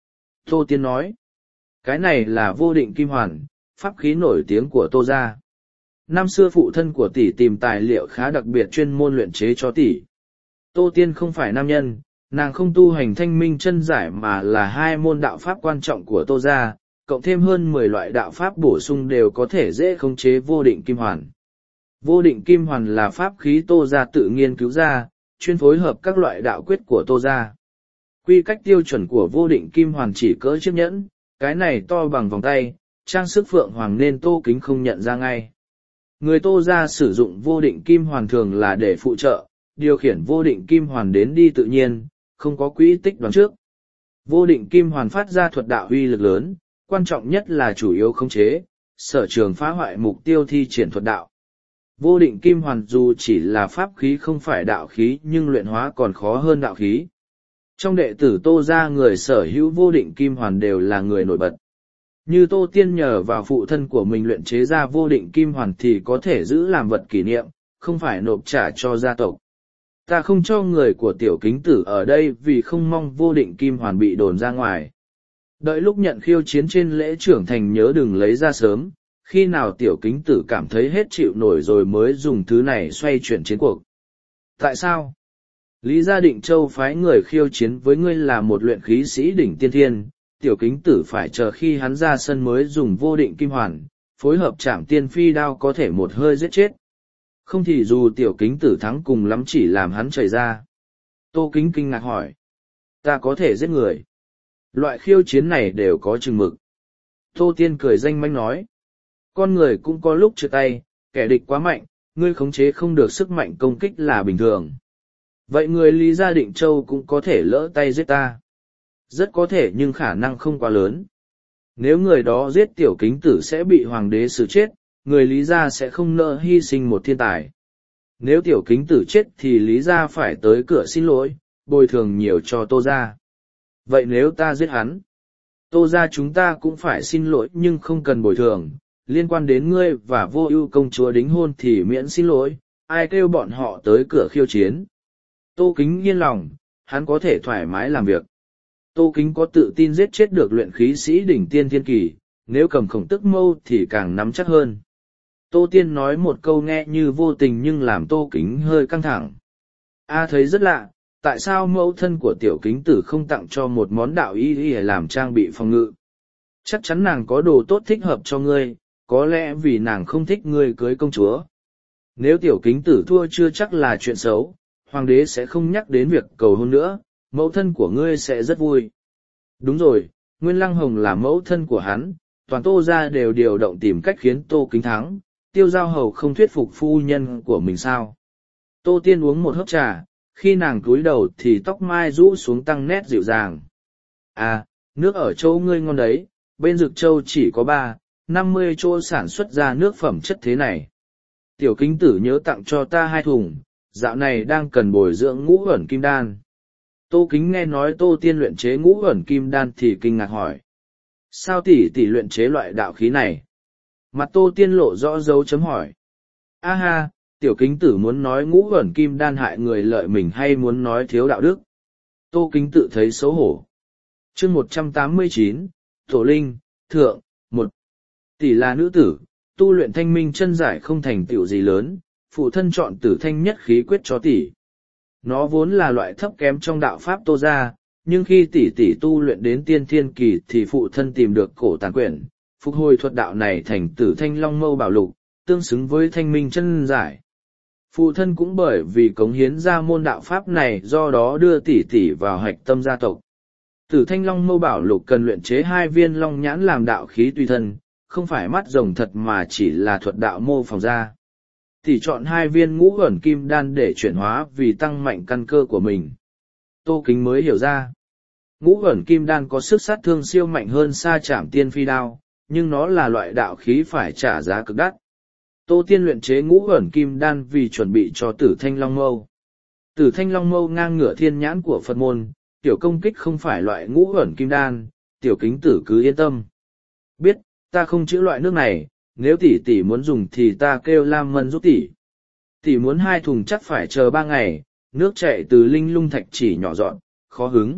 Tô Tiên nói, cái này là vô định kim hoàn, pháp khí nổi tiếng của Tô gia. Năm xưa phụ thân của tỷ tìm tài liệu khá đặc biệt chuyên môn luyện chế cho tỷ. Tô Tiên không phải nam nhân, nàng không tu hành thanh minh chân giải mà là hai môn đạo pháp quan trọng của Tô gia, cộng thêm hơn mười loại đạo pháp bổ sung đều có thể dễ khống chế vô định kim hoàn. Vô định kim hoàn là pháp khí Tô gia tự nghiên cứu ra, chuyên phối hợp các loại đạo quyết của Tô gia. Quy cách tiêu chuẩn của vô định kim hoàn chỉ cỡ chiếc nhẫn, cái này to bằng vòng tay, trang sức phượng hoàng nên Tô Kính không nhận ra ngay. Người Tô gia sử dụng vô định kim hoàn thường là để phụ trợ, điều khiển vô định kim hoàn đến đi tự nhiên, không có quỹ tích đoán trước. Vô định kim hoàn phát ra thuật đạo uy lực lớn, quan trọng nhất là chủ yếu khống chế, sở trường phá hoại mục tiêu thi triển thuật đạo. Vô định kim hoàn dù chỉ là pháp khí không phải đạo khí nhưng luyện hóa còn khó hơn đạo khí. Trong đệ tử Tô gia người sở hữu vô định kim hoàn đều là người nổi bật. Như Tô Tiên nhờ vào phụ thân của mình luyện chế ra vô định kim hoàn thì có thể giữ làm vật kỷ niệm, không phải nộp trả cho gia tộc. Ta không cho người của tiểu kính tử ở đây vì không mong vô định kim hoàn bị đồn ra ngoài. Đợi lúc nhận khiêu chiến trên lễ trưởng thành nhớ đừng lấy ra sớm, khi nào tiểu kính tử cảm thấy hết chịu nổi rồi mới dùng thứ này xoay chuyển chiến cuộc. Tại sao? Lý Gia Định Châu phái người khiêu chiến với ngươi là một luyện khí sĩ đỉnh tiên thiên, tiểu kính tử phải chờ khi hắn ra sân mới dùng vô định kim hoàn, phối hợp chạm tiên phi đao có thể một hơi giết chết. Không thì dù tiểu kính tử thắng cùng lắm chỉ làm hắn chảy ra. Tô Kính kinh ngạc hỏi. Ta có thể giết người. Loại khiêu chiến này đều có chừng mực. Tô Tiên cười danh manh nói. Con người cũng có lúc trượt tay, kẻ địch quá mạnh, ngươi khống chế không được sức mạnh công kích là bình thường. Vậy người Lý Gia Định Châu cũng có thể lỡ tay giết ta. Rất có thể nhưng khả năng không quá lớn. Nếu người đó giết tiểu kính tử sẽ bị hoàng đế xử chết, người Lý Gia sẽ không nỡ hy sinh một thiên tài. Nếu tiểu kính tử chết thì Lý Gia phải tới cửa xin lỗi, bồi thường nhiều cho Tô Gia. Vậy nếu ta giết hắn, Tô Gia chúng ta cũng phải xin lỗi nhưng không cần bồi thường. Liên quan đến ngươi và Vô Ưu công chúa đính hôn thì miễn xin lỗi, ai kêu bọn họ tới cửa khiêu chiến. Tô Kính yên lòng, hắn có thể thoải mái làm việc. Tô Kính có tự tin giết chết được luyện khí sĩ đỉnh tiên thiên kỳ, nếu cầm khổng tức mâu thì càng nắm chắc hơn. Tô Tiên nói một câu nghe như vô tình nhưng làm Tô Kính hơi căng thẳng. A thấy rất lạ, tại sao mẫu thân của tiểu kính tử không tặng cho một món đạo y y làm trang bị phòng ngự? Chắc chắn nàng có đồ tốt thích hợp cho ngươi, có lẽ vì nàng không thích ngươi cưới công chúa. Nếu tiểu kính tử thua chưa chắc là chuyện xấu, hoàng đế sẽ không nhắc đến việc cầu hôn nữa, mẫu thân của ngươi sẽ rất vui. Đúng rồi, Nguyên Lăng Hồng là mẫu thân của hắn, toàn Tô gia đều điều động tìm cách khiến Tô Kính thắng, Tiêu Giao Hầu không thuyết phục phu nhân của mình sao? Tô Tiên uống một hớp trà, khi nàng cúi đầu thì tóc mai rũ xuống tăng nét dịu dàng. À, nước ở châu ngươi ngon đấy, bên Dực Châu chỉ có ba, năm mươi chỗ sản xuất ra nước phẩm chất thế này. Tiểu kính tử nhớ tặng cho ta hai thùng, dạo này đang cần bồi dưỡng ngũ ẩn kim đan. Tô Kính nghe nói Tô Tiên luyện chế ngũ ẩn kim đan thì kinh ngạc hỏi. Sao tỷ tỷ luyện chế loại đạo khí này? Mặt Tô Tiên lộ rõ dấu chấm hỏi. A ha, tiểu kính tử muốn nói ngũ ẩn kim đan hại người lợi mình hay muốn nói thiếu đạo đức? Tô Kính tự thấy xấu hổ. Chương một trăm tám mươi chín, Tổ Linh, Thượng, một. Tỷ là nữ tử, tu luyện thanh minh chân giải không thành tựu gì lớn, phụ thân chọn tử thanh nhất khí quyết cho tỷ. Nó vốn là loại thấp kém trong đạo pháp Tô gia, nhưng khi tỷ tỷ tu luyện đến tiên thiên kỳ thì phụ thân tìm được cổ tàn quyển, phục hồi thuật đạo này thành tử thanh long mâu bảo lục, tương xứng với thanh minh chân giải. Phụ thân cũng bởi vì cống hiến ra môn đạo pháp này do đó đưa tỷ tỷ vào hạch tâm gia tộc. Tử thanh long mâu bảo lục cần luyện chế hai viên long nhãn làm đạo khí tùy thân, không phải mắt rồng thật mà chỉ là thuật đạo mô phỏng ra. Tỷ chọn hai viên ngũ ẩn kim đan để chuyển hóa vì tăng mạnh căn cơ của mình. Tô Kính mới hiểu ra. Ngũ ẩn kim đan có sức sát thương siêu mạnh hơn xa chạm tiên phi đao, nhưng nó là loại đạo khí phải trả giá cực đắt. Tô Tiên luyện chế ngũ ẩn kim đan vì chuẩn bị cho Tử Thanh Long Mâu. Tử Thanh Long Mâu ngang ngửa thiên nhãn của Phật môn, tiểu công kích không phải loại ngũ ẩn kim đan, tiểu kính tử cứ yên tâm. Biết, ta không chữ loại nước này, nếu tỷ tỷ muốn dùng thì ta kêu Lam Mân giúp tỷ. Tỷ muốn hai thùng chắc phải chờ ba ngày, nước chạy từ linh lung thạch chỉ nhỏ dọn, khó hứng.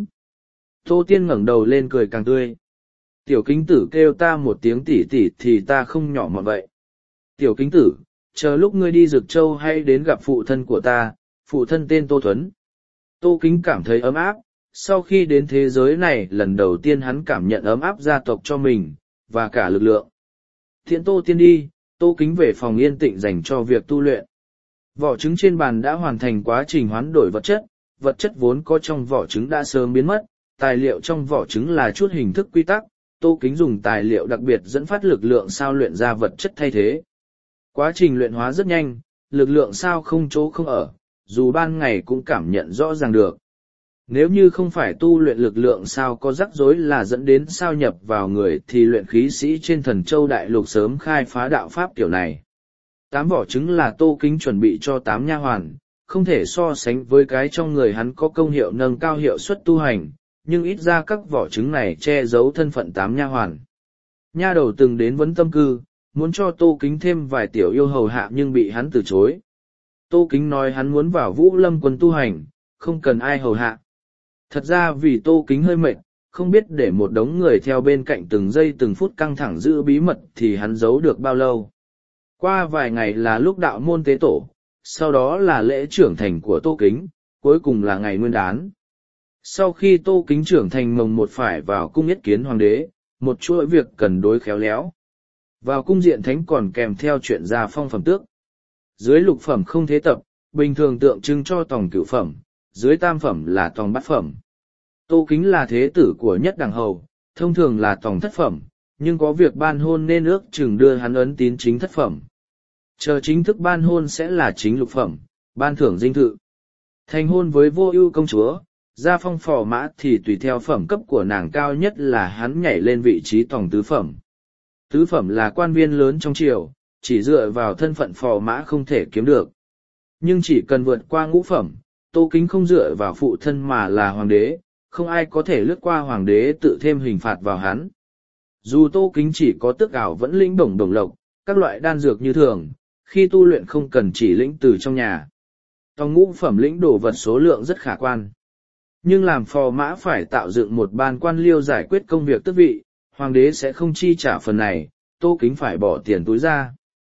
Tô Tiên ngẩng đầu lên cười càng tươi. Tiểu kính tử kêu ta một tiếng tỷ tỷ thì ta không nhỏ mọn vậy. Tiểu kính tử, chờ lúc ngươi đi Dực Châu hay đến gặp phụ thân của ta, phụ thân tên Tô Thuấn. Tô Kính cảm thấy ấm áp, sau khi đến thế giới này lần đầu tiên hắn cảm nhận ấm áp gia tộc cho mình, và cả lực lượng. Thiện Tô Tiên đi, Tô Kính về phòng yên tĩnh dành cho việc tu luyện. Vỏ trứng trên bàn đã hoàn thành quá trình hoán đổi vật chất, vật chất vốn có trong vỏ trứng đã sớm biến mất, tài liệu trong vỏ trứng là chút hình thức quy tắc, Tô Kính dùng tài liệu đặc biệt dẫn phát lực lượng sao luyện ra vật chất thay thế. Quá trình luyện hóa rất nhanh, lực lượng sao không chỗ không ở, dù ban ngày cũng cảm nhận rõ ràng được. Nếu như không phải tu luyện lực lượng sao có rắc rối là dẫn đến sao nhập vào người thì luyện khí sĩ trên Thần Châu Đại Lục sớm khai phá đạo pháp kiểu này. Tám vỏ trứng là Tô Kính chuẩn bị cho tám nha hoàn, không thể so sánh với cái trong người hắn có công hiệu nâng cao hiệu suất tu hành, nhưng ít ra các vỏ trứng này che giấu thân phận tám nha hoàn. Nha đầu từng đến vấn tâm cư, muốn cho Tô Kính thêm vài tiểu yêu hầu hạ nhưng bị hắn từ chối. Tô Kính nói hắn muốn vào Vũ Lâm quân tu hành, không cần ai hầu hạ. Thật ra vì Tô Kính hơi mệt, không biết để một đống người theo bên cạnh từng giây từng phút căng thẳng giữ bí mật thì hắn giấu được bao lâu. Qua vài ngày là lúc đạo môn tế tổ, sau đó là lễ trưởng thành của Tô Kính, cuối cùng là ngày nguyên đán. Sau khi Tô Kính trưởng thành mồng một phải vào cung yết kiến hoàng đế, một chuỗi việc cần đối khéo léo. Vào cung diện thánh còn kèm theo chuyện gia phong phẩm tước. Dưới lục phẩm không thế tập, bình thường tượng trưng cho tòng cửu phẩm, dưới tam phẩm là tòng bát phẩm. Tô Kính là thế tử của nhất đẳng hầu, thông thường là tòng thất phẩm, nhưng có việc ban hôn nên ước chừng đưa hắn ấn tín chính thất phẩm. Chờ chính thức ban hôn sẽ là chính lục phẩm, ban thưởng dinh thự. Thành hôn với Vô Ưu công chúa, gia phong phò mã thì tùy theo phẩm cấp của nàng cao nhất là hắn nhảy lên vị trí tòng tứ phẩm. Tứ phẩm là quan viên lớn trong triều, chỉ dựa vào thân phận phò mã không thể kiếm được. Nhưng chỉ cần vượt qua ngũ phẩm, Tô Kính không dựa vào phụ thân mà là hoàng đế, không ai có thể lướt qua hoàng đế tự thêm hình phạt vào hắn. Dù Tô Kính chỉ có tước ảo vẫn lĩnh bổng đồng lộc, các loại đan dược như thường, khi tu luyện không cần chỉ lĩnh từ trong nhà. Tòng ngũ phẩm lĩnh đồ vật số lượng rất khả quan. Nhưng làm phò mã phải tạo dựng một ban quan liêu giải quyết công việc tước vị, hoàng đế sẽ không chi trả phần này, Tô Kính phải bỏ tiền túi ra.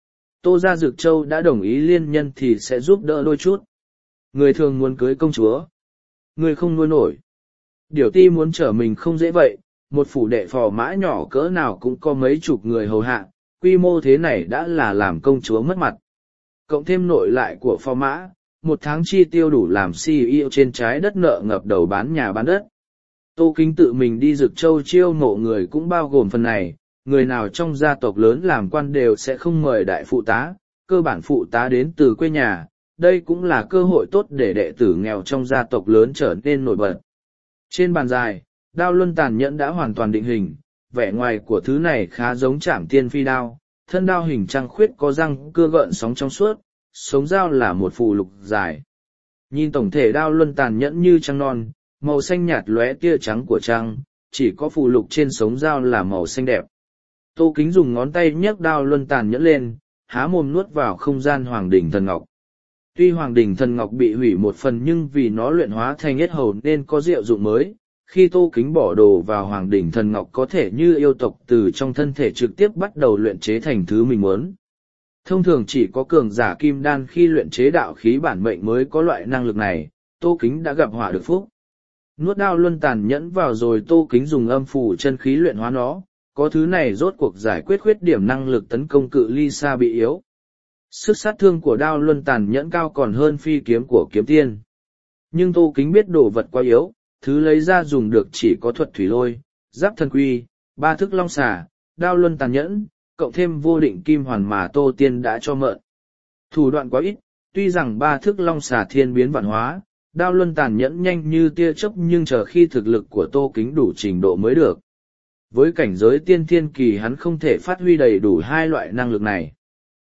Tô gia Dực Châu đã đồng ý liên nhân thì sẽ giúp đỡ đôi chút. Người thường muốn cưới công chúa, người không nuôi nổi. Điều ti muốn trở mình không dễ vậy, một phủ đệ phò mã nhỏ cỡ nào cũng có mấy chục người hầu hạ, quy mô thế này đã là làm công chúa mất mặt. Cộng thêm nội lại của phò mã, một tháng chi tiêu đủ làm xê e ô trên trái đất nợ ngập đầu bán nhà bán đất. Tô Kính tự mình đi Dực Châu chiêu mộ người cũng bao gồm phần này, người nào trong gia tộc lớn làm quan đều sẽ không mời đại phụ tá, cơ bản phụ tá đến từ quê nhà, đây cũng là cơ hội tốt để đệ tử nghèo trong gia tộc lớn trở nên nổi bật. Trên bàn dài, đao luân tàn nhẫn đã hoàn toàn định hình, vẻ ngoài của thứ này khá giống Trảm Tiên Phi đao, thân đao hình trăng khuyết có răng cưa gợn sóng trong suốt, sống dao là một phù lục dài. Nhìn tổng thể đao luân tàn nhẫn như trăng non, màu xanh nhạt lóe tia trắng của trăng, chỉ có phù lục trên sống dao là màu xanh đẹp. Tô Kính dùng ngón tay nhấc đao luân tàn nhẫn lên, há mồm nuốt vào không gian Hoàng Đỉnh Thần Ngọc. Tuy Hoàng Đỉnh Thần Ngọc bị hủy một phần nhưng vì nó luyện hóa thành yết hầu nên có diệu dụng mới. Khi Tô Kính bỏ đồ vào Hoàng Đỉnh Thần Ngọc có thể như yêu tộc từ trong thân thể trực tiếp bắt đầu luyện chế thành thứ mình muốn. Thông thường chỉ có cường giả kim đan khi luyện chế đạo khí bản mệnh mới có loại năng lực này, Tô Kính đã gặp họa được phúc. Nuốt đao luân tàn nhẫn vào rồi Tô Kính dùng âm phủ chân khí luyện hóa nó, có thứ này rốt cuộc giải quyết khuyết điểm năng lực tấn công cự ly xa bị yếu. Sức sát thương của đao luân tàn nhẫn cao còn hơn phi kiếm của kiếm tiên. Nhưng Tô Kính biết đồ vật quá yếu, thứ lấy ra dùng được chỉ có thuật thủy lôi, giáp thần quy, ba thức long xà, đao luân tàn nhẫn, cộng thêm vô định kim hoàn mà Tô Tiên đã cho mượn. Thủ đoạn quá ít, tuy rằng ba thức long xà thiên biến vạn hóa, đao luân tàn nhẫn nhanh như tia chớp nhưng chờ khi thực lực của Tô Kính đủ trình độ mới được. Với cảnh giới tiên thiên kỳ hắn không thể phát huy đầy đủ hai loại năng lực này.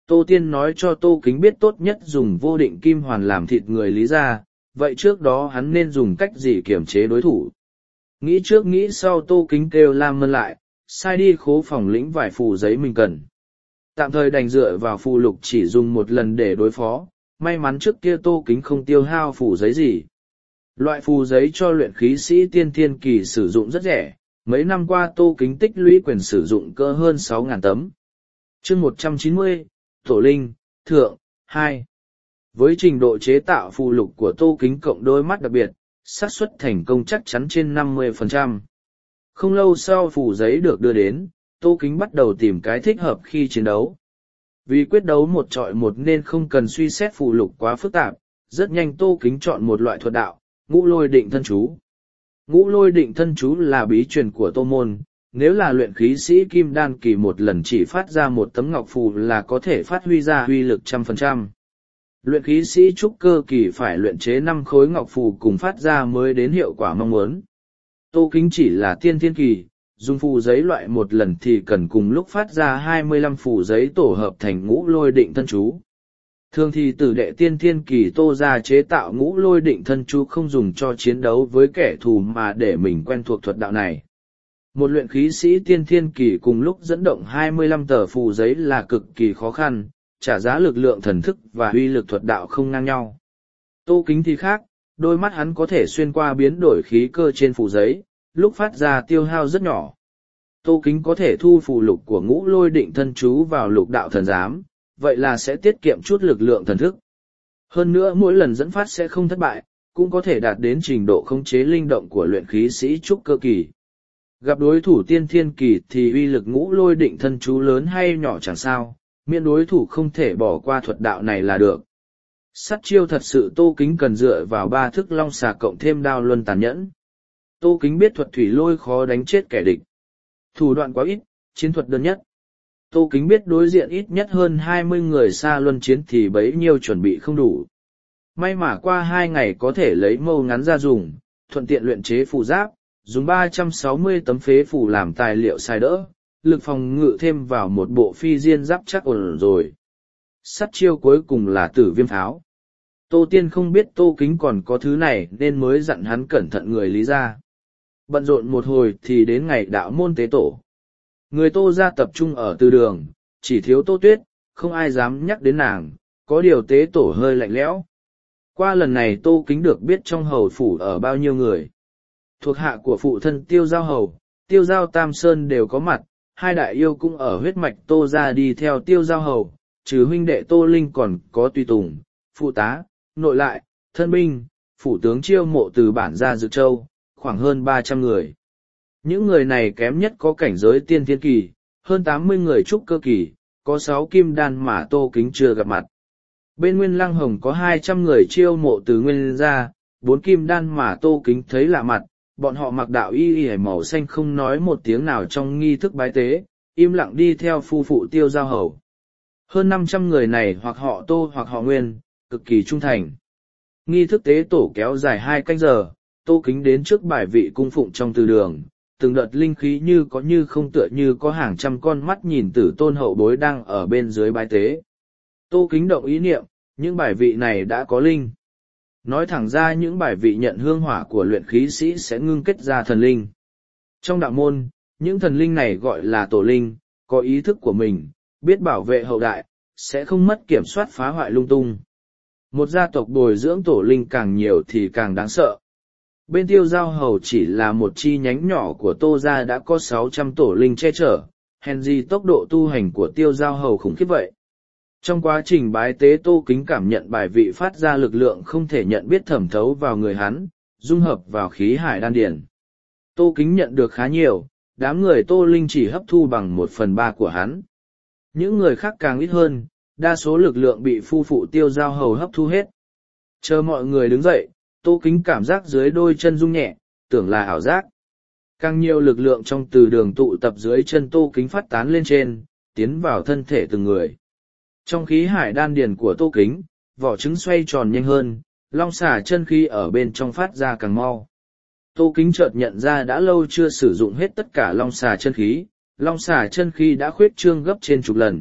Tô Tiên nói cho Tô Kính biết tốt nhất dùng vô định kim hoàn làm thịt người Lý gia, vậy trước đó hắn nên dùng cách gì kiểm chế đối thủ. Nghĩ trước nghĩ sau Tô Kính kêu Lam Mân lại, sai đi khố phòng lĩnh vài phù giấy mình cần. Tạm thời đành dựa vào phù lục chỉ dùng một lần để đối phó, may mắn trước kia Tô Kính không tiêu hao phù giấy gì. Loại phù giấy cho luyện khí sĩ tiên thiên kỳ sử dụng rất rẻ, mấy năm qua Tô Kính tích lũy quyền sử dụng cỡ hơn sáu nghìn tấm. Chương một trăm chín mươi, Tổ Linh, Thượng, hai. Với trình độ chế tạo phù lục của Tô Kính cộng đôi mắt đặc biệt, xác suất thành công chắc chắn trên năm mươi phần trăm. Không lâu sau phù giấy được đưa đến, Tô Kính bắt đầu tìm cái thích hợp khi chiến đấu. Vì quyết đấu một trọi một nên không cần suy xét phù lục quá phức tạp, rất nhanh Tô Kính chọn một loại thuật đạo, ngũ lôi định thân chú. Ngũ lôi định thân chú là bí truyền của Tô Môn, nếu là luyện khí sĩ kim đan kỳ một lần chỉ phát ra một tấm ngọc phù là có thể phát huy ra uy lực trăm phần trăm. Luyện khí sĩ trúc cơ kỳ phải luyện chế năm khối ngọc phù cùng phát ra mới đến hiệu quả mong muốn. Tô Kính chỉ là tiên thiên kỳ, dùng phù giấy loại một lần thì cần cùng lúc phát ra hai mươi lăm phù giấy tổ hợp thành ngũ lôi định thân chú. Thường thì tử đệ tiên thiên kỳ Tô ra chế tạo ngũ lôi định thân chú không dùng cho chiến đấu với kẻ thù mà để mình quen thuộc thuật đạo này. Một luyện khí sĩ tiên thiên kỳ cùng lúc dẫn động hai mươi lăm tờ phù giấy là cực kỳ khó khăn, trả giá lực lượng thần thức và uy lực thuật đạo không ngang nhau. Tô Kính thì khác, đôi mắt hắn có thể xuyên qua biến đổi khí cơ trên phù giấy, lúc phát ra tiêu hao rất nhỏ. Tô Kính có thể thu phù lục của ngũ lôi định thân chú vào lục đạo thần giám, vậy là sẽ tiết kiệm chút lực lượng thần thức. Hơn nữa mỗi lần dẫn phát sẽ không thất bại, cũng có thể đạt đến trình độ khống chế linh động của luyện khí sĩ trúc cơ kỳ. Gặp đối thủ tiên thiên kỳ thì uy lực ngũ lôi định thân chú lớn hay nhỏ chẳng sao, miễn đối thủ không thể bỏ qua thuật đạo này là được. Sát chiêu thật sự Tô Kính cần dựa vào ba thức long xà cộng thêm đao luân tàn nhẫn. Tô Kính biết thuật thủy lôi khó đánh chết kẻ địch. Thủ đoạn quá ít, chiến thuật đơn nhất. Tô Kính biết đối diện ít nhất hơn hai mươi người xa luân chiến thì bấy nhiêu chuẩn bị không đủ. May mà qua hai ngày có thể lấy mâu ngắn ra dùng, thuận tiện luyện chế phù giáp, dùng ba trăm sáu mươi tấm phế phù làm tài liệu xài đỡ, lực phòng ngự thêm vào một bộ phi diên giáp chắc ổn rồi. Sát chiêu cuối cùng là tử viêm pháo. Tô Tiên không biết Tô Kính còn có thứ này nên mới dặn hắn cẩn thận người Lý gia. Bận rộn một hồi thì đến ngày đạo môn tế tổ. Người Tô gia tập trung ở từ đường, chỉ thiếu Tô Tuyết, không ai dám nhắc đến nàng, có điều tế tổ hơi lạnh lẽo. Qua lần này Tô Kính được biết trong hầu phủ ở bao nhiêu người. Thuộc hạ của phụ thân Tiêu Giao Hầu, Tiêu Giao Tam Sơn đều có mặt, hai đại yêu cũng ở huyết mạch Tô gia đi theo Tiêu Giao Hầu, trừ huynh đệ Tô Linh còn có tùy tùng, phụ tá, nội lại, thân binh, phủ tướng chiêu mộ từ bản gia Dược Châu, khoảng hơn ba trăm người. Những người này kém nhất có cảnh giới tiên thiên kỳ, hơn tám mươi người trúc cơ kỳ, có sáu kim đan mà Tô Kính chưa gặp mặt. Bên Nguyên Lăng Hồng có hai trăm người chiêu mộ từ Nguyên gia, bốn kim đan mà Tô Kính thấy lạ mặt, bọn họ mặc đạo y y màu xanh không nói một tiếng nào trong nghi thức bái tế, im lặng đi theo phu phụ Tiêu Giao Hầu. Hơn năm trăm người này hoặc họ Tô hoặc họ Nguyên, cực kỳ trung thành. Nghi thức tế tổ kéo dài hai canh giờ, Tô Kính đến trước bài vị cung phụng trong từ đường, từng đợt linh khí như có như không tựa như có hàng trăm con mắt nhìn Tử Tôn hậu bối đang ở bên dưới bái tế. Tô Kính động ý niệm, những bài vị này đã có linh. Nói thẳng ra những bài vị nhận hương hỏa của luyện khí sĩ sẽ ngưng kết ra thần linh. Trong đạo môn, những thần linh này gọi là tổ linh, có ý thức của mình, biết bảo vệ hậu đại, sẽ không mất kiểm soát phá hoại lung tung. Một gia tộc bồi dưỡng tổ linh càng nhiều thì càng đáng sợ. Bên Tiêu Giao Hầu chỉ là một chi nhánh nhỏ của Tô gia đã có sáu trăm tổ linh che chở, hèn gì tốc độ tu hành của Tiêu Giao Hầu khủng khiếp vậy. Trong quá trình bái tế Tô Kính cảm nhận bài vị phát ra lực lượng không thể nhận biết thẩm thấu vào người hắn, dung hợp vào khí hải đan điển. Tô Kính nhận được khá nhiều, đám người Tô Linh chỉ hấp thu bằng một phần ba của hắn. Những người khác càng ít hơn, đa số lực lượng bị phu phụ Tiêu Giao Hầu hấp thu hết. Chờ mọi người đứng dậy, Tô Kính cảm giác dưới đôi chân rung nhẹ, tưởng là ảo giác. Càng nhiều lực lượng trong từ đường tụ tập dưới chân Tô Kính phát tán lên trên, tiến vào thân thể từng người. Trong khí hải đan điền của Tô Kính, vỏ trứng xoay tròn nhanh hơn, long xà chân khí ở bên trong phát ra càng mau. Tô Kính chợt nhận ra đã lâu chưa sử dụng hết tất cả long xà chân khí, long xà chân khí đã khuyết trương gấp trên chục lần,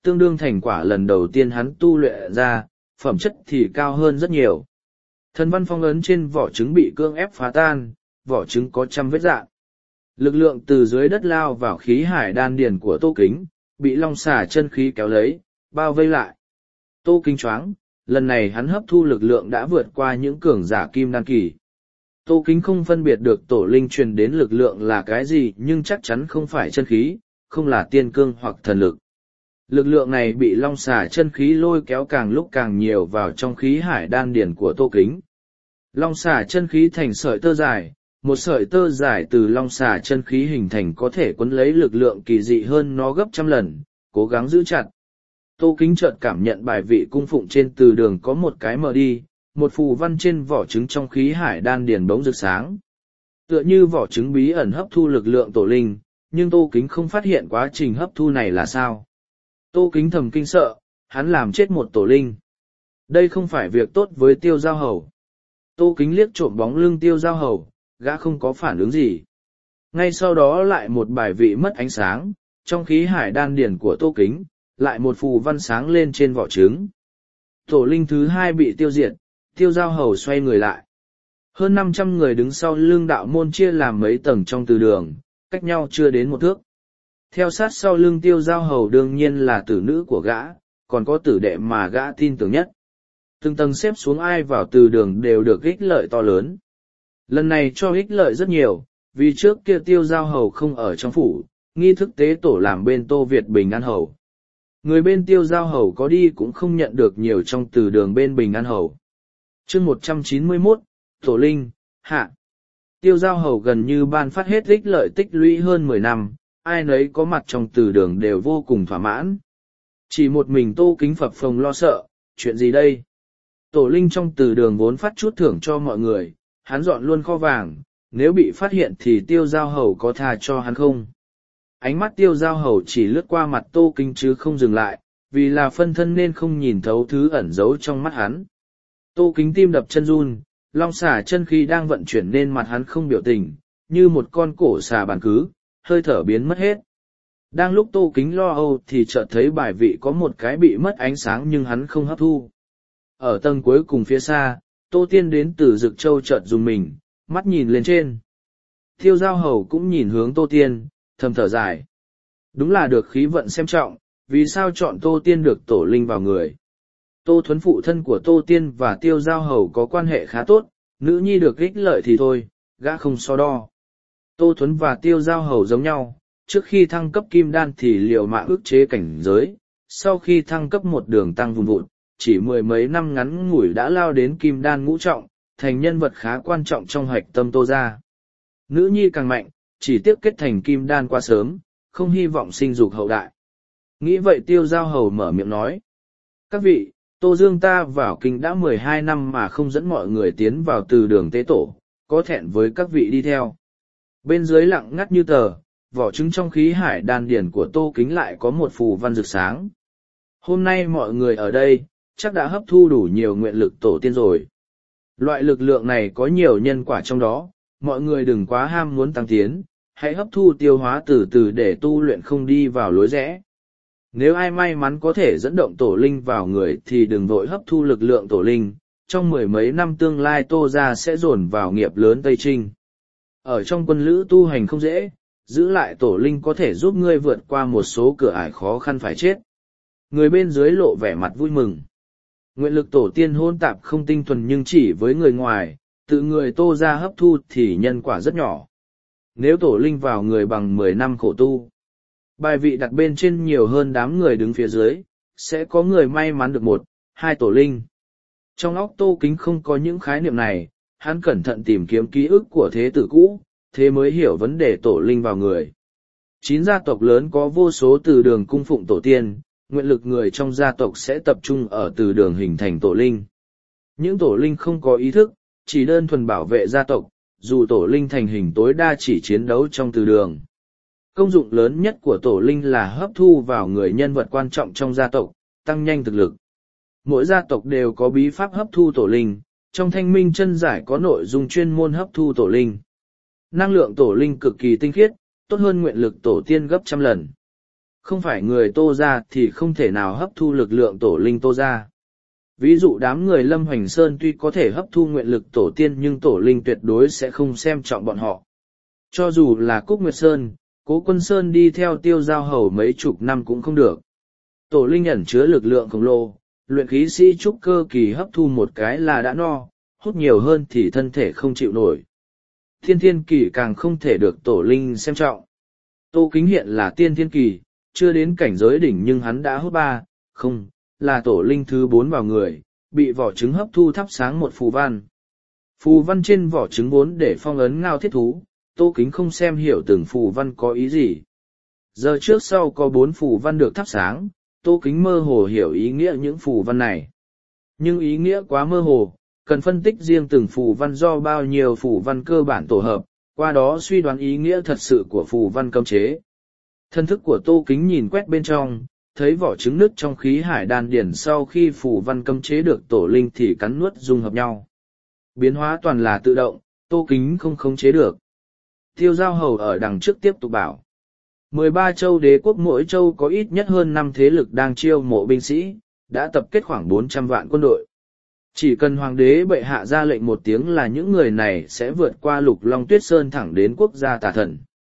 tương đương thành quả lần đầu tiên hắn tu luyện ra, phẩm chất thì cao hơn rất nhiều. Thần văn phong ấn trên vỏ trứng bị cưỡng ép phá tan, vỏ trứng có trăm vết rạn. Lực lượng từ dưới đất lao vào khí hải đan điền của Tô Kính, bị long xà chân khí kéo lấy, bao vây lại. Tô Kính choáng, lần này hắn hấp thu lực lượng đã vượt qua những cường giả kim đan kỳ. Tô Kính không phân biệt được tổ linh truyền đến lực lượng là cái gì, nhưng chắc chắn không phải chân khí, không là tiên cương hoặc thần lực. Lực lượng này bị long xà chân khí lôi kéo càng lúc càng nhiều vào trong khí hải đan điển của Tô Kính. Long xà chân khí thành sợi tơ dài, một sợi tơ dài từ long xà chân khí hình thành có thể quấn lấy lực lượng kỳ dị hơn nó gấp trăm lần, cố gắng giữ chặt. Tô Kính chợt cảm nhận bài vị cung phụng trên từ đường có một cái mở đi, một phù văn trên vỏ trứng trong khí hải đan điền bỗng rực sáng. Tựa như vỏ trứng bí ẩn hấp thu lực lượng tổ linh, nhưng Tô Kính không phát hiện quá trình hấp thu này là sao. Tô Kính thầm kinh sợ, hắn làm chết một tổ linh. Đây không phải việc tốt với Tiêu Giao Hầu. Tô Kính liếc trộm bóng lưng Tiêu Giao Hầu, gã không có phản ứng gì. Ngay sau đó lại một bài vị mất ánh sáng, trong khí hải đan điển của Tô Kính, lại một phù văn sáng lên trên vỏ trứng. Tổ linh thứ hai bị tiêu diệt, Tiêu Giao Hầu xoay người lại. Hơn năm trăm người đứng sau lưng đạo môn chia làm mấy tầng trong từ đường, cách nhau chưa đến một thước. Theo sát sau lưng Tiêu Giao Hầu đương nhiên là tử nữ của gã, còn có tử đệ mà gã tin tưởng nhất. Từng tầng xếp xuống ai vào từ đường đều được ích lợi to lớn. Lần này cho ích lợi rất nhiều, vì trước kia Tiêu Giao Hầu không ở trong phủ, nghi thức tế tổ làm bên Tô Việt Bình An Hầu. Người bên Tiêu Giao Hầu có đi cũng không nhận được nhiều trong từ đường bên Bình An Hầu. chương một trăm chín mươi mốt, Tổ Linh, Hạ. Tiêu Giao Hầu gần như ban phát hết ích lợi tích lũy hơn mười năm, ai nấy có mặt trong từ đường đều vô cùng thỏa mãn. Chỉ một mình Tô Kính phập phồng lo sợ, chuyện gì đây? Tổ linh trong từ đường vốn phát chút thưởng cho mọi người, hắn dọn luôn kho vàng, nếu bị phát hiện thì Tiêu Giao Hầu có tha cho hắn không? Ánh mắt Tiêu Giao Hầu chỉ lướt qua mặt Tô Kính chứ không dừng lại, vì là phân thân nên không nhìn thấu thứ ẩn giấu trong mắt hắn. Tô Kính tim đập chân run, long xà chân khí đang vận chuyển nên mặt hắn không biểu tình, như một con cổ xà bàn cứ, hơi thở biến mất hết. Đang lúc Tô Kính lo âu thì chợt thấy bài vị có một cái bị mất ánh sáng nhưng hắn không hấp thu. Ở tầng cuối cùng phía xa, Tô Tiên đến từ Dực Châu chợt dùng mình, mắt nhìn lên trên. Tiêu Giao Hầu cũng nhìn hướng Tô Tiên, thầm thở dài. Đúng là được khí vận xem trọng, vì sao chọn Tô Tiên được tổ linh vào người. Tô Thuấn phụ thân của Tô Tiên và Tiêu Giao Hầu có quan hệ khá tốt, nữ nhi được ích lợi thì thôi, gã không so đo. Tô Thuấn và Tiêu Giao Hầu giống nhau, trước khi thăng cấp kim đan thì liều mạng ức chế cảnh giới, sau khi thăng cấp một đường tăng vùng vụt, chỉ mười mấy năm ngắn ngủi đã lao đến kim đan ngũ trọng, thành nhân vật khá quan trọng trong hạch tâm Tô gia. Nữ nhi càng mạnh, chỉ tiếc kết thành kim đan quá sớm, không hy vọng sinh dục hậu đại. Nghĩ vậy Tiêu Giao Hầu mở miệng nói. Các vị, Tô Dương ta vào kinh đã mười hai năm mà không dẫn mọi người tiến vào từ đường tế tổ, có thẹn với các vị đi theo. Bên dưới lặng ngắt như tờ, vỏ trứng trong khí hải đan điển của Tô Kính lại có một phù văn rực sáng. Hôm nay mọi người ở đây, chắc đã hấp thu đủ nhiều nguyện lực tổ tiên rồi. Loại lực lượng này có nhiều nhân quả trong đó, mọi người đừng quá ham muốn tăng tiến, hãy hấp thu tiêu hóa từ từ để tu luyện không đi vào lối rẽ. Nếu ai may mắn có thể dẫn động tổ linh vào người thì đừng vội hấp thu lực lượng tổ linh, trong mười mấy năm tương lai Tô gia sẽ dồn vào nghiệp lớn Tây Trinh. Ở trong quân lữ tu hành không dễ, giữ lại tổ linh có thể giúp ngươi vượt qua một số cửa ải khó khăn phải chết. Người bên dưới lộ vẻ mặt vui mừng. Nguyện lực tổ tiên hôn tạp không tinh thuần nhưng chỉ với người ngoài, tự người Tô gia hấp thu thì nhân quả rất nhỏ. Nếu tổ linh vào người bằng mười năm khổ tu, bài vị đặt bên trên nhiều hơn đám người đứng phía dưới, sẽ có người may mắn được một, hai tổ linh. Trong óc Tô Kính không có những khái niệm này, hắn cẩn thận tìm kiếm ký ức của thế tử cũ, thế mới hiểu vấn đề tổ linh vào người. Chín gia tộc lớn có vô số từ đường cung phụng tổ tiên, nguyện lực người trong gia tộc sẽ tập trung ở từ đường hình thành tổ linh. Những tổ linh không có ý thức, chỉ đơn thuần bảo vệ gia tộc, dù tổ linh thành hình tối đa chỉ chiến đấu trong từ đường. Công dụng lớn nhất của tổ linh là hấp thu vào người nhân vật quan trọng trong gia tộc, tăng nhanh thực lực. Mỗi gia tộc đều có bí pháp hấp thu tổ linh, trong Thanh Minh Chân Giải có nội dung chuyên môn hấp thu tổ linh. Năng lượng tổ linh cực kỳ tinh khiết, tốt hơn nguyện lực tổ tiên gấp trăm lần. Không phải người Tô gia thì không thể nào hấp thu lực lượng tổ linh Tô gia. Ví dụ đám người Lâm Hoành Sơn tuy có thể hấp thu nguyện lực tổ tiên nhưng tổ linh tuyệt đối sẽ không xem trọng bọn họ. Cho dù là Cúc Nguyệt Sơn, Cố Quân Sơn đi theo Tiêu Giao Hầu mấy chục năm cũng không được. Tổ linh ẩn chứa lực lượng khổng lồ, luyện khí sĩ trúc cơ kỳ hấp thu một cái là đã no, hút nhiều hơn thì thân thể không chịu nổi. Thiên thiên kỳ càng không thể được tổ linh xem trọng. Tô Kính hiện là tiên thiên kỳ, chưa đến cảnh giới đỉnh nhưng hắn đã hút ba, không, là tổ linh thứ bốn vào người, bị vỏ trứng hấp thu thắp sáng một phù văn. Phù văn trên vỏ trứng vốn để phong ấn ngao thiết thú, Tô Kính không xem hiểu từng phù văn có ý gì. Giờ trước sau có bốn phù văn được thắp sáng, Tô Kính mơ hồ hiểu ý nghĩa những phù văn này. Nhưng ý nghĩa quá mơ hồ, cần phân tích riêng từng phù văn do bao nhiêu phù văn cơ bản tổ hợp, qua đó suy đoán ý nghĩa thật sự của phù văn cấm chế. Thân thức của Tô Kính nhìn quét bên trong, thấy vỏ trứng nứt trong khí hải đan điển sau khi phù văn cấm chế được tổ linh thì cắn nuốt dung hợp nhau. Biến hóa toàn là tự động, Tô Kính không khống chế được. Tiêu Giao Hầu ở đằng trước tiếp tục bảo. mười ba châu đế quốc mỗi châu có ít nhất hơn năm thế lực đang chiêu mộ binh sĩ, đã tập kết khoảng bốn trăm vạn quân đội. Chỉ cần hoàng đế bệ hạ ra lệnh một tiếng là những người này sẽ vượt qua Lục Long Tuyết Sơn thẳng đến quốc gia Tà Thần.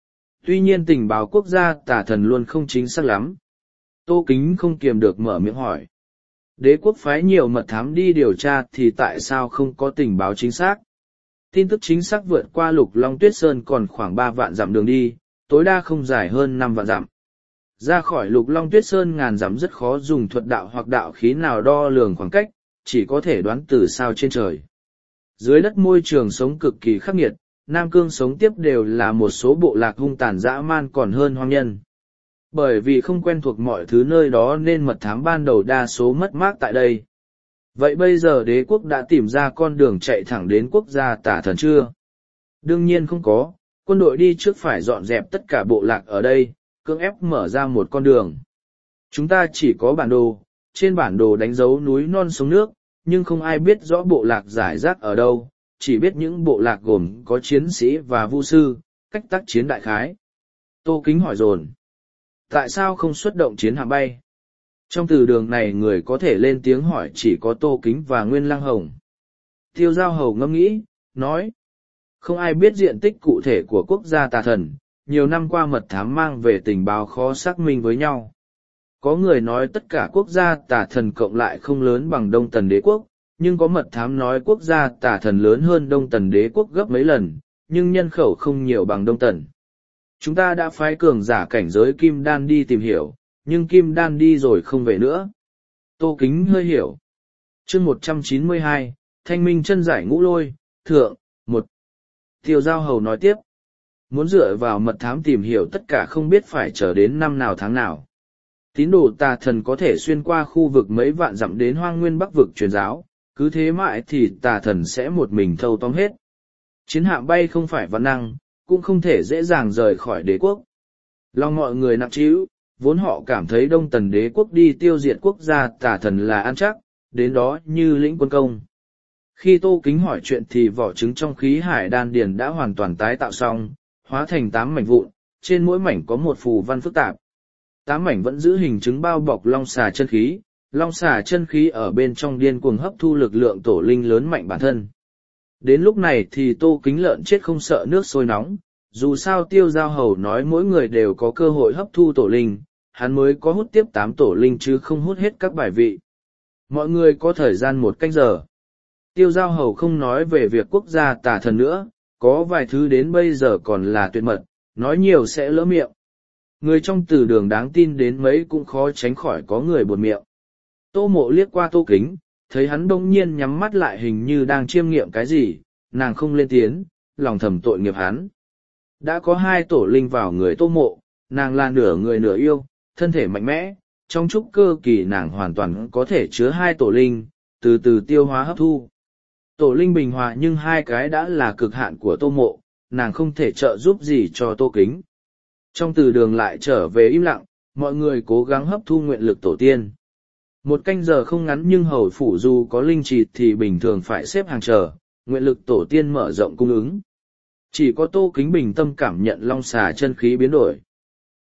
Tuy nhiên tình báo quốc gia Tà Thần luôn không chính xác lắm. Tô Kính không kiềm được mở miệng hỏi. Đế quốc phái nhiều mật thám đi điều tra thì tại sao không có tình báo chính xác? Tin tức chính xác vượt qua Lục Long Tuyết Sơn còn khoảng ba vạn dặm đường đi, tối đa không dài hơn năm vạn dặm. Ra khỏi Lục Long Tuyết Sơn ngàn dặm rất khó dùng thuật đạo hoặc đạo khí nào đo lường khoảng cách, chỉ có thể đoán từ sao trên trời. Dưới đất môi trường sống cực kỳ khắc nghiệt, Nam Cương sống tiếp đều là một số bộ lạc hung tàn dã man còn hơn hoang nhân. Bởi vì không quen thuộc mọi thứ nơi đó nên mật thám ban đầu đa số mất mát tại đây. Vậy bây giờ đế quốc đã tìm ra con đường chạy thẳng đến quốc gia Tà Thần chưa? Đương nhiên không có, quân đội đi trước phải dọn dẹp tất cả bộ lạc ở đây, cưỡng ép mở ra một con đường. Chúng ta chỉ có bản đồ, trên bản đồ đánh dấu núi non sông nước, nhưng không ai biết rõ bộ lạc giải rác ở đâu, chỉ biết những bộ lạc gồm có chiến sĩ và vu sư, cách tác chiến đại khái. Tô Kính hỏi dồn. Tại sao không xuất động chiến hạm bay? Trong từ đường này người có thể lên tiếng hỏi chỉ có Tô Kính và Nguyên Lăng Hồng. Tiêu Giao Hầu ngẫm nghĩ, nói. Không ai biết diện tích cụ thể của quốc gia Tà Thần, nhiều năm qua mật thám mang về tình báo khó xác minh với nhau. Có người nói tất cả quốc gia Tà Thần cộng lại không lớn bằng Đông Tần Đế Quốc, nhưng có mật thám nói quốc gia Tà Thần lớn hơn Đông Tần Đế Quốc gấp mấy lần, nhưng nhân khẩu không nhiều bằng Đông Tần. Chúng ta đã phái cường giả cảnh giới Kim Đan đi tìm hiểu, nhưng Kim Đan đi rồi không về nữa. Tô Kính hơi hiểu. Chương một trăm chín mươi hai, Thanh Minh chân giải ngũ lôi, thượng, một. Tiêu Giao Hầu nói tiếp. Muốn dựa vào mật thám tìm hiểu tất cả không biết phải chờ đến năm nào tháng nào. Tín đồ Tà Thần có thể xuyên qua khu vực mấy vạn dặm đến Hoang Nguyên Bắc vực truyền giáo, cứ thế mãi thì Tà Thần sẽ một mình thâu tóm hết. Chiến hạm bay không phải văn năng, cũng không thể dễ dàng rời khỏi đế quốc. Lòng mọi người nặng trĩu, vốn họ cảm thấy Đông Tần Đế Quốc đi tiêu diệt quốc gia Tà Thần là ăn chắc, đến đó như lĩnh quân công. Khi Tô Kính hỏi chuyện thì vỏ trứng trong khí hải đan điền đã hoàn toàn tái tạo xong, hóa thành tám mảnh vụn, trên mỗi mảnh có một phù văn phức tạp. Tám mảnh vẫn giữ hình trứng bao bọc long xà chân khí, long xà chân khí ở bên trong điên cuồng hấp thu lực lượng tổ linh lớn mạnh bản thân. Đến lúc này thì Tô Kính lợn chết không sợ nước sôi nóng, dù sao Tiêu Giao Hầu nói mỗi người đều có cơ hội hấp thu tổ linh, hắn mới có hút tiếp tám tổ linh chứ không hút hết các bài vị. Mọi người có thời gian một canh giờ. Tiêu Giao Hầu không nói về việc quốc gia Tà Thần nữa, có vài thứ đến bây giờ còn là tuyệt mật, nói nhiều sẽ lỡ miệng. Người trong từ đường đáng tin đến mấy cũng khó tránh khỏi có người buột miệng. Tô Mộ liếc qua Tô Kính, thấy hắn đông nhiên nhắm mắt lại hình như đang chiêm nghiệm cái gì, nàng không lên tiếng, lòng thầm tội nghiệp hắn. Đã có hai tổ linh vào người Tô Mộ, nàng là nửa người nửa yêu, thân thể mạnh mẽ, trong trúc cơ kỳ nàng hoàn toàn có thể chứa hai tổ linh, từ từ tiêu hóa hấp thu. Tổ linh bình hòa nhưng hai cái đã là cực hạn của Tô Mộ, nàng không thể trợ giúp gì cho Tô Kính. Trong từ đường lại trở về im lặng, mọi người cố gắng hấp thu nguyện lực tổ tiên. Một canh giờ không ngắn nhưng hầu phủ dù có linh trì thì bình thường phải xếp hàng chờ, nguyện lực tổ tiên mở rộng cung ứng. Chỉ có Tô Kính bình tâm cảm nhận long xà chân khí biến đổi.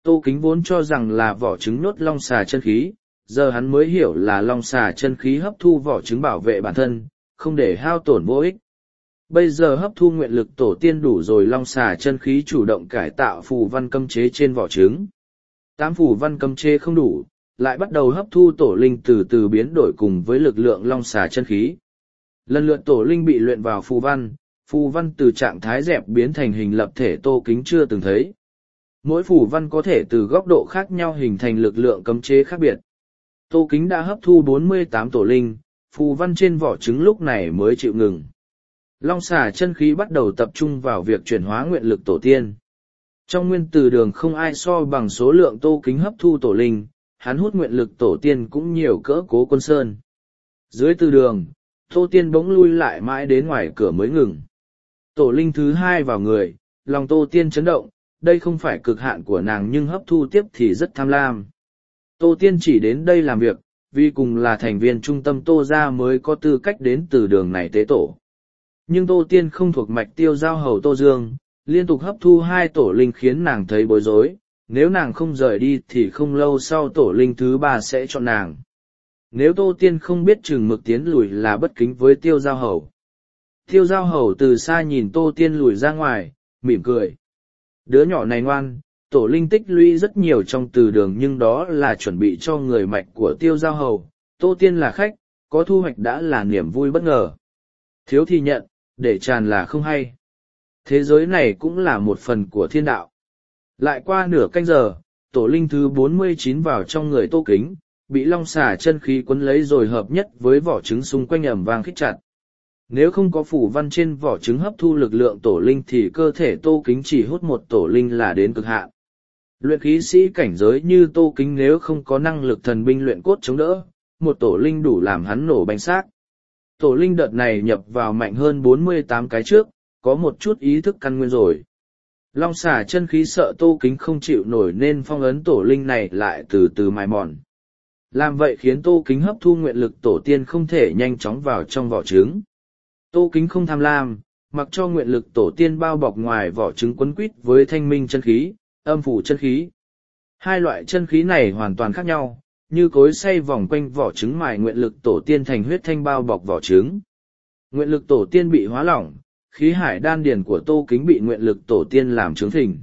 Tô Kính vốn cho rằng là vỏ trứng nhốt long xà chân khí, giờ hắn mới hiểu là long xà chân khí hấp thu vỏ trứng bảo vệ bản thân, không để hao tổn vô ích. Bây giờ hấp thu nguyện lực tổ tiên đủ rồi, long xà chân khí chủ động cải tạo phù văn cấm chế trên vỏ trứng. Tám phù văn cấm chế không đủ, lại bắt đầu hấp thu tổ linh từ từ biến đổi cùng với lực lượng long xà chân khí. Lần lượt tổ linh bị luyện vào phù văn, phù văn từ trạng thái dẹp biến thành hình lập thể Tô Kính chưa từng thấy. Mỗi phù văn có thể từ góc độ khác nhau hình thành lực lượng cấm chế khác biệt. Tô Kính đã hấp thu bốn mươi tám tổ linh, phù văn trên vỏ trứng lúc này mới chịu ngừng. Long xà chân khí bắt đầu tập trung vào việc chuyển hóa nguyện lực tổ tiên. Trong nguyên tử đường không ai so bằng số lượng Tô Kính hấp thu tổ linh, hắn hút nguyện lực tổ tiên cũng nhiều cỡ Cố Quân Sơn. Dưới từ đường, Tô Tiên bỗng lui lại mãi đến ngoài cửa mới ngừng. Tổ linh thứ hai vào người, lòng Tô Tiên chấn động, đây không phải cực hạn của nàng nhưng hấp thu tiếp thì rất tham lam. Tô Tiên chỉ đến đây làm việc, vì cùng là thành viên trung tâm Tô gia mới có tư cách đến từ đường này tế tổ. Nhưng Tô Tiên không thuộc mạch Tiêu Giao hầu Tô Dương, liên tục hấp thu hai tổ linh khiến nàng thấy bối rối, nếu nàng không rời đi thì không lâu sau tổ linh thứ ba sẽ chọn nàng. Nếu Tô Tiên không biết chừng mực tiến lùi là bất kính với Tiêu Giao hầu. Tiêu Giao hầu từ xa nhìn Tô Tiên lùi ra ngoài, mỉm cười. Đứa nhỏ này ngoan, tổ linh tích lũy rất nhiều trong từ đường nhưng đó là chuẩn bị cho người mạch của Tiêu Giao hầu, Tô Tiên là khách, có thu hoạch đã là niềm vui bất ngờ. Thiếu thì nhận, để tràn là không hay. Thế giới này cũng là một phần của thiên đạo. Lại qua nửa canh giờ, tổ linh thứ bốn mươi chín vào trong người Tô Kính, bị long xà chân khí quấn lấy rồi hợp nhất với vỏ trứng xung quanh ẩm vang khít chặt. Nếu không có phủ văn trên vỏ trứng hấp thu lực lượng tổ linh thì cơ thể Tô Kính chỉ hút một tổ linh là đến cực hạn. Luyện khí sĩ cảnh giới như Tô Kính nếu không có năng lực thần binh luyện cốt chống đỡ, một tổ linh đủ làm hắn nổ bánh xác. Tổ linh đợt này nhập vào mạnh hơn bốn mươi tám cái trước, có một chút ý thức căn nguyên rồi. Long xà chân khí sợ Tô Kính không chịu nổi nên phong ấn tổ linh này lại từ từ mài mòn. Làm vậy khiến Tô Kính hấp thu nguyện lực tổ tiên không thể nhanh chóng vào trong vỏ trứng. Tô Kính không tham lam, mặc cho nguyện lực tổ tiên bao bọc ngoài vỏ trứng quấn quýt với thanh minh chân khí, âm phủ chân khí. Hai loại chân khí này hoàn toàn khác nhau, như cối xay vòng quanh vỏ trứng mài nguyện lực tổ tiên thành huyết thanh bao bọc vỏ trứng. Nguyện lực tổ tiên bị hóa lỏng, khí hải đan điền của Tô Kính bị nguyện lực tổ tiên làm trướng thình.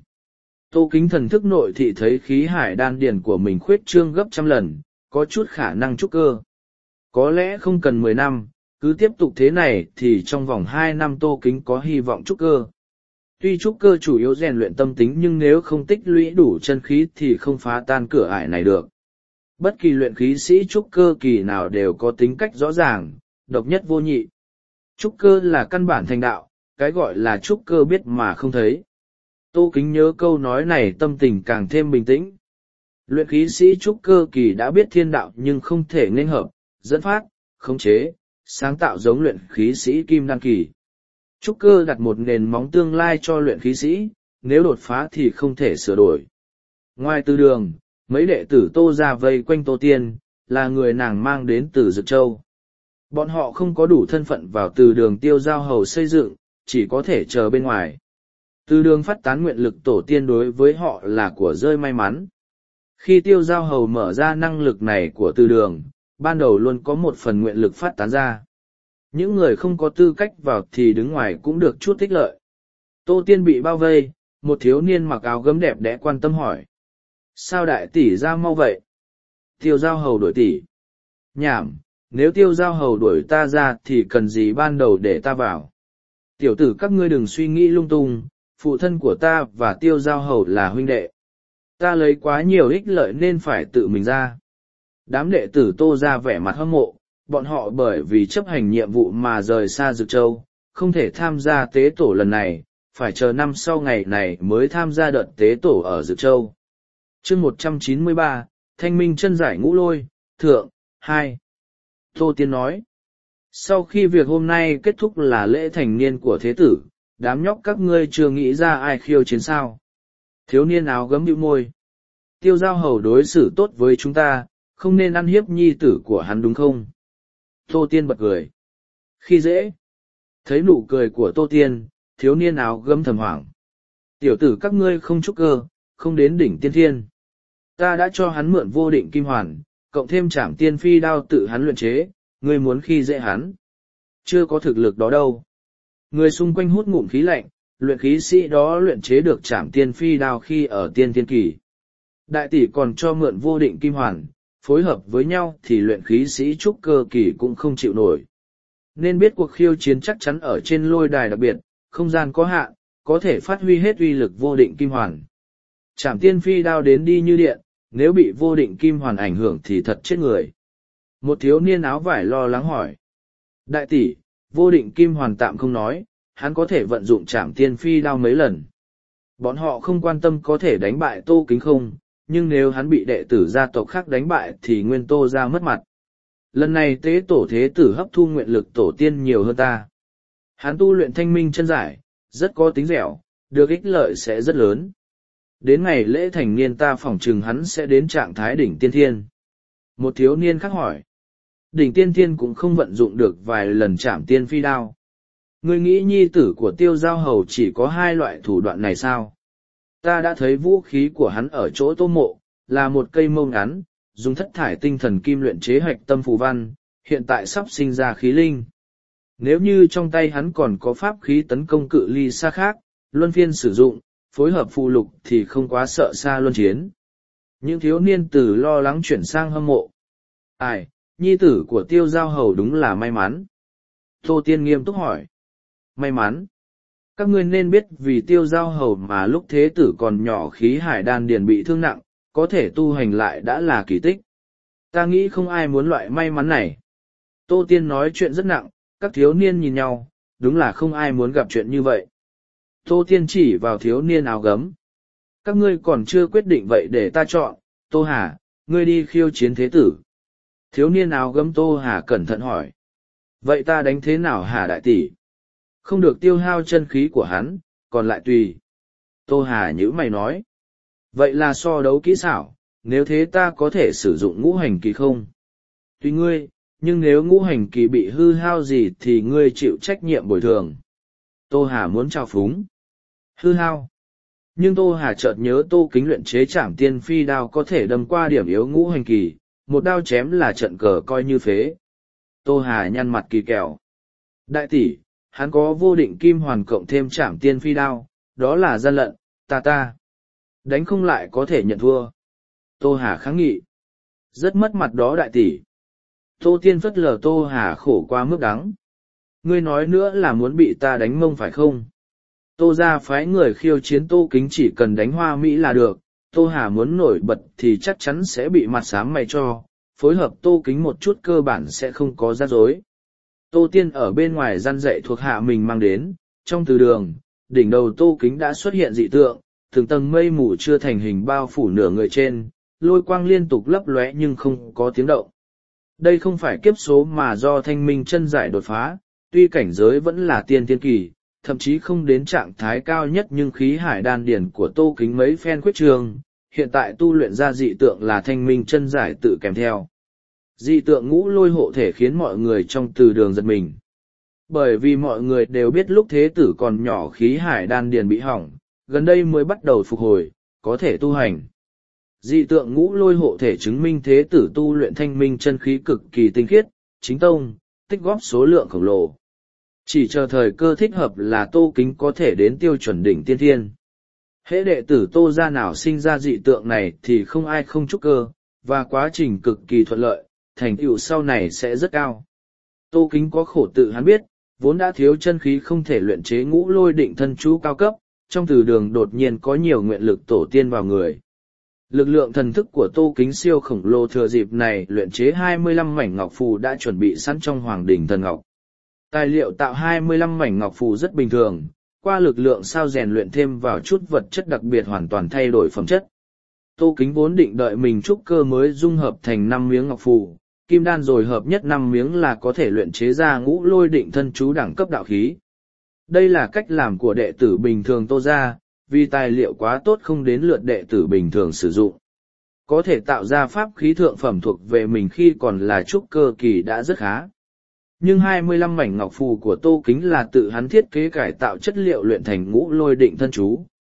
Tô Kính thần thức nội thị thấy khí hải đan điền của mình khuyết trương gấp trăm lần, có chút khả năng trúc cơ. Có lẽ không cần mười năm, cứ tiếp tục thế này thì trong vòng hai năm Tô Kính có hy vọng trúc cơ. Tuy trúc cơ chủ yếu rèn luyện tâm tính nhưng nếu không tích lũy đủ chân khí thì không phá tan cửa ải này được. Bất kỳ luyện khí sĩ trúc cơ kỳ nào đều có tính cách rõ ràng, độc nhất vô nhị. Trúc cơ là căn bản thành đạo, cái gọi là trúc cơ biết mà không thấy. Tô Kính nhớ câu nói này tâm tình càng thêm bình tĩnh. Luyện khí sĩ trúc cơ kỳ đã biết thiên đạo nhưng không thể nghênh hợp, dẫn phát, khống chế, sáng tạo giống luyện khí sĩ kim đan kỳ. Trúc cơ đặt một nền móng tương lai cho luyện khí sĩ, nếu đột phá thì không thể sửa đổi. Ngoài từ đường, mấy đệ tử Tô gia vây quanh Tô Tiên, là người nàng mang đến từ Dực Châu. Bọn họ không có đủ thân phận vào từ đường Tiêu Giao hầu xây dựng, chỉ có thể chờ bên ngoài. Từ đường phát tán nguyện lực tổ tiên đối với họ là của rơi may mắn. Khi Tiêu Giao hầu mở ra năng lực này của từ đường, ban đầu luôn có một phần nguyện lực phát tán ra. Những người không có tư cách vào thì đứng ngoài cũng được chút ích lợi. Tô Tiên bị bao vây, một thiếu niên mặc áo gấm đẹp đẽ quan tâm hỏi. Sao đại tỷ ra mau vậy? Tiêu Giao hầu đuổi tỷ. Nhảm, nếu Tiêu Giao hầu đuổi ta ra thì cần gì ban đầu để ta vào? Tiểu tử các ngươi đừng suy nghĩ lung tung, phụ thân của ta và Tiêu Giao hầu là huynh đệ. Ta lấy quá nhiều ích lợi nên phải tự mình ra. Đám đệ tử Tô ra vẻ mặt hâm mộ, bọn họ bởi vì chấp hành nhiệm vụ mà rời xa Dực Châu, không thể tham gia tế tổ lần này, phải chờ năm sau ngày này mới tham gia đợt tế tổ ở Dực Châu. Chương một trăm chín mươi ba, Thanh Minh chân giải ngũ lôi, thượng, hai. Tô Tiên nói, sau khi việc hôm nay kết thúc là lễ thành niên của thế tử, đám nhóc các ngươi chưa nghĩ ra ai khiêu chiến sao. Thiếu niên áo gấm bĩu môi. Tiêu Giao hầu đối xử tốt với chúng ta, không nên ăn hiếp nhi tử của hắn đúng không? Tô Tiên bật cười. Khi dễ. Thấy nụ cười của Tô Tiên, thiếu niên áo gấm thầm hoảng. Tiểu tử các ngươi không trúc cơ, không đến đỉnh tiên thiên. Ta đã cho hắn mượn vô định kim hoàn, cộng thêm trảm tiên phi đao tự hắn luyện chế, ngươi muốn khi dễ hắn. Chưa có thực lực đó đâu. Người xung quanh hút ngụm khí lạnh, luyện khí sĩ đó luyện chế được trảm tiên phi đao khi ở tiên thiên kỳ. Đại tỷ còn cho mượn vô định kim hoàn, phối hợp với nhau thì luyện khí sĩ trúc cơ kỳ cũng không chịu nổi. Nên biết cuộc khiêu chiến chắc chắn ở trên lôi đài đặc biệt, không gian có hạn, có thể phát huy hết uy lực vô định kim hoàn. Trảm tiên phi đao đến đi như điện, nếu bị vô định kim hoàn ảnh hưởng thì thật chết người. Một thiếu niên áo vải lo lắng hỏi. Đại tỷ, vô định kim hoàn tạm không nói, hắn có thể vận dụng trảm tiên phi đao mấy lần. Bọn họ không quan tâm có thể đánh bại Tô Kính không, nhưng nếu hắn bị đệ tử gia tộc khác đánh bại thì nguyên Tô ra mất mặt. Lần này tế tổ thế tử hấp thu nguyện lực tổ tiên nhiều hơn ta. Hắn tu luyện thanh minh chân giải, rất có tính dẻo, được ích lợi sẽ rất lớn. Đến ngày lễ thành niên ta phỏng chừng hắn sẽ đến trạng thái đỉnh tiên thiên. Một thiếu niên khác hỏi. Đỉnh tiên thiên cũng không vận dụng được vài lần chạm tiên phi đao. Ngươi nghĩ nhi tử của tiêu giao hầu chỉ có hai loại thủ đoạn này sao? Ta đã thấy vũ khí của hắn ở chỗ tô mộ, là một cây mâu ngắn, dùng thất thải tinh thần kim luyện chế hạch tâm phù văn, hiện tại sắp sinh ra khí linh. Nếu như trong tay hắn còn có pháp khí tấn công cự ly xa khác, luân phiên sử dụng, phối hợp phù lục thì không quá sợ xa luân chiến. Những thiếu niên từ lo lắng chuyển sang hâm mộ. Ai, nhi tử của tiêu giao hầu đúng là may mắn. Tô Tiên nghiêm túc hỏi. May mắn. Các ngươi nên biết vì tiêu giao hầu mà lúc thế tử còn nhỏ khí hải đan điền bị thương nặng, có thể tu hành lại đã là kỳ tích. Ta nghĩ không ai muốn loại may mắn này. Tô Tiên nói chuyện rất nặng, các thiếu niên nhìn nhau, đúng là không ai muốn gặp chuyện như vậy. Tô Tiên chỉ vào thiếu niên áo gấm. Các ngươi còn chưa quyết định vậy để ta chọn, Tô Hà, ngươi đi khiêu chiến thế tử. Thiếu niên áo gấm Tô Hà cẩn thận hỏi. Vậy ta đánh thế nào hả đại tỷ? Không được tiêu hao chân khí của hắn, còn lại tùy. Tô Hà nhữ mày nói. Vậy là so đấu kỹ xảo, nếu thế ta có thể sử dụng ngũ hành kỳ không? Tùy ngươi, nhưng nếu ngũ hành kỳ bị hư hao gì thì ngươi chịu trách nhiệm bồi thường. Tô Hà muốn trao phúng. Hư hao. Nhưng Tô Hà chợt nhớ Tô Kính luyện chế trảm tiên phi đao có thể đâm qua điểm yếu ngũ hành kỳ, một đao chém là trận cờ coi như phế. Tô Hà nhăn mặt kỳ kèo. Đại tỷ, hắn có vô định kim hoàn cộng thêm trảm tiên phi đao, đó là gian lận, ta ta. Đánh không lại có thể nhận thua. Tô Hà kháng nghị. Rất mất mặt đó đại tỷ. Tô Tiên phất lờ Tô Hà khổ qua mức đắng. Ngươi nói nữa là muốn bị ta đánh mông phải không? Tô ra phái người khiêu chiến Tô Kính chỉ cần đánh hoa Mỹ là được, Tô Hà muốn nổi bật thì chắc chắn sẽ bị mặt xám mày cho, phối hợp Tô Kính một chút cơ bản sẽ không có rắc rối. Tô Tiên ở bên ngoài răn dạy thuộc hạ mình mang đến, trong từ đường, đỉnh đầu Tô Kính đã xuất hiện dị tượng, từng tầng mây mù chưa thành hình bao phủ nửa người trên, lôi quang liên tục lấp lóe nhưng không có tiếng động. Đây không phải kiếp số mà do thanh minh chân giải đột phá, tuy cảnh giới vẫn là tiên tiên kỳ, thậm chí không đến trạng thái cao nhất nhưng khí hải đan điển của Tô Kính mấy phen quyết trường, hiện tại tu luyện ra dị tượng là thanh minh chân giải tự kèm theo. Dị tượng ngũ lôi hộ thể khiến mọi người trong từ đường giật mình. Bởi vì mọi người đều biết lúc thế tử còn nhỏ khí hải đan điền bị hỏng, gần đây mới bắt đầu phục hồi, có thể tu hành. Dị tượng ngũ lôi hộ thể chứng minh thế tử tu luyện thanh minh chân khí cực kỳ tinh khiết, chính tông, tích góp số lượng khổng lồ. Chỉ chờ thời cơ thích hợp là Tô Kính có thể đến tiêu chuẩn đỉnh tiên thiên. Hễ đệ tử Tô gia nào sinh ra dị tượng này thì không ai không trúc cơ, và quá trình cực kỳ thuận lợi, thành tựu sau này sẽ rất cao. Tô Kính có khổ tự hắn biết, vốn đã thiếu chân khí không thể luyện chế ngũ lôi định thân chú cao cấp, trong từ đường đột nhiên có nhiều nguyện lực tổ tiên vào người. Lực lượng thần thức của Tô Kính siêu khổng lồ thừa dịp này luyện chế hai mươi lăm mảnh ngọc phù đã chuẩn bị sẵn trong Hoàng Đỉnh Thần Ngọc. Tài liệu tạo hai mươi lăm mảnh ngọc phù rất bình thường, qua lực lượng sao rèn luyện thêm vào chút vật chất đặc biệt hoàn toàn thay đổi phẩm chất. Tô Kính vốn định đợi mình trúc cơ mới dung hợp thành năm miếng ngọc phù, kim đan rồi hợp nhất năm miếng là có thể luyện chế ra ngũ lôi định thân chú đẳng cấp đạo khí. Đây là cách làm của đệ tử bình thường Tô gia, vì tài liệu quá tốt không đến lượt đệ tử bình thường sử dụng. Có thể tạo ra pháp khí thượng phẩm thuộc về mình khi còn là trúc cơ kỳ đã rất khá. Nhưng hai mươi lăm mảnh ngọc phù của Tô Kính là tự hắn thiết kế cải tạo chất liệu luyện thành ngũ lôi định thân chú.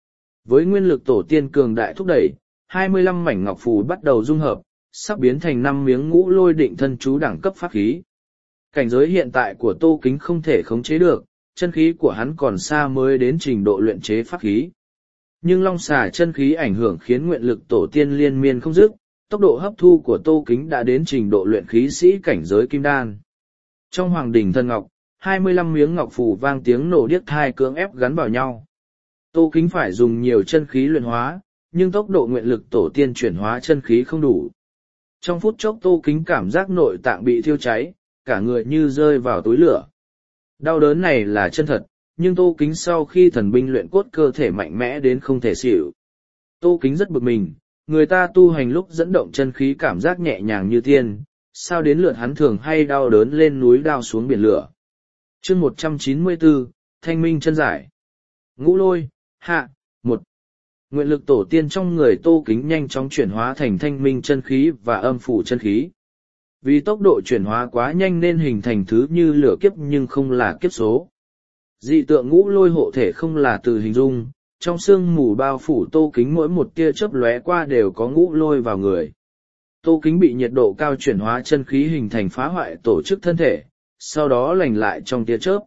Với nguyên lực tổ tiên cường đại thúc đẩy, hai mươi lăm mảnh ngọc phù bắt đầu dung hợp, sắp biến thành năm miếng ngũ lôi định thân chú đẳng cấp pháp khí. Cảnh giới hiện tại của Tô Kính không thể khống chế được, chân khí của hắn còn xa mới đến trình độ luyện chế pháp khí. Nhưng long xà chân khí ảnh hưởng khiến nguyện lực tổ tiên liên miên không dứt, tốc độ hấp thu của Tô Kính đã đến trình độ luyện khí sĩ cảnh giới kim đan. Trong hoàng đỉnh thần ngọc, hai mươi lăm miếng ngọc phù vang tiếng nổ điếc tai cưỡng ép gắn vào nhau. Tô Kính phải dùng nhiều chân khí luyện hóa, nhưng tốc độ nguyện lực tổ tiên chuyển hóa chân khí không đủ. Trong phút chốc Tô Kính cảm giác nội tạng bị thiêu cháy, cả người như rơi vào túi lửa. Đau đớn này là chân thật, nhưng Tô Kính sau khi thần binh luyện cốt cơ thể mạnh mẽ đến không thể xỉu. Tô Kính rất bực mình, người ta tu hành lúc dẫn động chân khí cảm giác nhẹ nhàng như tiên, sao đến lượt hắn thường hay đau đớn lên núi đao xuống biển lửa. Chương một trăm chín mươi bốn, Thanh Minh chân giải. Ngũ lôi, hạ, một. Nguyện lực tổ tiên trong người Tô Kính nhanh chóng chuyển hóa thành thanh minh chân khí và âm phủ chân khí. Vì tốc độ chuyển hóa quá nhanh nên hình thành thứ như lửa kiếp nhưng không là kiếp số. Dị tượng ngũ lôi hộ thể không là từ hình dung, trong sương mù bao phủ Tô Kính mỗi một tia chớp lóe qua đều có ngũ lôi vào người. Tô Kính bị nhiệt độ cao chuyển hóa chân khí hình thành phá hoại tổ chức thân thể, sau đó lành lại trong tia chớp.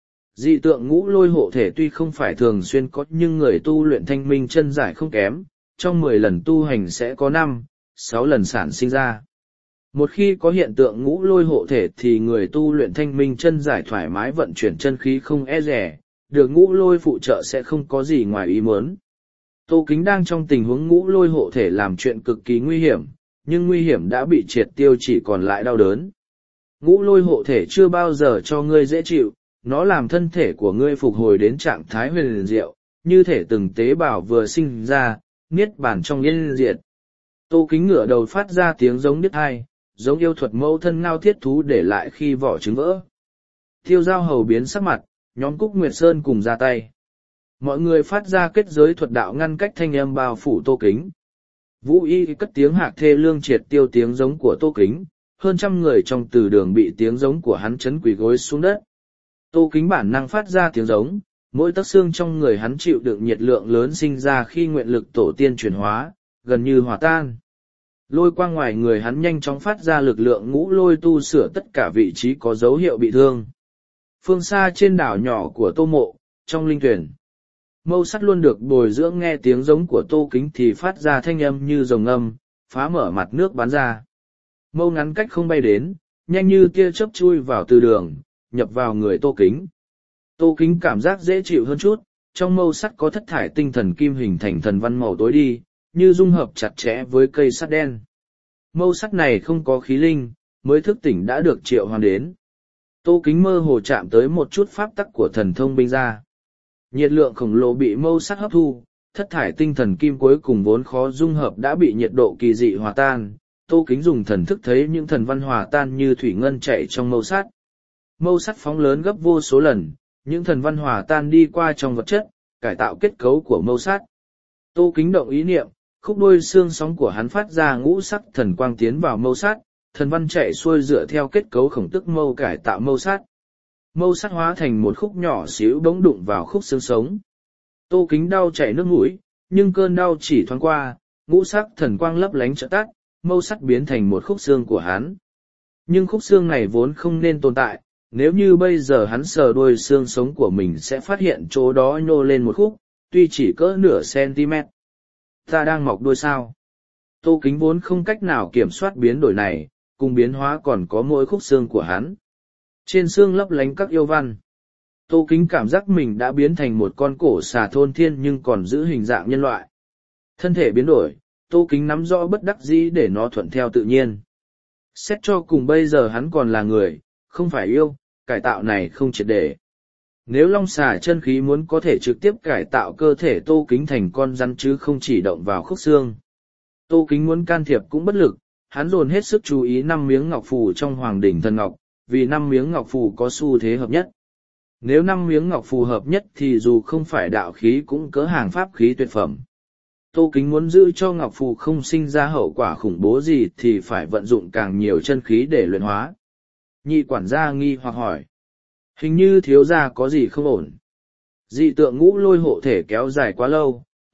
Dị tượng ngũ lôi hộ thể tuy không phải thường xuyên có nhưng người tu luyện thanh minh chân giải không kém, trong mười lần tu hành sẽ có năm, sáu lần sản sinh ra. Một khi có hiện tượng ngũ lôi hộ thể thì người tu luyện thanh minh chân giải thoải mái vận chuyển chân khí không e rẻ, được ngũ lôi phụ trợ sẽ không có gì ngoài ý muốn. Tô Kính đang trong tình huống ngũ lôi hộ thể làm chuyện cực kỳ nguy hiểm, nhưng nguy hiểm đã bị triệt tiêu chỉ còn lại đau đớn. Ngũ lôi hộ thể chưa bao giờ cho ngươi dễ chịu, nó làm thân thể của ngươi phục hồi đến trạng thái huyền diệu, như thể từng tế bào vừa sinh ra, niết bàn trong yên diệt. Tô Kính ngửa đầu phát ra tiếng giống điếc tai, giống yêu thuật mẫu thân ngao thiết thú để lại khi vỏ trứng vỡ. Tiêu Giao Hầu biến sắc mặt, nhóm Cúc Nguyệt Sơn cùng ra tay. Mọi người phát ra kết giới thuật đạo ngăn cách thanh âm bao phủ Tô Kính. Vũ Y cất tiếng hạc thê lương triệt tiêu tiếng giống của Tô Kính, hơn trăm người trong từ đường bị tiếng giống của hắn chấn quỳ gối xuống đất. Tô Kính bản năng phát ra tiếng giống, mỗi tấc xương trong người hắn chịu đựng nhiệt lượng lớn sinh ra khi nguyện lực tổ tiên chuyển hóa, gần như hòa tan. Lôi quang ngoài người hắn nhanh chóng phát ra lực lượng ngũ lôi tu sửa tất cả vị trí có dấu hiệu bị thương. Phương xa trên đảo nhỏ của Tô Mộ, trong linh tuyển, mâu sắt luôn được bồi dưỡng nghe tiếng giống của Tô Kính thì phát ra thanh âm như rồng âm, phá mở mặt nước bắn ra. Mâu ngắn cách không bay đến, nhanh như tia chớp chui vào từ đường, nhập vào người Tô Kính. Tô Kính cảm giác dễ chịu hơn chút, trong mâu sắt có thất thải tinh thần kim hình thành thần văn màu tối đi, như dung hợp chặt chẽ với cây sắt đen. Mâu sắt này không có khí linh, mới thức tỉnh đã được triệu hoán đến. Tô Kính mơ hồ chạm tới một chút pháp tắc của thần thông binh ra. Nhiệt lượng khổng lồ bị mâu sắt hấp thu, thất thải tinh thần kim cuối cùng vốn khó dung hợp đã bị nhiệt độ kỳ dị hòa tan. Tô Kính dùng thần thức thấy những thần văn hòa tan như thủy ngân chạy trong mâu sắt. Mâu sắt phóng lớn gấp vô số lần, những thần văn hòa tan đi qua trong vật chất, cải tạo kết cấu của mâu sắt. Tô Kính động ý niệm, khúc đuôi xương sóng của hắn phát ra ngũ sắc thần quang tiến vào mâu sắt, thần văn chạy xuôi dựa theo kết cấu khổng tức mâu cải tạo mâu sắt. Mâu sắt hóa thành một khúc nhỏ xíu bỗng đụng vào khúc xương sống. Tô Kính đau chảy nước mũi, nhưng cơn đau chỉ thoáng qua, ngũ sắc thần quang lấp lánh chợt tắt, mâu sắt biến thành một khúc xương của hắn. Nhưng khúc xương này vốn không nên tồn tại, nếu như bây giờ hắn sờ đuôi xương sống của mình sẽ phát hiện chỗ đó nhô lên một khúc, tuy chỉ cỡ nửa cm. Ta đang mọc đuôi sao? Tô Kính vốn không cách nào kiểm soát biến đổi này, cùng biến hóa còn có mỗi khúc xương của hắn. Trên xương lấp lánh các yêu văn. Tô Kính cảm giác mình đã biến thành một con cổ xà thôn thiên nhưng còn giữ hình dạng nhân loại. Thân thể biến đổi, Tô Kính nắm rõ bất đắc dĩ để nó thuận theo tự nhiên. Xét cho cùng bây giờ hắn còn là người, không phải yêu, cải tạo này không triệt để. Nếu long xà chân khí muốn có thể trực tiếp cải tạo cơ thể Tô Kính thành con rắn chứ không chỉ động vào khúc xương. Tô Kính muốn can thiệp cũng bất lực, hắn dồn hết sức chú ý năm miếng ngọc phù trong hoàng đỉnh thần ngọc, vì năm miếng ngọc phù có xu thế hợp nhất. Nếu năm miếng ngọc phù hợp nhất thì dù không phải đạo khí cũng cỡ hàng pháp khí tuyệt phẩm. Tô Kính muốn giữ cho ngọc phù không sinh ra hậu quả khủng bố gì thì phải vận dụng càng nhiều chân khí để luyện hóa. Nhị quản gia nghi hoặc hỏi. Hình như thiếu gia có gì không ổn. Dị tượng ngũ lôi hộ thể kéo dài quá lâu,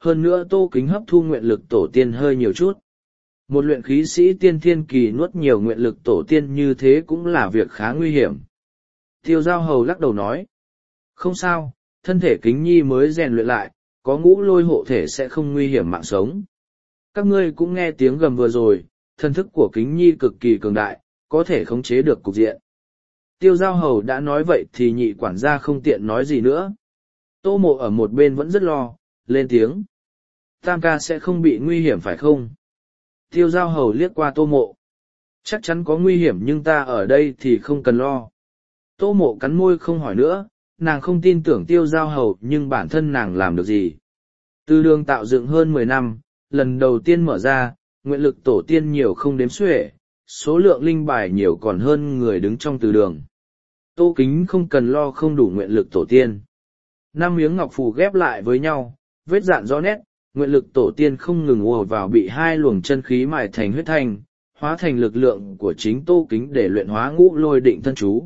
hơn nữa Tô Kính hấp thu nguyện lực tổ tiên hơi nhiều chút. Một luyện khí sĩ tiên thiên kỳ nuốt nhiều nguyện lực tổ tiên như thế cũng là việc khá nguy hiểm. Tiêu Giao Hầu lắc đầu nói, không sao, thân thể Kính Nhi mới rèn luyện lại, có ngũ lôi hộ thể sẽ không nguy hiểm mạng sống. Các ngươi cũng nghe tiếng gầm vừa rồi, thân thức của Kính Nhi cực kỳ cường đại, có thể khống chế được cục diện. Tiêu Giao Hầu đã nói vậy thì nhị quản gia không tiện nói gì nữa. Tô Mộ ở một bên vẫn rất lo, lên tiếng. Tam ca sẽ không bị nguy hiểm phải không? Tiêu Giao Hầu liếc qua Tô Mộ. Chắc chắn có nguy hiểm nhưng ta ở đây thì không cần lo. Tô Mộ cắn môi không hỏi nữa, nàng không tin tưởng Tiêu Giao Hầu nhưng bản thân nàng làm được gì. Từ đường tạo dựng hơn mười năm, lần đầu tiên mở ra, nguyện lực tổ tiên nhiều không đếm xuể, số lượng linh bài nhiều còn hơn người đứng trong từ đường. Tô Kính không cần lo không đủ nguyện lực tổ tiên. Năm miếng ngọc phù ghép lại với nhau, vết dạn rõ nét, nguyện lực tổ tiên không ngừng ùa vào bị hai luồng chân khí mài thành huyết thanh, hóa thành lực lượng của chính Tô Kính để luyện hóa ngũ lôi định thân chú.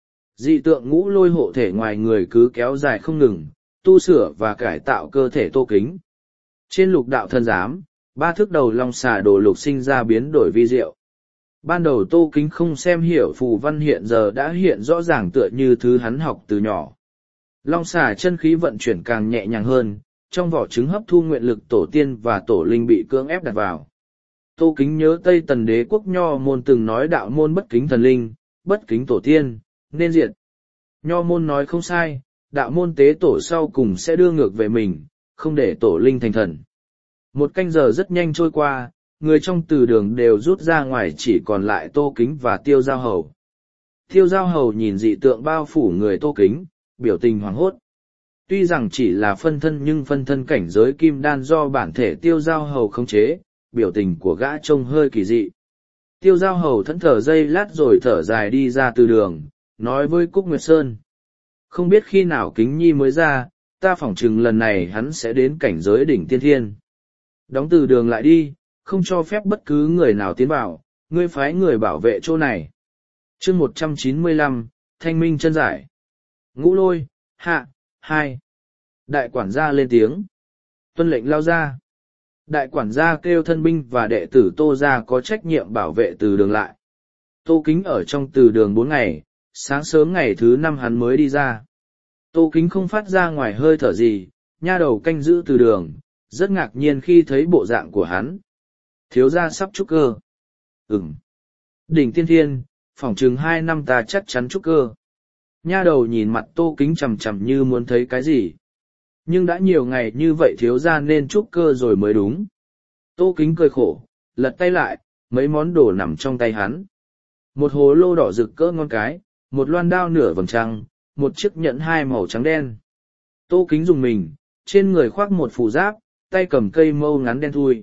Dị tượng ngũ lôi hộ thể ngoài người cứ kéo dài không ngừng, tu sửa và cải tạo cơ thể Tô Kính. Trên lục đạo thần giám, ba thước đầu long xà đồ lục sinh ra biến đổi vi diệu. Ban đầu Tô Kính không xem hiểu phù văn hiện giờ đã hiện rõ ràng tựa như thứ hắn học từ nhỏ. Long xà chân khí vận chuyển càng nhẹ nhàng hơn, trong vỏ trứng hấp thu nguyện lực tổ tiên và tổ linh bị cưỡng ép đặt vào. Tô Kính nhớ Tây Tần Đế quốc Nho môn từng nói đạo môn bất kính thần linh, bất kính tổ tiên, nên diệt. Nho môn nói không sai, đạo môn tế tổ sau cùng sẽ đưa ngược về mình, không để tổ linh thành thần. Một canh giờ rất nhanh trôi qua, người trong từ đường đều rút ra ngoài chỉ còn lại Tô Kính và Tiêu Giao Hầu. Tiêu Giao Hầu nhìn dị tượng bao phủ người Tô Kính, biểu tình hoảng hốt. Tuy rằng chỉ là phân thân nhưng phân thân cảnh giới kim đan do bản thể Tiêu Giao Hầu khống chế, biểu tình của gã trông hơi kỳ dị. Tiêu Giao Hầu thẫn thờ giây lát rồi thở dài đi ra từ đường, nói với Cúc Nguyệt Sơn. Không biết khi nào Kính Nhi mới ra, ta phỏng chừng lần này hắn sẽ đến cảnh giới đỉnh tiên thiên. Đóng từ đường lại đi, không cho phép bất cứ người nào tiến vào, ngươi phái người bảo vệ chỗ này. chương một trăm chín mươi lăm, Thanh Minh chân giải. Ngũ lôi, hạ, hai. Đại quản gia lên tiếng. Tuân lệnh lao ra. Đại quản gia kêu thân binh và đệ tử Tô gia có trách nhiệm bảo vệ từ đường lại. Tô Kính ở trong từ đường bốn ngày, sáng sớm ngày thứ năm hắn mới đi ra. Tô Kính không phát ra ngoài hơi thở gì, nha đầu canh giữ từ đường, rất ngạc nhiên khi thấy bộ dạng của hắn. Thiếu gia sắp trúc cơ. Ừm. Đỉnh tiên thiên, phỏng chừng hai năm ta chắc chắn trúc cơ. Nha đầu nhìn mặt Tô Kính chằm chằm như muốn thấy cái gì. Nhưng đã nhiều ngày như vậy thiếu gia nên trúc cơ rồi mới đúng. Tô Kính cười khổ, lật tay lại, mấy món đồ nằm trong tay hắn. Một hồ lô đỏ rực cỡ ngon cái, một loan đao nửa vầng trăng, một chiếc nhẫn hai màu trắng đen. Tô Kính dùng mình, trên người khoác một phù giáp, tay cầm cây mâu ngắn đen thui.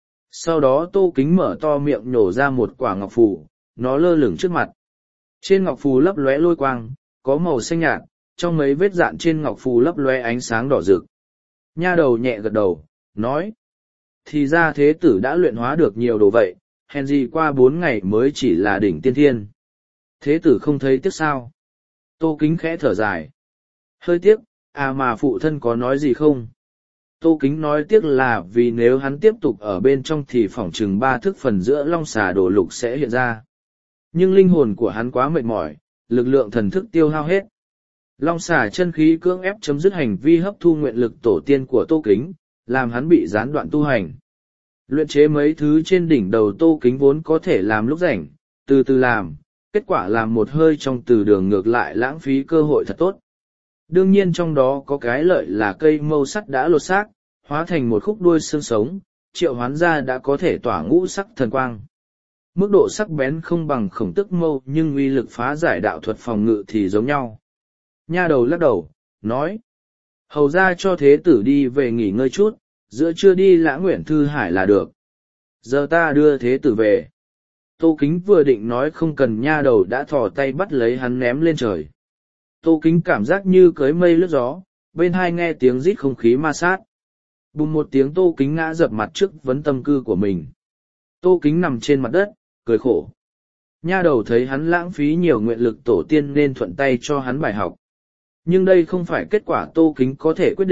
Sau đó Tô Kính mở to miệng nhổ ra một quả ngọc phù, nó lơ lửng trước mặt. Trên ngọc phù lấp lóe lôi quang, có màu xanh nhạt, trong mấy vết dạn trên ngọc phù lấp lóe ánh sáng đỏ rực. Nha đầu nhẹ gật đầu, nói. Thì ra thế tử đã luyện hóa được nhiều đồ vậy, hèn gì qua bốn ngày mới chỉ là đỉnh tiên thiên. Thế tử không thấy tiếc sao? Tô Kính khẽ thở dài. Hơi tiếc, à mà phụ thân có nói gì không? Tô Kính nói tiếc là vì nếu hắn tiếp tục ở bên trong thì phỏng chừng ba thức phần giữa long xà đổ lục sẽ hiện ra. Nhưng linh hồn của hắn quá mệt mỏi, lực lượng thần thức tiêu hao hết. Long xà chân khí cưỡng ép chấm dứt hành vi hấp thu nguyện lực tổ tiên của Tô Kính, làm hắn bị gián đoạn tu hành. Luyện chế mấy thứ trên đỉnh đầu Tô Kính vốn có thể làm lúc rảnh, từ từ làm, kết quả làm một hơi trong từ đường ngược lại lãng phí cơ hội thật tốt. Đương nhiên trong đó có cái lợi là cây mâu sắt đã lột xác, hóa thành một khúc đuôi xương sống, triệu hoán ra đã có thể tỏa ngũ sắc thần quang. Mức độ sắc bén không bằng khổng tức mâu nhưng uy lực phá giải đạo thuật phòng ngự thì giống nhau. Nha đầu lắc đầu, nói. Hầu ra cho thế tử đi về nghỉ ngơi chút, giữa trưa đi Lã Nguyện Thư Hải là được. Giờ ta đưa thế tử về. Tô Kính vừa định nói không cần nha đầu đã thò tay bắt lấy hắn ném lên trời. Tô Kính cảm giác như cưới mây lướt gió, bên hai nghe tiếng rít không khí ma sát. Bùng một tiếng Tô Kính ngã dập mặt trước vấn tâm cư của mình. Tô Kính nằm trên mặt đất, cười khổ. Nha đầu thấy hắn lãng phí nhiều nguyện lực tổ tiên nên thuận tay cho hắn bài học. Nhưng đây không phải kết quả Tô Kính có thể quyết định,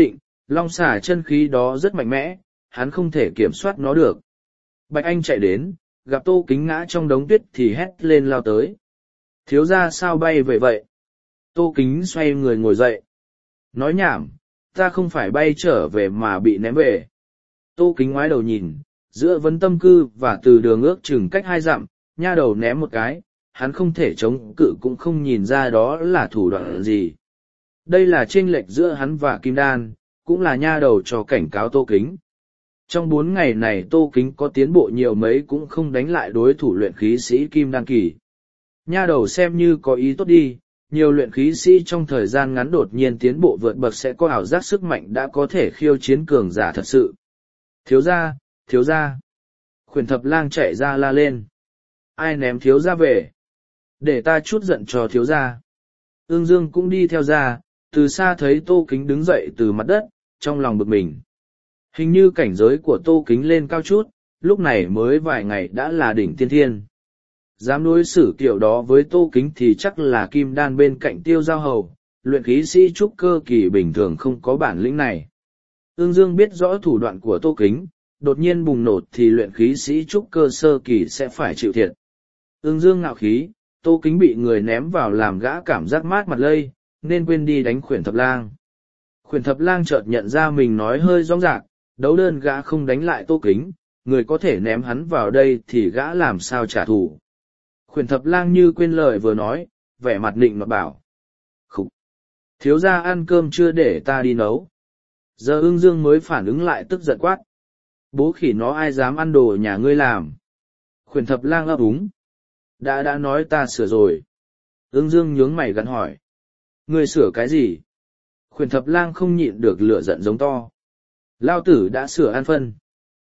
Long xà chân khí đó rất mạnh mẽ, hắn không thể kiểm soát nó được. Bạch Anh chạy đến, gặp Tô Kính ngã trong đống tuyết thì hét lên lao tới. Thiếu gia sao bay về vậy? Tô Kính xoay người ngồi dậy. Nói nhảm, ta không phải bay trở về mà bị ném về. Tô Kính ngoái đầu nhìn, giữa Vấn Tâm Cư và Từ Đường ước chừng cách hai dặm, nha đầu ném một cái, hắn không thể chống cự cũng không nhìn ra đó là thủ đoạn gì. Đây là chênh lệch giữa hắn và Kim Đan, cũng là nha đầu cho cảnh cáo Tô Kính. Trong bốn ngày này Tô Kính có tiến bộ nhiều mấy cũng không đánh lại đối thủ luyện khí sĩ Kim Đan kỳ. Nha đầu xem như có ý tốt đi, nhiều luyện khí sĩ trong thời gian ngắn đột nhiên tiến bộ vượt bậc sẽ có ảo giác sức mạnh đã có thể khiêu chiến cường giả thật sự. Thiếu gia, thiếu gia. Khuyển Thập Lang chạy ra la lên. Ai ném thiếu gia về? Để ta chút giận cho thiếu gia. Ương Dương cũng đi theo ra, từ xa thấy Tô Kính đứng dậy từ mặt đất, trong lòng bực mình. Hình như cảnh giới của Tô Kính lên cao chút, lúc này mới vài ngày đã là đỉnh tiên thiên. Dám đối xử kiểu đó với Tô Kính thì chắc là Kim Đan bên cạnh Tiêu Giao Hầu, luyện khí sĩ trúc cơ kỳ bình thường không có bản lĩnh này. Ương Dương biết rõ thủ đoạn của Tô Kính, đột nhiên bùng nổ thì luyện khí sĩ trúc cơ sơ kỳ sẽ phải chịu thiệt. Ương Dương ngạo khí, Tô Kính bị người ném vào làm gã cảm giác mát mặt lây, nên quên đi đánh Khuyển Thập Lang. Khuyển Thập Lang chợt nhận ra mình nói hơi rõng rạc, đấu đơn gã không đánh lại Tô Kính, người có thể ném hắn vào đây thì gã làm sao trả thù. Khuyển Thập Lang như quên lời vừa nói, vẻ mặt nịnh mà bảo. Khục! Thiếu gia ăn cơm chưa để ta đi nấu. Giờ Ưng Dương mới phản ứng lại tức giận quát. Bố khỉ nó ai dám ăn đồ nhà ngươi làm. Khuyển Thập Lang ấp úng. Đã đã nói ta sửa rồi. Ưng Dương nhướng mày gắn hỏi. Ngươi sửa cái gì? Khuyển Thập Lang không nhịn được lửa giận giống to. Lao tử đã sửa ăn phân.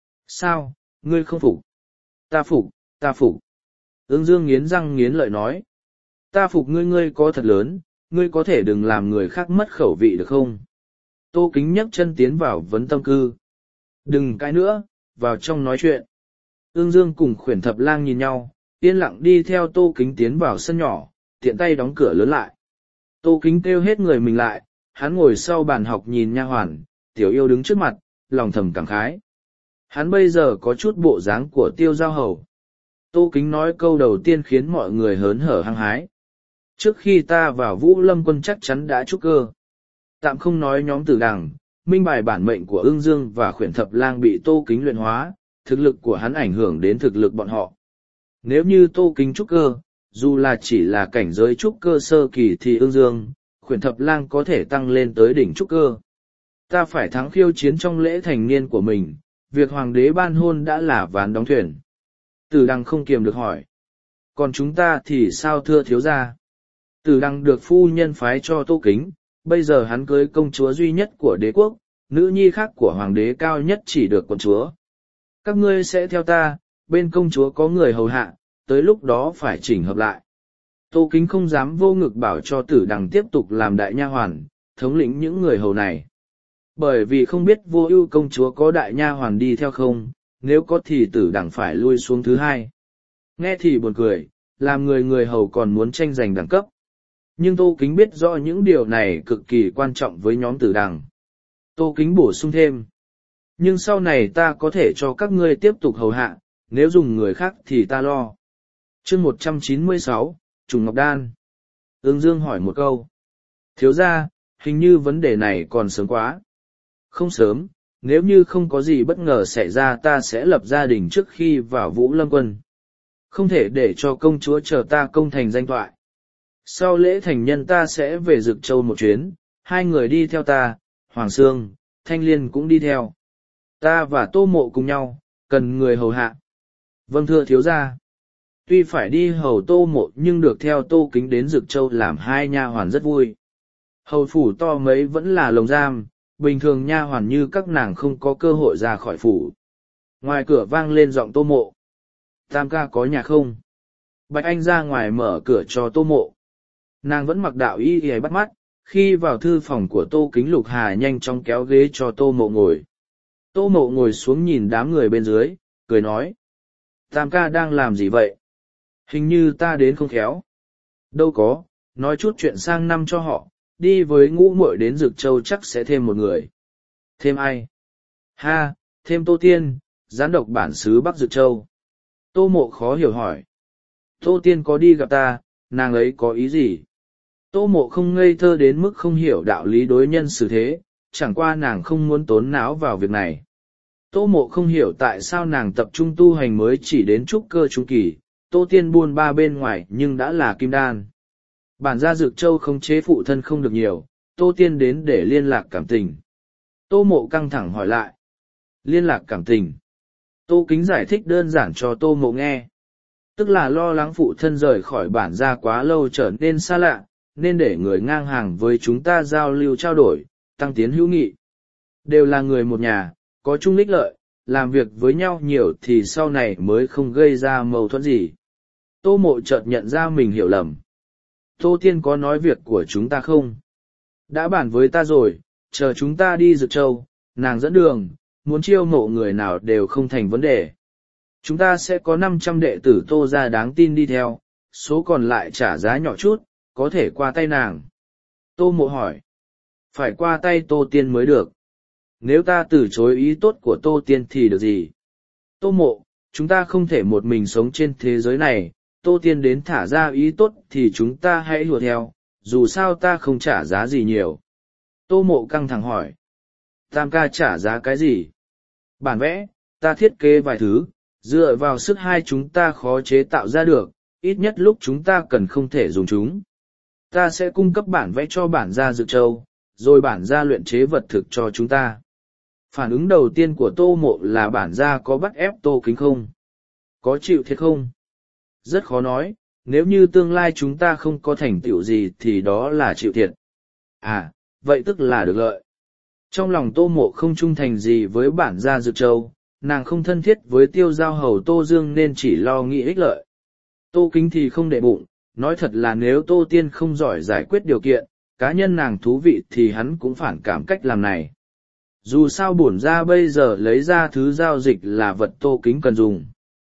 Sao, ngươi không phục? Ta phục, ta phục. Ưng Dương nghiến răng nghiến lợi nói. Ta phục ngươi ngươi có thật lớn, ngươi có thể đừng làm người khác mất khẩu vị được không? Tô Kính nhấc chân tiến vào Vấn Tâm Cư. Đừng cái nữa, vào trong nói chuyện. Ưng Dương cùng Khuyển Thập Lang nhìn nhau, yên lặng đi theo Tô Kính tiến vào sân nhỏ, tiện tay đóng cửa lớn lại. Tô Kính kêu hết người mình lại, hắn ngồi sau bàn học nhìn nha hoàn, Tiểu Yêu đứng trước mặt, lòng thầm cảm khái. Hắn bây giờ có chút bộ dáng của Tiêu Giao Hầu. Tô Kính nói câu đầu tiên khiến mọi người hớn hở hăng hái. Trước khi ta vào Vũ Lâm quân chắc chắn đã trúc cơ. Tạm không nói nhóm Tử Đằng, minh bài bản mệnh của Ưng Dương và Khuyển Thập Lang bị Tô Kính luyện hóa, thực lực của hắn ảnh hưởng đến thực lực bọn họ. Nếu như Tô Kính trúc cơ, dù là chỉ là cảnh giới trúc cơ sơ kỳ thì Ưng Dương, Khuyển Thập Lang có thể tăng lên tới đỉnh trúc cơ. Ta phải thắng khiêu chiến trong lễ thành niên của mình, việc hoàng đế ban hôn đã là ván đóng thuyền. Tử Đằng không kiềm được hỏi. Còn chúng ta thì sao thưa thiếu gia? Tử Đằng được phu nhân phái cho Tô Kính, bây giờ hắn cưới công chúa duy nhất của đế quốc, nữ nhi khác của hoàng đế cao nhất chỉ được quận chúa. Các ngươi sẽ theo ta, bên công chúa có người hầu hạ, tới lúc đó phải chỉnh hợp lại. Tô Kính không dám vô ngực bảo cho Tử Đằng tiếp tục làm đại nha hoàn, thống lĩnh những người hầu này. Bởi vì không biết Vô Ưu công chúa có đại nha hoàn đi theo không, nếu có thì Tử Đằng phải lui xuống thứ hai. Nghe thì buồn cười, làm người người hầu còn muốn tranh giành đẳng cấp. Nhưng Tô Kính biết rõ những điều này cực kỳ quan trọng với nhóm Tử Đằng. Tô Kính bổ sung thêm. Nhưng sau này ta có thể cho các ngươi tiếp tục hầu hạ, nếu dùng người khác thì ta lo. Chương một trăm chín mươi sáu, Trùng Ngọc Đan. Ưng Dương hỏi một câu. Thiếu gia, hình như vấn đề này còn sớm quá. Không sớm, nếu như không có gì bất ngờ xảy ra ta sẽ lập gia đình trước khi vào Vũ Lâm quân. Không thể để cho công chúa chờ ta công thành danh thoại. Sau lễ thành nhân ta sẽ về Dực Châu một chuyến, hai người đi theo ta, Hoàng Sương, Thanh Liên cũng đi theo. Ta và Tô Mộ cùng nhau, cần người hầu hạ. Vâng thưa thiếu gia. Tuy phải đi hầu Tô Mộ nhưng được theo Tô Kính đến Dực Châu làm hai nha hoàn rất vui. Hầu phủ to mấy vẫn là lồng giam, bình thường nha hoàn như các nàng không có cơ hội ra khỏi phủ. Ngoài cửa vang lên giọng Tô Mộ. Tam ca có nhà không? Bạch Anh ra ngoài mở cửa cho Tô Mộ. Nàng vẫn mặc đạo y y bắt mắt, khi vào thư phòng của Tô Kính Lục Hà nhanh chóng kéo ghế cho Tô Mộ ngồi. Tô Mộ ngồi xuống nhìn đám người bên dưới, cười nói. Tam ca đang làm gì vậy? Hình như ta đến không khéo. Đâu có, nói chút chuyện sang năm cho họ, đi với Ngũ Muội đến Dực Châu chắc sẽ thêm một người. Thêm ai? Ha, thêm Tô Tiên, gián độc bản xứ Bắc Dược Châu. Tô Mộ khó hiểu hỏi. Tô Tiên có đi gặp ta, nàng ấy có ý gì? Tô Mộ không ngây thơ đến mức không hiểu đạo lý đối nhân xử thế, chẳng qua nàng không muốn tốn não vào việc này. Tô Mộ không hiểu tại sao nàng tập trung tu hành mới chỉ đến trúc cơ trung kỳ, Tô Tiên buôn ba bên ngoài nhưng đã là kim đan. Bản gia Dược Châu không chế phụ thân không được nhiều, Tô Tiên đến để liên lạc cảm tình. Tô Mộ căng thẳng hỏi lại. Liên lạc cảm tình. Tô Kính giải thích đơn giản cho Tô Mộ nghe. Tức là lo lắng phụ thân rời khỏi bản gia quá lâu trở nên xa lạ, nên để người ngang hàng với chúng ta giao lưu trao đổi, tăng tiến hữu nghị. Đều là người một nhà, có chung ích lợi, làm việc với nhau nhiều thì sau này mới không gây ra mâu thuẫn gì. Tô Mộ chợt nhận ra mình hiểu lầm. Tô Tiên có nói việc của chúng ta không? Đã bàn với ta rồi, chờ chúng ta đi Dược Châu, nàng dẫn đường, muốn chiêu mộ người nào đều không thành vấn đề. Chúng ta sẽ có năm trăm đệ tử Tô gia đáng tin đi theo, số còn lại trả giá nhỏ chút, có thể qua tay nàng. Tô Mộ hỏi. Phải qua tay Tô Tiên mới được. Nếu ta từ chối ý tốt của Tô Tiên thì được gì? Tô Mộ, chúng ta không thể một mình sống trên thế giới này, Tô Tiên đến thả ra ý tốt thì chúng ta hãy hùa theo, dù sao ta không trả giá gì nhiều. Tô Mộ căng thẳng hỏi. Tam ca trả giá cái gì? Bản vẽ, ta thiết kế vài thứ, dựa vào sức hai chúng ta khó chế tạo ra được, ít nhất lúc chúng ta cần không thể dùng chúng. Ta sẽ cung cấp bản vẽ cho bản gia Dược Châu, rồi bản gia luyện chế vật thực cho chúng ta. Phản ứng đầu tiên của Tô Mộ là bản gia có bắt ép Tô Kính không? Có chịu thiệt không? Rất khó nói, nếu như tương lai chúng ta không có thành tựu gì thì đó là chịu thiệt. À, vậy tức là được lợi. Trong lòng Tô Mộ không trung thành gì với bản gia Dược Châu, nàng không thân thiết với tiêu giao hầu Tô Dương nên chỉ lo nghĩ ích lợi. Tô Kính thì không để bụng, nói thật là nếu Tô Tiên không giỏi giải quyết điều kiện, cá nhân nàng thú vị thì hắn cũng phản cảm cách làm này. Dù sao bổn ra bây giờ lấy ra thứ giao dịch là vật Tô Kính cần dùng.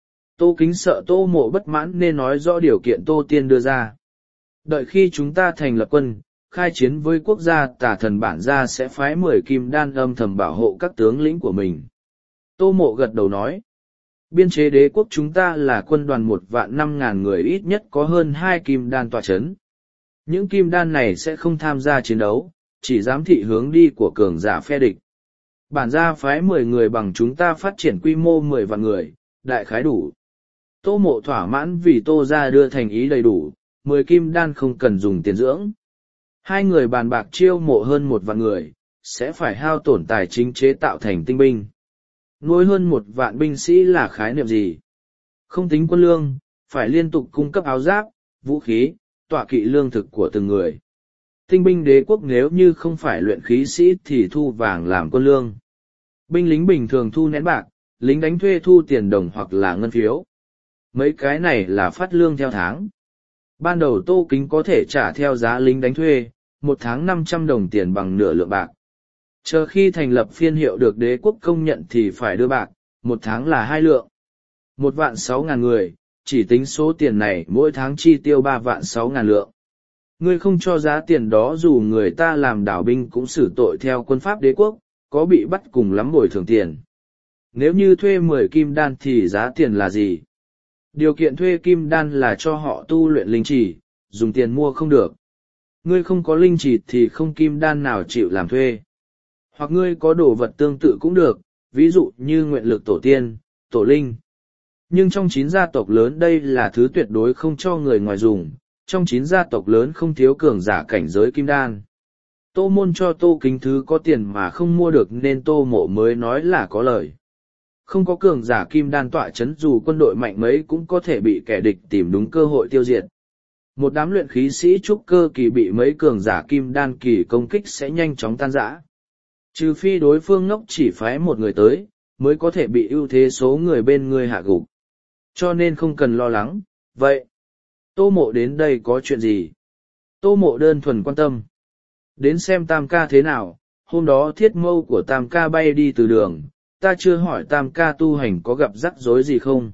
Tô Kính sợ Tô Mộ bất mãn nên nói rõ điều kiện Tô Tiên đưa ra. Đợi khi chúng ta thành lập quân, khai chiến với quốc gia tà thần bản gia sẽ phái mười kim đan âm thầm bảo hộ các tướng lĩnh của mình. Tô Mộ gật đầu nói. Biên chế đế quốc chúng ta là quân đoàn một vạn năm ngàn người, ít nhất có hơn hai kim đan tọa chấn. Những kim đan này sẽ không tham gia chiến đấu, chỉ giám thị hướng đi của cường giả phe địch. Bản gia phái mười người bằng chúng ta phát triển quy mô mười vạn người, đại khái đủ. Tô Mộ thỏa mãn vì Tô gia đưa thành ý đầy đủ, mười kim đan không cần dùng tiền dưỡng. Hai người bàn bạc chiêu mộ hơn một vạn người, sẽ phải hao tổn tài chính chế tạo thành tinh binh. Nuôi hơn một vạn binh sĩ là khái niệm gì? Không tính quân lương, phải liên tục cung cấp áo giáp, vũ khí, tọa kỵ lương thực của từng người. Tinh binh đế quốc nếu như không phải luyện khí sĩ thì thu vàng làm quân lương. Binh lính bình thường thu nén bạc, lính đánh thuê thu tiền đồng hoặc là ngân phiếu. Mấy cái này là phát lương theo tháng. Ban đầu Tô Kính có thể trả theo giá lính đánh thuê, một tháng năm trăm đồng tiền bằng nửa lượng bạc. Chờ khi thành lập phiên hiệu được đế quốc công nhận thì phải đưa bạc, một tháng là hai lượng. Một vạn sáu ngàn người, chỉ tính số tiền này mỗi tháng chi tiêu ba vạn sáu ngàn lượng. Ngươi không cho giá tiền đó dù người ta làm đảo binh cũng xử tội theo quân pháp đế quốc, có bị bắt cùng lắm bồi thường tiền. Nếu như thuê mười kim đan thì giá tiền là gì? Điều kiện thuê kim đan là cho họ tu luyện linh chỉ, dùng tiền mua không được. Ngươi không có linh chỉ thì không kim đan nào chịu làm thuê. Hoặc ngươi có đồ vật tương tự cũng được, ví dụ như nguyện lực tổ tiên, tổ linh. Nhưng trong chín gia tộc lớn đây là thứ tuyệt đối không cho người ngoài dùng, trong chín gia tộc lớn không thiếu cường giả cảnh giới kim đan. Tô Môn cho Tô Kính thứ có tiền mà không mua được nên Tô Mộ mới nói là có lời. Không có cường giả kim đan tọa chấn dù quân đội mạnh mấy cũng có thể bị kẻ địch tìm đúng cơ hội tiêu diệt. Một đám luyện khí sĩ trúc cơ kỳ bị mấy cường giả kim đan kỳ công kích sẽ nhanh chóng tan rã. Trừ phi đối phương ngốc chỉ phái một người tới, mới có thể bị ưu thế số người bên người hạ gục. Cho nên không cần lo lắng. Vậy, Tô Mộ đến đây có chuyện gì? Tô Mộ đơn thuần quan tâm. Đến xem Tam ca thế nào, hôm đó thiết mâu của Tam ca bay đi từ đường, ta chưa hỏi Tam ca tu hành có gặp rắc rối gì không?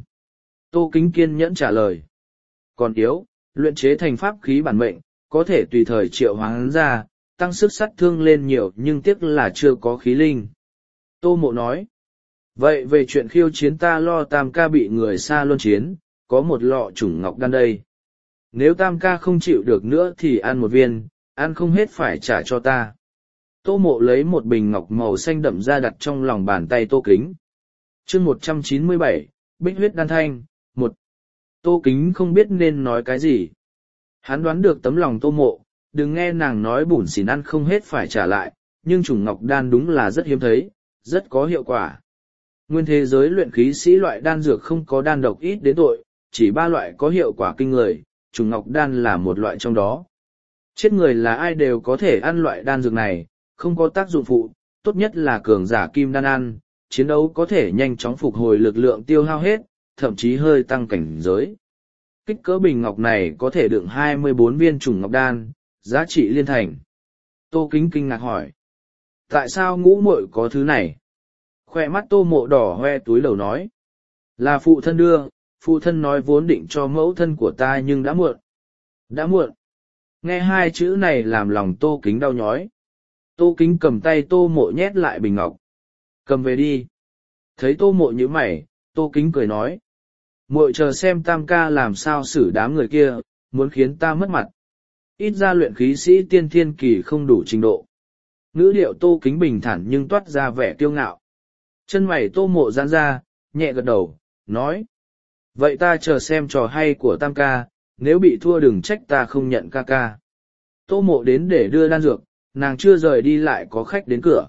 Tô Kính kiên nhẫn trả lời. Còn yếu, luyện chế thành pháp khí bản mệnh, có thể tùy thời triệu hoán ra, tăng sức sát thương lên nhiều nhưng tiếc là chưa có khí linh. Tô Mộ nói. Vậy về chuyện khiêu chiến ta lo Tam ca bị người xa luân chiến, có một lọ chủng ngọc đan đây. Nếu Tam ca không chịu được nữa thì ăn một viên, ăn không hết phải trả cho ta. Tô Mộ lấy một bình ngọc màu xanh đậm ra đặt trong lòng bàn tay Tô Kính. chương một trăm chín mươi bảy, Bích huyết đan thanh, một. Tô Kính không biết nên nói cái gì. Hắn đoán được tấm lòng Tô Mộ, đừng nghe nàng nói bủn xỉn ăn không hết phải trả lại, nhưng chủng ngọc đan đúng là rất hiếm thấy, rất có hiệu quả. Nguyên thế giới luyện khí sĩ loại đan dược không có đan độc ít đến tội, chỉ ba loại có hiệu quả kinh người, chủng ngọc đan là một loại trong đó. Chết người là ai đều có thể ăn loại đan dược này, không có tác dụng phụ, tốt nhất là cường giả kim đan ăn, chiến đấu có thể nhanh chóng phục hồi lực lượng tiêu hao hết, thậm chí hơi tăng cảnh giới. Kích cỡ bình ngọc này có thể đựng hai mươi bốn viên chủng ngọc đan, giá trị liên thành. Tô Kính kinh ngạc hỏi. Tại sao ngũ muội có thứ này? Khoe mắt Tô Mộ đỏ hoe túi lầu nói. Là phụ thân đưa, phụ thân nói vốn định cho mẫu thân của ta nhưng đã muộn. Đã muộn. Nghe hai chữ này làm lòng Tô Kính đau nhói. Tô Kính cầm tay Tô Mộ nhét lại bình ngọc. Cầm về đi. Thấy Tô Mộ nhíu mày, Tô Kính cười nói. Muội chờ xem Tam ca làm sao xử đám người kia, muốn khiến ta mất mặt. Ít ra luyện khí sĩ tiên thiên kỳ không đủ trình độ. Ngữ điệu Tô Kính bình thản nhưng toát ra vẻ kiêu ngạo. Chân mày Tô Mộ giãn ra, nhẹ gật đầu, nói. Vậy ta chờ xem trò hay của Tam ca, nếu bị thua đừng trách ta không nhận ca ca. Tô Mộ đến để đưa đan dược, nàng chưa rời đi lại có khách đến cửa.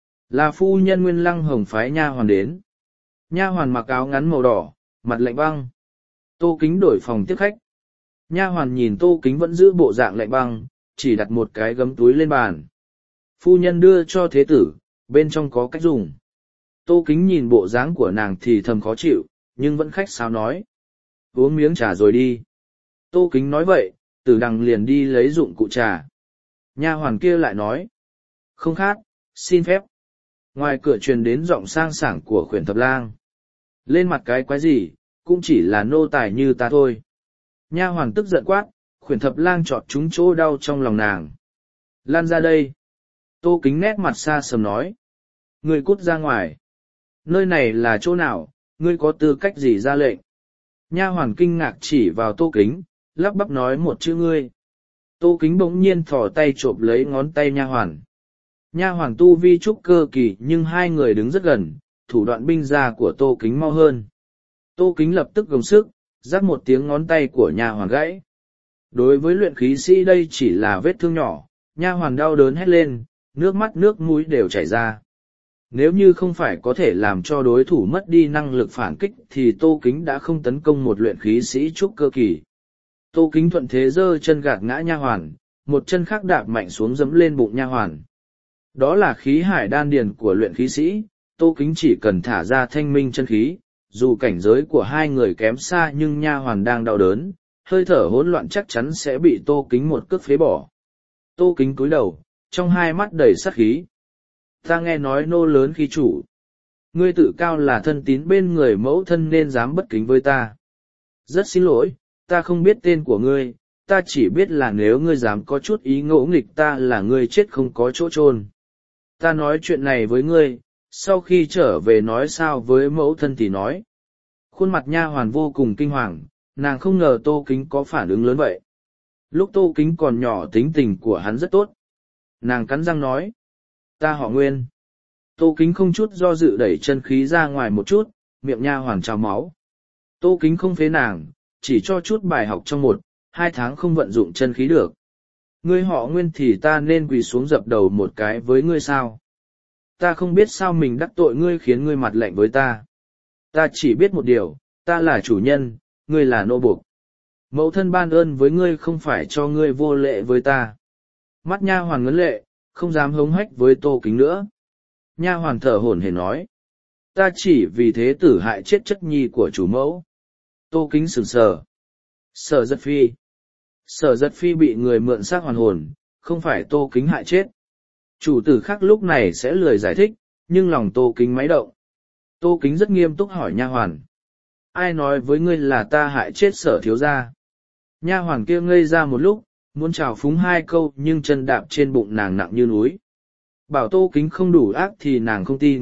Là phu nhân Nguyên Lăng Hồng phái nha hoàn đến. Nha hoàn mặc áo ngắn màu đỏ, mặt lạnh băng. Tô Kính đổi phòng tiếp khách. Nha hoàn nhìn Tô Kính vẫn giữ bộ dạng lạnh băng, chỉ đặt một cái gấm túi lên bàn. Phu nhân đưa cho thế tử, bên trong có cách dùng. Tô Kính nhìn bộ dáng của nàng thì thầm khó chịu, nhưng vẫn khách sáo nói. Uống miếng trà rồi đi. Tô Kính nói vậy, Tử Đằng liền đi lấy dụng cụ trà. Nha hoàn kia lại nói. Không khát, xin phép. Ngoài cửa truyền đến giọng sang sảng của Khuyển Thập Lang. Lên mặt cái quái gì, cũng chỉ là nô tài như ta thôi. Nha hoàn tức giận quát, Khuyển Thập Lang chọt trúng chỗ đau trong lòng nàng. Lan ra đây. Tô Kính nét mặt xa sầm nói. Ngươi cút ra ngoài. Nơi này là chỗ nào, ngươi có tư cách gì ra lệnh? Nha hoàn kinh ngạc chỉ vào Tô Kính, lắp bắp nói một chữ ngươi. Tô Kính bỗng nhiên thò tay chộp lấy ngón tay nha hoàn. Nha hoàn tu vi trúc cơ kỳ nhưng hai người đứng rất gần, thủ đoạn binh ra của Tô Kính mau hơn. Tô Kính lập tức gồng sức, rắc một tiếng ngón tay của nha hoàn gãy. Đối với luyện khí sĩ đây chỉ là vết thương nhỏ, nha hoàn đau đớn hét lên, nước mắt nước mũi đều chảy ra. Nếu như không phải có thể làm cho đối thủ mất đi năng lực phản kích thì Tô Kính đã không tấn công một luyện khí sĩ trúc cơ kỳ. Tô Kính thuận thế giơ chân gạt ngã nha hoàn, một chân khác đạp mạnh xuống giẫm lên bụng nha hoàn. Đó là khí hải đan điền của luyện khí sĩ, Tô Kính chỉ cần thả ra thanh minh chân khí, dù cảnh giới của hai người kém xa nhưng nha hoàn đang đau đớn, hơi thở hỗn loạn chắc chắn sẽ bị Tô Kính một cước phế bỏ. Tô Kính cúi đầu, trong hai mắt đầy sát khí. Ta nghe nói nô lớn khi chủ. Ngươi tự cao là thân tín bên người mẫu thân nên dám bất kính với ta. Rất xin lỗi, ta không biết tên của ngươi, ta chỉ biết là nếu ngươi dám có chút ý ngỗ nghịch ta là ngươi chết không có chỗ chôn. Ta nói chuyện này với ngươi, sau khi trở về nói sao với mẫu thân thì nói. Khuôn mặt nha hoàn vô cùng kinh hoàng, nàng không ngờ Tô Kính có phản ứng lớn vậy. Lúc Tô Kính còn nhỏ tính tình của hắn rất tốt. Nàng cắn răng nói. Ta họ Nguyên. Tô Kính không chút do dự đẩy chân khí ra ngoài một chút, miệng nha hoàn trào máu. Tô Kính không phế nàng, chỉ cho chút bài học trong một, hai tháng không vận dụng chân khí được. Ngươi họ Nguyên thì ta nên quỳ xuống dập đầu một cái với ngươi sao? Ta không biết sao mình đắc tội ngươi khiến ngươi mặt lạnh với ta. Ta chỉ biết một điều, ta là chủ nhân, ngươi là nô buộc. Mẫu thân ban ơn với ngươi không phải cho ngươi vô lễ với ta. Mắt nha hoàn ngấn lệ, không dám hống hách với Tô Kính nữa. Nha hoàn thở hổn hển nói. Ta chỉ vì thế tử hại chết chất nhi của chủ mẫu. Tô Kính sửng sờ. Sở Giật Phi. Sở Giật Phi bị người mượn xác hoàn hồn, không phải Tô Kính hại chết. Chủ tử khác lúc này sẽ lười giải thích, nhưng lòng Tô Kính máy động. Tô Kính rất nghiêm túc hỏi nha hoàn. Ai nói với ngươi là ta hại chết Sở thiếu gia? Nha hoàn kia ngây ra một lúc, muốn chào phúng hai câu nhưng chân đạp trên bụng nàng nặng như núi. Bảo Tô Kính không đủ ác thì nàng không tin,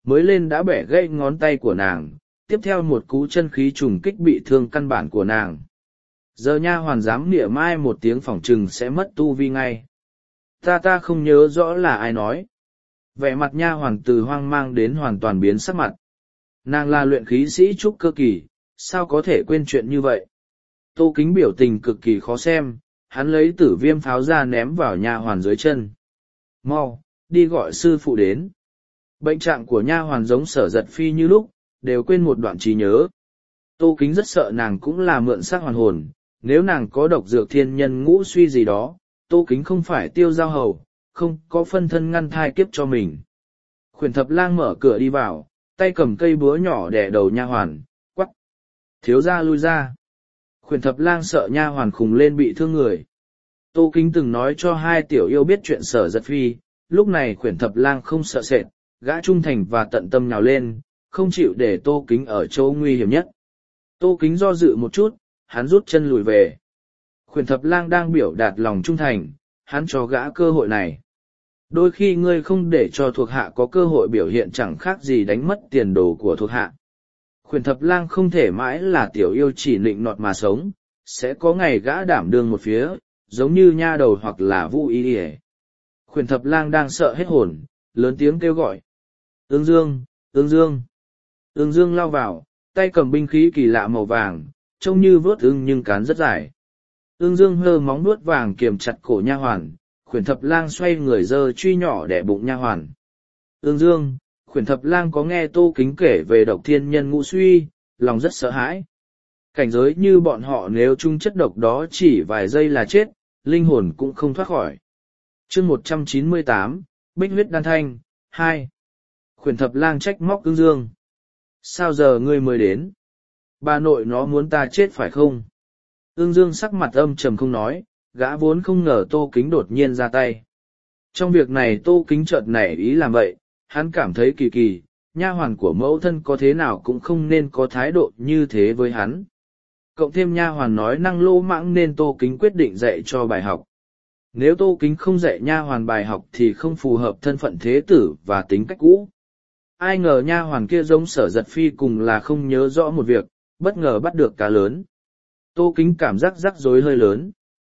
mới lên đã bẻ gãy ngón tay của nàng, tiếp theo một cú chân khí trùng kích bị thương căn bản của nàng. Giờ nha hoàn dám mỉa mai một tiếng phỏng trừng sẽ mất tu vi ngay. Ta ta không nhớ rõ là ai nói. Vẻ mặt nha hoàn từ hoang mang đến hoàn toàn biến sắc mặt. Nàng là luyện khí sĩ trúc cơ kỳ, sao có thể quên chuyện như vậy? Tô Kính biểu tình cực kỳ khó xem, hắn lấy tử viêm pháo ra ném vào nha hoàn dưới chân. Mau, đi gọi sư phụ đến. Bệnh trạng của nha hoàn giống Sở Giật Phi như lúc, đều quên một đoạn trí nhớ. Tô Kính rất sợ nàng cũng là mượn xác hoàn hồn, nếu nàng có độc dược thiên nhân ngũ suy gì đó, Tô Kính không phải Tiêu Giao Hầu, không có phân thân ngăn thai kiếp cho mình. Khuyển Thập Lang mở cửa đi vào, tay cầm cây búa nhỏ đè đầu nha hoàn, quắc. Thiếu gia lui ra. Khuyển Thập Lang sợ nha hoàn khùng lên bị thương người. Tô Kính từng nói cho hai tiểu yêu biết chuyện Sở Giật Phi, lúc này Khuyển Thập Lang không sợ sệt, gã trung thành và tận tâm nhào lên, không chịu để Tô Kính ở chỗ nguy hiểm nhất. Tô Kính do dự một chút, hắn rút chân lùi về. Khuyển Thập Lang đang biểu đạt lòng trung thành, hắn cho gã cơ hội này. Đôi khi ngươi không để cho thuộc hạ có cơ hội biểu hiện chẳng khác gì đánh mất tiền đồ của thuộc hạ. Khuyển Thập Lang không thể mãi là tiểu yêu chỉ nịnh nọt mà sống, sẽ có ngày gã đảm đương một phía, giống như nha đầu hoặc là Vũ Y Y. Khuyển Thập Lang đang sợ hết hồn, lớn tiếng kêu gọi. Ương Dương, Ương Dương. Ương Dương lao vào, tay cầm binh khí kỳ lạ màu vàng, trông như vớt ưng nhưng cán rất dài. Ương Dương hơ móng nuốt vàng kiềm chặt cổ nha hoàn, Khuyển Thập Lang xoay người giơ truy nhỏ đẻ bụng nha hoàn. Ương Dương, Khuyển Thập Lang có nghe Tô Kính kể về độc thiên nhân ngũ suy, lòng rất sợ hãi. Cảnh giới như bọn họ nếu chung chất độc đó chỉ vài giây là chết, linh hồn cũng không thoát khỏi. Chương một trăm chín mươi tám, Bích huyết đan thanh, hai. Khuyển Thập Lang trách móc Ương Dương. Sao giờ ngươi mới đến? Bà nội nó muốn ta chết phải không? Ương Dương sắc mặt âm trầm không nói, gã vốn không ngờ Tô Kính đột nhiên ra tay. Trong việc này Tô Kính chợt nảy ý làm vậy, hắn cảm thấy kỳ kỳ, nha hoàn của mẫu thân có thế nào cũng không nên có thái độ như thế với hắn. Cộng thêm nha hoàn nói năng lô mãng nên Tô Kính quyết định dạy cho bài học. Nếu Tô Kính không dạy nha hoàn bài học thì không phù hợp thân phận thế tử và tính cách cũ. Ai ngờ nha hoàn kia giống Sở Giật Phi cùng là không nhớ rõ một việc, bất ngờ bắt được cá lớn. Tô Kính cảm giác rắc rối hơi lớn.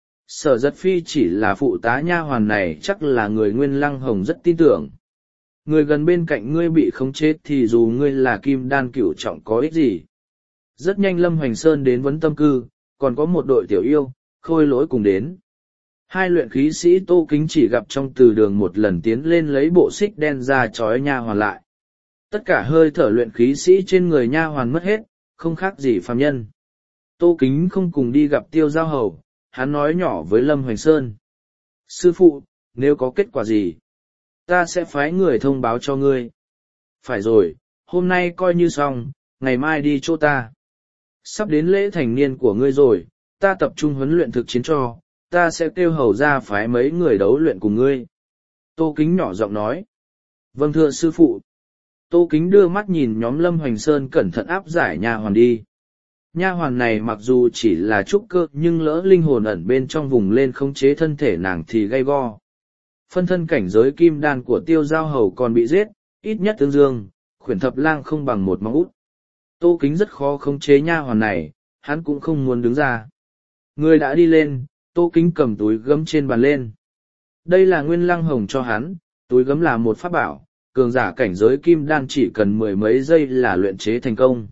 Sở Giật Phi chỉ là phụ tá nha hoàn này chắc là người Nguyên Lăng Hồng rất tin tưởng. Người gần bên cạnh ngươi bị khống chế thì dù ngươi là kim đan cửu trọng có ích gì. Rất nhanh Lâm Hoành Sơn đến vấn tâm cư, còn có một đội tiểu yêu, Khôi Lỗi cùng đến. Hai luyện khí sĩ Tô Kính chỉ gặp trong từ đường một lần tiến lên lấy bộ xích đen ra trói nha hoàn lại. Tất cả hơi thở luyện khí sĩ trên người nha hoàn mất hết, không khác gì phàm nhân. Tô Kính không cùng đi gặp Tiêu Giao Hầu, hắn nói nhỏ với Lâm Hoành Sơn. Sư phụ, nếu có kết quả gì, ta sẽ phái người thông báo cho ngươi. Phải rồi, hôm nay coi như xong, ngày mai đi chỗ ta. Sắp đến lễ thành niên của ngươi rồi, ta tập trung huấn luyện thực chiến cho, ta sẽ kêu hầu ra phái mấy người đấu luyện cùng ngươi. Tô Kính nhỏ giọng nói. Vâng thưa sư phụ. Tô Kính đưa mắt nhìn nhóm Lâm Hoành Sơn cẩn thận áp giải nha hoàn đi. Nha hoàn này mặc dù chỉ là trúc cơ nhưng lỡ linh hồn ẩn bên trong vùng lên khống chế thân thể nàng thì gay go. Phân thân cảnh giới kim đan của Tiêu Giao Hầu còn bị giết, ít nhất Ương Dương, Khuyển Thập Lang không bằng một móng út. Tô Kính rất khó khống chế nha hoàn này, hắn cũng không muốn đứng ra. Người đã đi lên, Tô Kính cầm túi gấm trên bàn lên. Đây là Nguyên Lăng Hồng cho hắn, túi gấm là một pháp bảo, cường giả cảnh giới kim đan chỉ cần mười mấy giây là luyện chế thành công.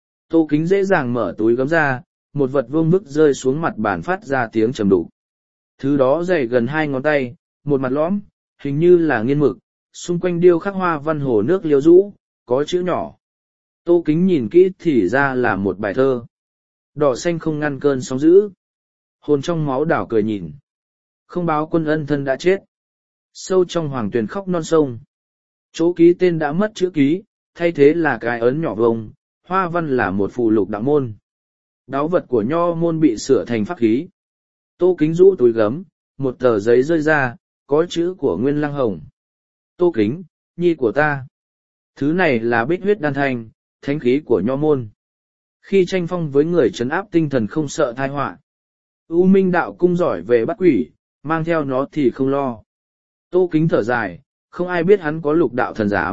Tô Kính dễ dàng mở túi gấm ra, một vật vương vức rơi xuống mặt bàn phát ra tiếng trầm đục. Thứ đó dày gần hai ngón tay, một mặt lõm, hình như là nghiên mực, xung quanh điêu khắc hoa văn hồ nước liêu rũ, có chữ nhỏ. Tô Kính nhìn kỹ thì ra là một bài thơ. Đỏ xanh không ngăn cơn sóng dữ. Hồn trong máu đảo cười nhìn. Không báo quân ân thân đã chết. Sâu trong hoàng tuyền khóc non sông. Chỗ ký tên đã mất chữ ký, thay thế là cái ấn nhỏ vông, hoa văn là một phù lục đạo môn. Đáo vật của nho môn bị sửa thành pháp khí. Tô Kính rũ túi gấm, một tờ giấy rơi ra, có chữ của Nguyên Lăng Hồng. Tô Kính, nhi của ta. Thứ này là bích huyết đan thanh, thánh khí của nho môn. Khi tranh phong với người trấn áp tinh thần không sợ tai họa. U Minh đạo cung giỏi về bắt quỷ, mang theo nó thì không lo. Tô Kính thở dài, không ai biết hắn có lục đạo thần giám,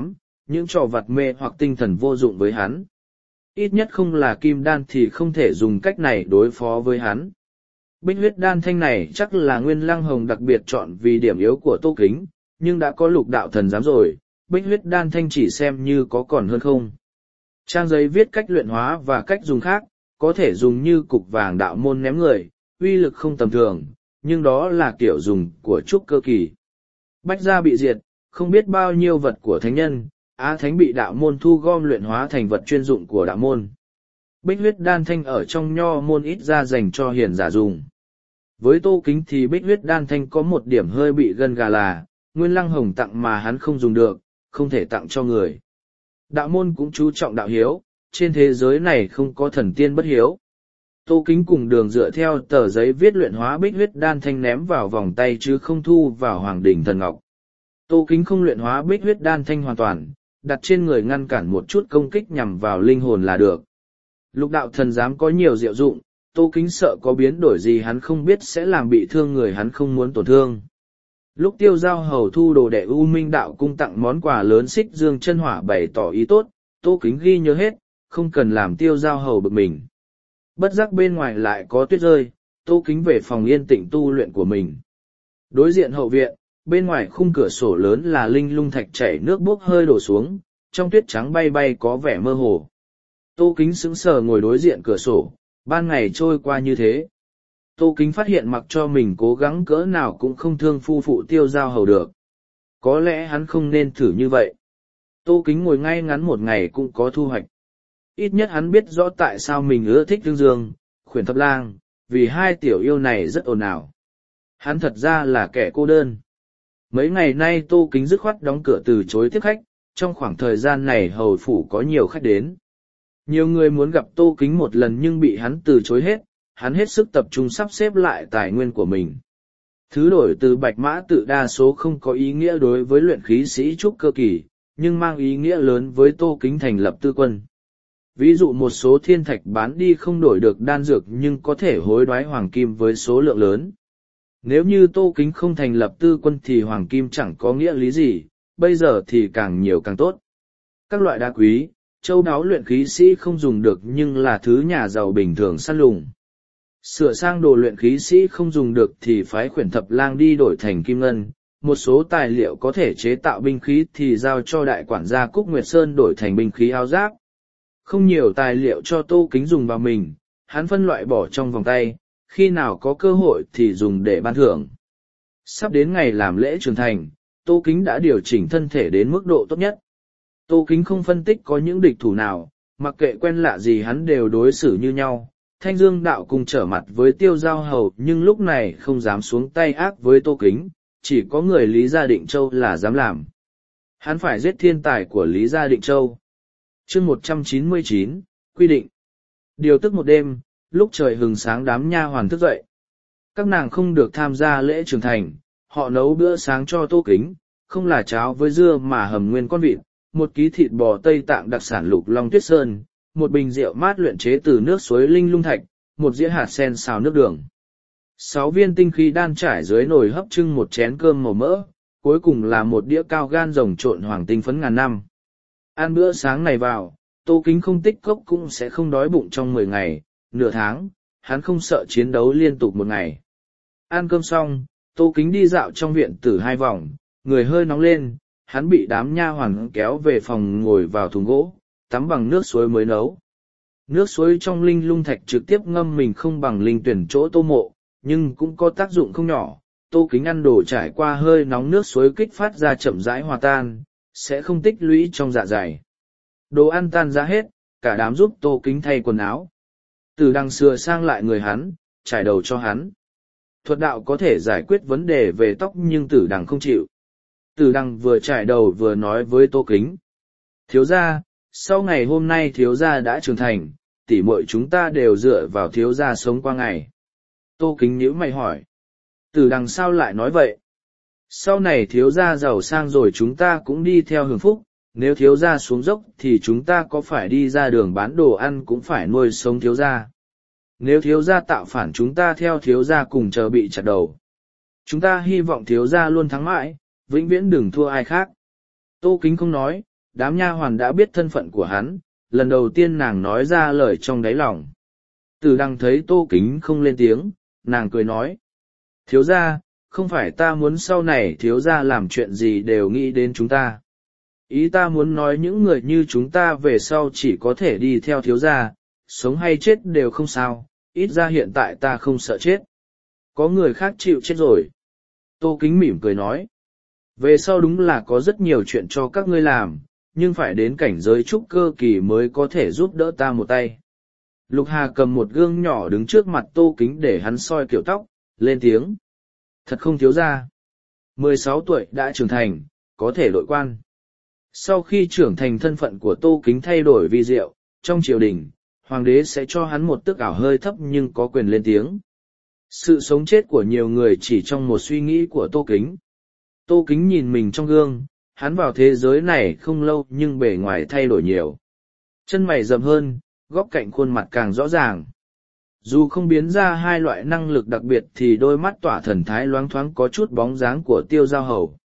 những trò vặt mê hoặc tinh thần vô dụng với hắn. Ít nhất không là kim đan thì không thể dùng cách này đối phó với hắn. Bích huyết đan thanh này chắc là Nguyên Lăng Hồng đặc biệt chọn vì điểm yếu của Tô Kính, nhưng đã có lục đạo thần giám rồi, bích huyết đan thanh chỉ xem như có còn hơn không. Trang giấy viết cách luyện hóa và cách dùng khác, có thể dùng như cục vàng đạo môn ném người, uy lực không tầm thường, nhưng đó là kiểu dùng của trúc cơ kỳ. Bách gia bị diệt, không biết bao nhiêu vật của thánh nhân, Á Thánh bị đạo môn thu gom luyện hóa thành vật chuyên dụng của đạo môn. Bích huyết đan thanh ở trong nho môn ít ra dành cho hiền giả dùng. Với Tô Kính thì bích huyết đan thanh có một điểm hơi bị gân gà là, Nguyên Lăng Hồng tặng mà hắn không dùng được, không thể tặng cho người. Đạo môn cũng chú trọng đạo hiếu, trên thế giới này không có thần tiên bất hiếu. Tô Kính cùng Đường dựa theo tờ giấy viết luyện hóa bích huyết đan thanh ném vào vòng tay chứ không thu vào hoàng đỉnh thần ngọc. Tô Kính không luyện hóa bích huyết đan thanh hoàn toàn, đặt trên người ngăn cản một chút công kích nhằm vào linh hồn là được. Lục đạo thần giám có nhiều diệu dụng, Tô Kính sợ có biến đổi gì hắn không biết sẽ làm bị thương người hắn không muốn tổn thương. Lúc Tiêu Giao Hầu thu đồ đệ U Minh Đạo cung tặng món quà lớn xích dương chân hỏa bày tỏ ý tốt, Tô Kính ghi nhớ hết, không cần làm Tiêu Giao Hầu bực mình. Bất giác bên ngoài lại có tuyết rơi, Tô Kính về phòng yên tĩnh tu luyện của mình. Đối diện hậu viện, bên ngoài khung cửa sổ lớn là linh lung thạch chảy nước bốc hơi đổ xuống, trong tuyết trắng bay bay có vẻ mơ hồ. Tô Kính sững sờ ngồi đối diện cửa sổ, ban ngày trôi qua như thế. Tô Kính phát hiện mặc cho mình cố gắng cỡ nào cũng không thương phu phụ Tiêu Giao Hầu được. Có lẽ hắn không nên thử như vậy. Tô Kính ngồi ngay ngắn một ngày cũng có thu hoạch. Ít nhất hắn biết rõ tại sao mình ưa thích Tương Dương, Khuyển Thập Lang, vì hai tiểu yêu này rất ồn ào. Hắn thật ra là kẻ cô đơn. Mấy ngày nay Tô Kính dứt khoát đóng cửa từ chối tiếp khách, trong khoảng thời gian này hầu phủ có nhiều khách đến. Nhiều người muốn gặp Tô Kính một lần nhưng bị hắn từ chối hết, hắn hết sức tập trung sắp xếp lại tài nguyên của mình. Thứ đổi từ bạch mã tự đa số không có ý nghĩa đối với luyện khí sĩ trúc cơ kỳ, nhưng mang ý nghĩa lớn với Tô Kính thành lập tư quân. Ví dụ một số thiên thạch bán đi không đổi được đan dược nhưng có thể hối đoái hoàng kim với số lượng lớn. Nếu như Tô Kính không thành lập tư quân thì hoàng kim chẳng có nghĩa lý gì, bây giờ thì càng nhiều càng tốt. Các loại đá quý, châu đáo luyện khí sĩ không dùng được nhưng là thứ nhà giàu bình thường săn lùng. Sửa sang đồ luyện khí sĩ không dùng được thì phái Khuyển Thập Lang đi đổi thành kim ngân, một số tài liệu có thể chế tạo binh khí thì giao cho đại quản gia Cúc Nguyệt Sơn đổi thành binh khí áo giáp. Không nhiều tài liệu cho Tô Kính dùng vào mình, hắn phân loại bỏ trong vòng tay, khi nào có cơ hội thì dùng để ban thưởng. Sắp đến ngày làm lễ trưởng thành, Tô Kính đã điều chỉnh thân thể đến mức độ tốt nhất. Tô Kính không phân tích có những địch thủ nào, mặc kệ quen lạ gì hắn đều đối xử như nhau. Thanh Dương Đạo cùng trở mặt với Tiêu Giao Hầu nhưng lúc này không dám xuống tay ác với Tô Kính, chỉ có người Lý Gia Định Châu là dám làm. Hắn phải giết thiên tài của Lý Gia Định Châu. Chương một trăm chín mươi chín, quy định. Điều tức một đêm, lúc trời hừng sáng đám nha hoàn thức dậy. Các nàng không được tham gia lễ trưởng thành, họ nấu bữa sáng cho Tô Kính, không là cháo với dưa mà hầm nguyên con vịt, một ký thịt bò Tây Tạng đặc sản Lục Long Tuyết Sơn, một bình rượu mát luyện chế từ nước suối linh lung thạch, một dĩa hạt sen xào nước đường. Sáu viên tinh khí đan trải dưới nồi hấp trưng một chén cơm màu mỡ, cuối cùng là một đĩa cao gan rồng trộn hoàng tinh phấn ngàn năm. Ăn bữa sáng này vào, Tô Kính không tích cốc cũng sẽ không đói bụng trong mười ngày, nửa tháng, hắn không sợ chiến đấu liên tục một ngày. Ăn cơm xong, Tô Kính đi dạo trong viện tử hai vòng, người hơi nóng lên, hắn bị đám nha hoàn kéo về phòng ngồi vào thùng gỗ, tắm bằng nước suối mới nấu. Nước suối trong linh lung thạch trực tiếp ngâm mình không bằng linh tuyển chỗ Tô Mộ, nhưng cũng có tác dụng không nhỏ. Tô Kính ăn đồ trải qua hơi nóng nước suối kích phát ra chậm rãi hòa tan, sẽ không tích lũy trong dạ dày. Đồ ăn tan ra hết, cả đám giúp Tô Kính thay quần áo. Từ đằng sửa sang lại người hắn, trải đầu cho hắn. Thuật đạo có thể giải quyết vấn đề về tóc nhưng tử đằng không chịu. Tử đằng vừa trải đầu vừa nói với Tô Kính. Thiếu gia, sau ngày hôm nay thiếu gia đã trưởng thành, tỉ muội chúng ta đều dựa vào thiếu gia sống qua ngày. Tô Kính nhíu mày hỏi. Tử đằng sao lại nói vậy? Sau này thiếu gia giàu sang rồi chúng ta cũng đi theo hưởng phúc, nếu thiếu gia xuống dốc thì chúng ta có phải đi ra đường bán đồ ăn cũng phải nuôi sống thiếu gia. Nếu thiếu gia tạo phản chúng ta theo thiếu gia cùng chờ bị chặt đầu. Chúng ta hy vọng thiếu gia luôn thắng mãi, vĩnh viễn đừng thua ai khác. Tô Kính không nói, đám nha hoàn đã biết thân phận của hắn, lần đầu tiên nàng nói ra lời trong đáy lòng. Từ đằng thấy Tô Kính không lên tiếng, nàng cười nói. Thiếu gia, không phải ta muốn sau này thiếu gia làm chuyện gì đều nghĩ đến chúng ta. Ý ta muốn nói những người như chúng ta về sau chỉ có thể đi theo thiếu gia, sống hay chết đều không sao, ít ra hiện tại ta không sợ chết. Có người khác chịu chết rồi. Tô Kính mỉm cười nói. Về sau đúng là có rất nhiều chuyện cho các ngươi làm, nhưng phải đến cảnh giới trúc cơ kỳ mới có thể giúp đỡ ta một tay. Lục Hà cầm một gương nhỏ đứng trước mặt Tô Kính để hắn soi kiểu tóc, lên tiếng. Thật không thiếu gia. mười sáu tuổi đã trưởng thành, có thể đội quan. Sau khi trưởng thành thân phận của Tô Kính thay đổi vi diệu, trong triều đình, hoàng đế sẽ cho hắn một tước ảo hơi thấp nhưng có quyền lên tiếng. Sự sống chết của nhiều người chỉ trong một suy nghĩ của Tô Kính. Tô Kính nhìn mình trong gương, hắn vào thế giới này không lâu nhưng bề ngoài thay đổi nhiều. Chân mày rậm hơn, góc cạnh khuôn mặt càng rõ ràng. Dù không biến ra hai loại năng lực đặc biệt thì đôi mắt tỏa thần thái loáng thoáng có chút bóng dáng của Tiêu Giao Hầu.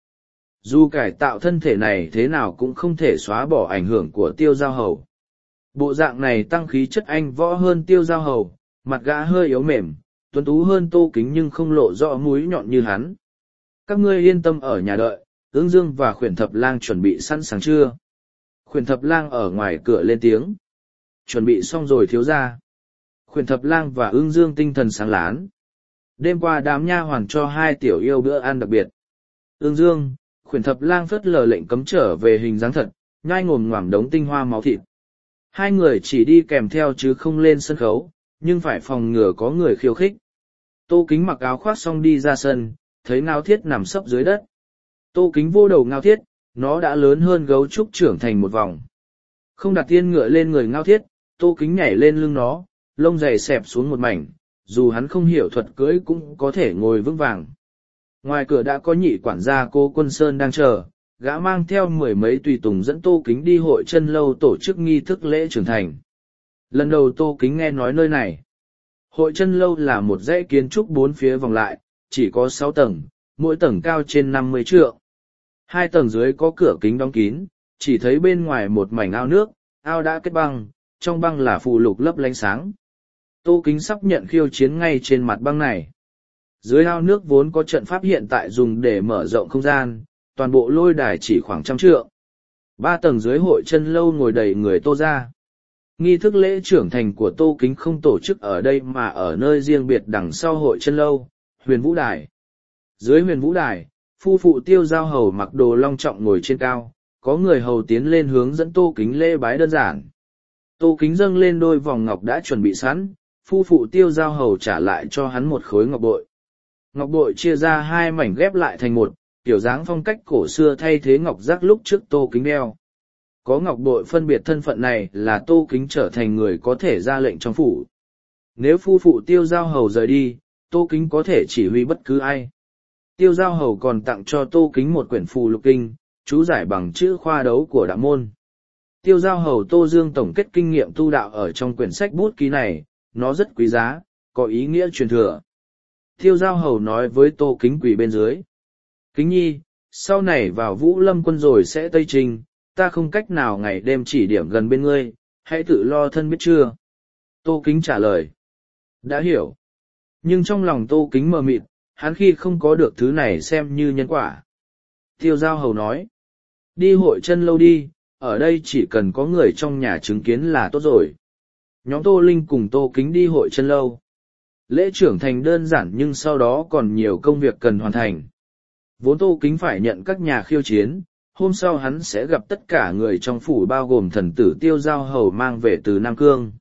Dù cải tạo thân thể này thế nào cũng không thể xóa bỏ ảnh hưởng của Tiêu Giao Hầu. Bộ dạng này tăng khí chất anh võ hơn Tiêu Giao Hầu, mặt gã hơi yếu mềm, tuấn tú hơn Tô Kính nhưng không lộ rõ múi nhọn như hắn. Các ngươi yên tâm ở nhà đợi, Ưng Dương và Khuyển Thập Lang chuẩn bị sẵn sàng chưa? Khuyển Thập Lang ở ngoài cửa lên tiếng. Chuẩn bị xong rồi thiếu gia. Khuyển Thập Lang và Ưng Dương tinh thần sáng lán. Đêm qua đám nha hoàn cho hai tiểu yêu bữa ăn đặc biệt. Ưng Dương, Khuyển Thập Lang phớt lờ lệnh cấm trở về hình dáng thật, nhai ngồm ngoảm đống tinh hoa máu thịt. Hai người chỉ đi kèm theo chứ không lên sân khấu, nhưng phải phòng ngừa có người khiêu khích. Tô Kính mặc áo khoác xong đi ra sân, thấy Ngao Thiết nằm sấp dưới đất. Tô Kính vô đầu Ngao Thiết, nó đã lớn hơn gấu trúc trưởng thành một vòng. Không đặt tiên ngựa lên người Ngao Thiết, Tô Kính nhảy lên lưng nó, lông dày xẹp xuống một mảnh, dù hắn không hiểu thuật cưỡi cũng có thể ngồi vững vàng. Ngoài cửa đã có nhị quản gia Cô Quân Sơn đang chờ, gã mang theo mười mấy tùy tùng dẫn Tô Kính đi hội chân lâu tổ chức nghi thức lễ trưởng thành. Lần đầu Tô Kính nghe nói nơi này. Hội chân lâu là một dãy kiến trúc bốn phía vòng lại, chỉ có sáu tầng, mỗi tầng cao trên năm mươi trượng. Hai tầng dưới có cửa kính đóng kín, chỉ thấy bên ngoài một mảnh ao nước, ao đã kết băng, trong băng là phù lục lấp lánh sáng. Tô Kính sắp nhận khiêu chiến ngay trên mặt băng này. Dưới ao nước vốn có trận pháp hiện tại dùng để mở rộng không gian, toàn bộ lôi đài chỉ khoảng trăm trượng. Ba tầng dưới hội chân lâu ngồi đầy người Tô gia. Nghi thức lễ trưởng thành của Tô Kính không tổ chức ở đây mà ở nơi riêng biệt đằng sau hội chân lâu, Huyền Vũ Đài. Dưới Huyền Vũ Đài, phu phụ Tiêu Giao Hầu mặc đồ long trọng ngồi trên cao, có người hầu tiến lên hướng dẫn Tô Kính lễ bái đơn giản. Tô Kính dâng lên đôi vòng ngọc đã chuẩn bị sẵn, phu phụ Tiêu Giao Hầu trả lại cho hắn một khối ngọc bội. Ngọc bội chia ra hai mảnh ghép lại thành một, kiểu dáng phong cách cổ xưa thay thế ngọc giác lúc trước Tô Kính đeo. Có ngọc bội phân biệt thân phận này là Tô Kính trở thành người có thể ra lệnh trong phủ. Nếu phu phụ Tiêu Giao Hầu rời đi, Tô Kính có thể chỉ huy bất cứ ai. Tiêu Giao Hầu còn tặng cho Tô Kính một quyển phù lục kinh, chú giải bằng chữ khoa đấu của đạo môn. Tiêu Giao Hầu Tô Dương tổng kết kinh nghiệm tu đạo ở trong quyển sách bút ký này, nó rất quý giá, có ý nghĩa truyền thừa. Tiêu Giao Hầu nói với Tô Kính quỳ bên dưới. Kính nhi, sau này vào Vũ Lâm quân rồi sẽ Tây Trình, ta không cách nào ngày đêm chỉ điểm gần bên ngươi, hãy tự lo thân biết chưa? Tô Kính trả lời. Đã hiểu. Nhưng trong lòng Tô Kính mờ mịt, hắn khi không có được thứ này xem như nhân quả. Tiêu Giao Hầu nói. Đi hội chân lâu đi, ở đây chỉ cần có người trong nhà chứng kiến là tốt rồi. Nhóm Tô Linh cùng Tô Kính đi hội chân lâu. Lễ trưởng thành đơn giản nhưng sau đó còn nhiều công việc cần hoàn thành. Vốn Tô Kính phải nhận các nhà khiêu chiến, hôm sau hắn sẽ gặp tất cả người trong phủ bao gồm thần tử Tiêu Giao Hầu mang về từ Nam Cương.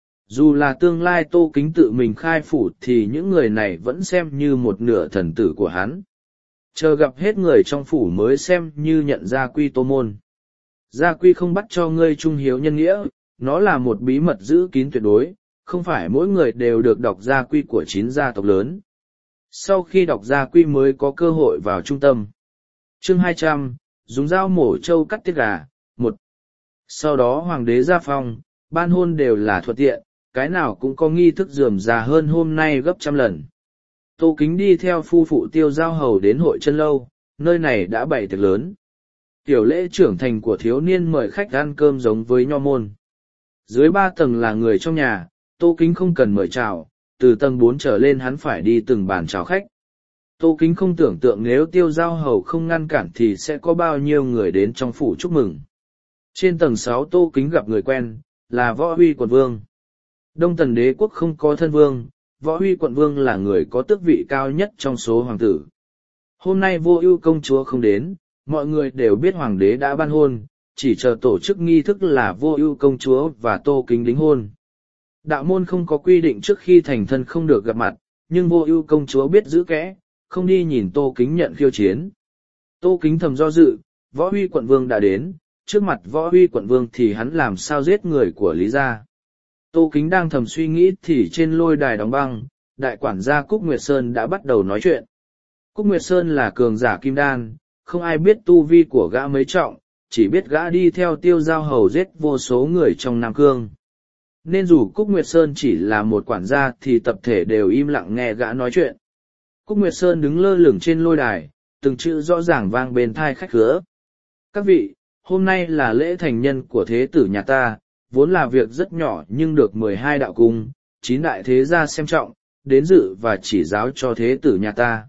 Dù là tương lai Tô Kính tự mình khai phủ thì những người này vẫn xem như một nửa thần tử của hắn. Chờ gặp hết người trong phủ mới xem như nhận gia quy Tô môn. Gia quy không bắt cho ngươi trung hiếu nhân nghĩa, nó là một bí mật giữ kín tuyệt đối, không phải mỗi người đều được đọc gia quy của chín gia tộc lớn. Sau khi đọc gia quy mới có cơ hội vào trung tâm. Chương hai trăm, dùng dao mổ trâu cắt tiết gà, một. Sau đó hoàng đế ra phong, ban hôn đều là thuận tiện, cái nào cũng có nghi thức rườm rà hơn hôm nay gấp trăm lần. Tô Kính đi theo phu phụ Tiêu Giao Hầu đến hội chân lâu, nơi này đã bày tiệc lớn. Tiểu lễ trưởng thành của thiếu niên mời khách ăn cơm giống với nho môn. Dưới ba tầng là người trong nhà, Tô Kính không cần mời chào, từ tầng bốn trở lên hắn phải đi từng bàn chào khách. Tô Kính không tưởng tượng nếu Tiêu Giao Hầu không ngăn cản thì sẽ có bao nhiêu người đến trong phủ chúc mừng. Trên tầng sáu Tô Kính gặp người quen, là Võ Huy quận vương. Đông Tần đế quốc không có thân vương, Võ Huy quận vương là người có tước vị cao nhất trong số hoàng tử. Hôm nay Vô Ưu công chúa không đến, mọi người đều biết hoàng đế đã ban hôn, chỉ chờ tổ chức nghi thức là Vô Ưu công chúa và Tô Kính đính hôn. Đạo môn không có quy định trước khi thành thân không được gặp mặt, nhưng Vô Ưu công chúa biết giữ kẽ, không đi nhìn Tô Kính nhận khiêu chiến. Tô Kính thầm do dự, Võ Huy quận vương đã đến, trước mặt Võ Huy quận vương thì hắn làm sao giết người của Lý gia. Tô Kính đang thầm suy nghĩ thì trên lôi đài đóng băng, đại quản gia Cúc Nguyệt Sơn đã bắt đầu nói chuyện. Cúc Nguyệt Sơn là cường giả kim đan, không ai biết tu vi của gã mấy trọng, chỉ biết gã đi theo Tiêu Giao Hầu giết vô số người trong Nam Cương. Nên dù Cúc Nguyệt Sơn chỉ là một quản gia thì tập thể đều im lặng nghe gã nói chuyện. Cúc Nguyệt Sơn đứng lơ lửng trên lôi đài, từng chữ rõ ràng vang bên tai khách khứa. Các vị, hôm nay là lễ thành nhân của thế tử nhà ta, vốn là việc rất nhỏ nhưng được mười hai đạo cung, chín đại thế gia xem trọng, đến dự và chỉ giáo cho thế tử nhà ta.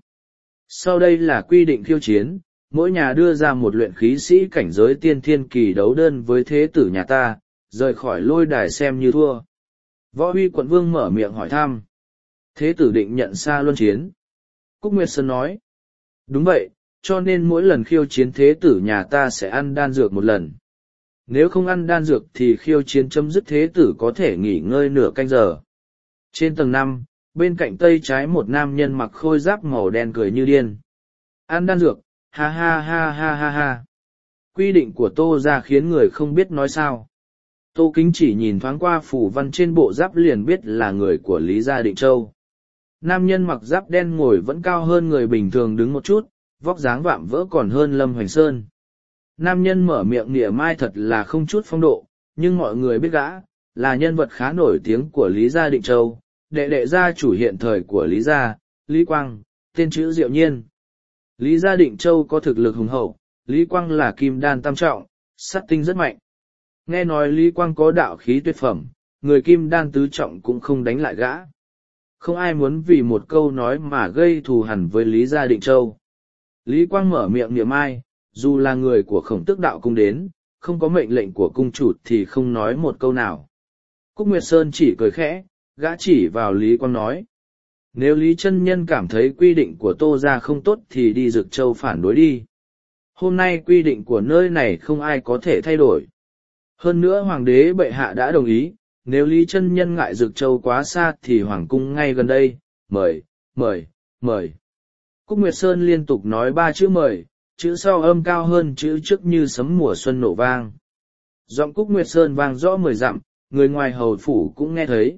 Sau đây là quy định khiêu chiến, mỗi nhà đưa ra một luyện khí sĩ cảnh giới tiên thiên kỳ đấu đơn với thế tử nhà ta, rời khỏi lôi đài xem như thua. Võ Huy quận vương mở miệng hỏi thăm. Thế tử định nhận Sa Luân chiến. Cúc Nguyệt Sơn nói. Đúng vậy, cho nên mỗi lần khiêu chiến thế tử nhà ta sẽ ăn đan dược một lần. Nếu không ăn đan dược thì khiêu chiến chấm dứt, thế tử có thể nghỉ ngơi nửa canh giờ. Trên tầng năm, bên cạnh tay trái một nam nhân mặc khôi giáp màu đen cười như điên. Ăn đan dược, ha ha ha ha ha ha. Quy định của Tô gia khiến người không biết nói sao. Tô Kính chỉ nhìn thoáng qua phủ văn trên bộ giáp liền biết là người của Lý gia Định Châu. Nam nhân mặc giáp đen ngồi vẫn cao hơn người bình thường đứng một chút, vóc dáng vạm vỡ còn hơn Lâm Hoành Sơn. Nam nhân mở miệng nịa mai thật là không chút phong độ, nhưng mọi người biết gã, là nhân vật khá nổi tiếng của Lý gia Định Châu, đệ đệ gia chủ hiện thời của Lý gia, Lý Quang, tên chữ Diệu Nhiên. Lý gia Định Châu có thực lực hùng hậu, Lý Quang là kim đan tam trọng, sát tinh rất mạnh. Nghe nói Lý Quang có đạo khí tuyệt phẩm, người kim đan tứ trọng cũng không đánh lại gã. Không ai muốn vì một câu nói mà gây thù hằn với Lý gia Định Châu. Lý Quang mở miệng niệm ai, dù là người của Khổng Tước đạo cung đến, không có mệnh lệnh của cung chủ thì không nói một câu nào. Cúc Nguyệt Sơn chỉ cười khẽ, gã chỉ vào Lý Quang nói. Nếu Lý chân nhân cảm thấy quy định của Tô gia không tốt thì đi Dực Châu phản đối đi. Hôm nay quy định của nơi này không ai có thể thay đổi. Hơn nữa Hoàng đế bệ hạ đã đồng ý, nếu Lý chân nhân ngại Dực Châu quá xa thì Hoàng cung ngay gần đây, mời, mời, mời. Cúc Nguyệt Sơn liên tục nói ba chữ mời, chữ sau âm cao hơn chữ trước như sấm mùa xuân nổ vang. Giọng Cúc Nguyệt Sơn vang rõ mười dặm, người ngoài hầu phủ cũng nghe thấy.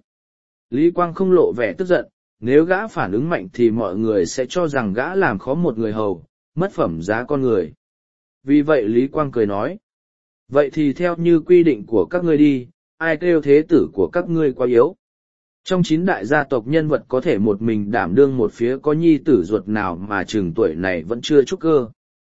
Lý Quang không lộ vẻ tức giận, nếu gã phản ứng mạnh thì mọi người sẽ cho rằng gã làm khó một người hầu, mất phẩm giá con người. Vì vậy Lý Quang cười nói, vậy thì theo như quy định của các ngươi đi, ai kêu thế tử của các ngươi quá yếu. Trong chín đại gia tộc nhân vật có thể một mình đảm đương một phía có nhi tử ruột nào mà chừng tuổi này vẫn chưa trúc cơ.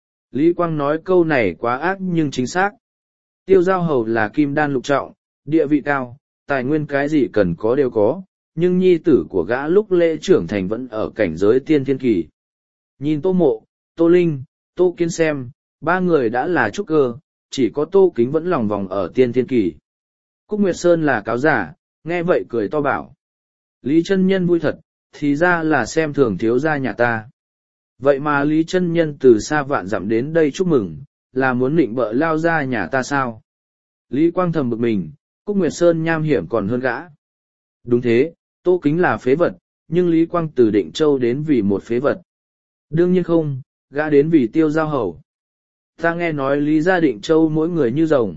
Lý Quang nói câu này quá ác nhưng chính xác. Tiêu Giao Hầu là kim đan lục trọng, địa vị cao, tài nguyên cái gì cần có đều có, nhưng nhi tử của gã lúc lễ trưởng thành vẫn ở cảnh giới tiên thiên kỳ. Nhìn Tô Mộ, Tô Linh, Tô Kiên xem, ba người đã là trúc cơ, chỉ có Tô Kính vẫn lòng vòng ở tiên thiên kỳ. Cúc Nguyệt Sơn là cáo giả, nghe vậy cười to bảo. Lý chân nhân vui thật, thì ra là xem thường thiếu gia nhà ta. Vậy mà Lý chân nhân từ xa vạn dặm đến đây chúc mừng, là muốn định bợ lao ra nhà ta sao? Lý Quang thầm bực mình, Cúc Nguyệt Sơn nham hiểm còn hơn gã. Đúng thế, Tô Kính là phế vật, nhưng Lý Quang từ Định Châu đến vì một phế vật. Đương nhiên không, gã đến vì Tiêu Giao Hầu. Ta nghe nói Lý gia Định Châu mỗi người như rồng.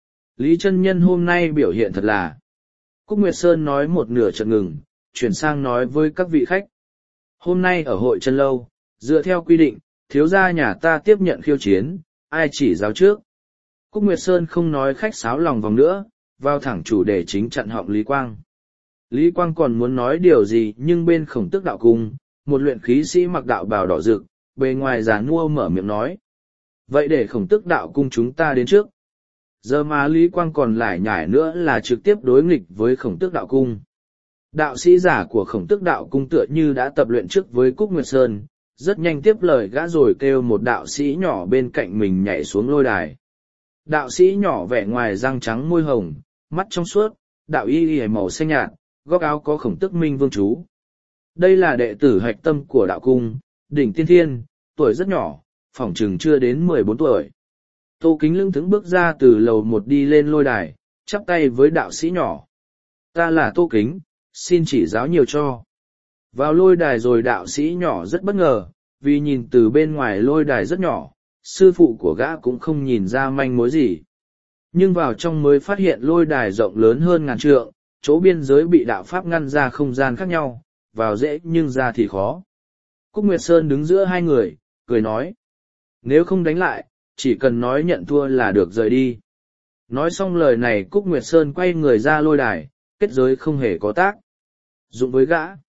Lý chân nhân hôm nay biểu hiện thật là. Cúc Nguyệt Sơn nói một nửa chợt ngừng, chuyển sang nói với các vị khách. Hôm nay ở hội chân lâu, dựa theo quy định, thiếu gia nhà ta tiếp nhận khiêu chiến, ai chỉ giáo trước. Cúc Nguyệt Sơn không nói khách sáo lòng vòng nữa, vào thẳng chủ đề chính chặn họng Lý Quang. Lý Quang còn muốn nói điều gì nhưng bên Khổng Tước đạo cung, một luyện khí sĩ mặc đạo bào đỏ rực, bề ngoài già nua mở miệng nói. Vậy để khổng tức đạo cung chúng ta đến trước. Giờ mà Lý Quang còn lải nhải nữa là trực tiếp đối nghịch với khổng tước đạo cung. Đạo sĩ giả của khổng tước đạo cung tựa như đã tập luyện trước với Cúc Nguyệt Sơn, rất nhanh tiếp lời gã rồi kêu một đạo sĩ nhỏ bên cạnh mình nhảy xuống lôi đài. Đạo sĩ nhỏ vẻ ngoài răng trắng môi hồng, mắt trong suốt, đạo y y màu xanh nhạt, góc áo có khổng tước minh vương chú. Đây là đệ tử hạch tâm của đạo cung, đỉnh tiên thiên, tuổi rất nhỏ, phỏng chừng chưa đến mười bốn tuổi. Tô Kính lưng thững bước ra từ lầu một đi lên lôi đài, chắp tay với đạo sĩ nhỏ. Ta là Tô Kính, xin chỉ giáo nhiều cho. Vào lôi đài rồi đạo sĩ nhỏ rất bất ngờ, vì nhìn từ bên ngoài lôi đài rất nhỏ, sư phụ của gã cũng không nhìn ra manh mối gì. Nhưng vào trong mới phát hiện lôi đài rộng lớn hơn ngàn trượng, chỗ biên giới bị đạo pháp ngăn ra không gian khác nhau, vào dễ nhưng ra thì khó. Cúc Nguyệt Sơn đứng giữa hai người, cười nói. Nếu không đánh lại, chỉ cần nói nhận thua là được rời đi. Nói xong lời này Cúc Nguyệt Sơn quay người ra lôi đài, kết giới không hề có tác dụng với gã.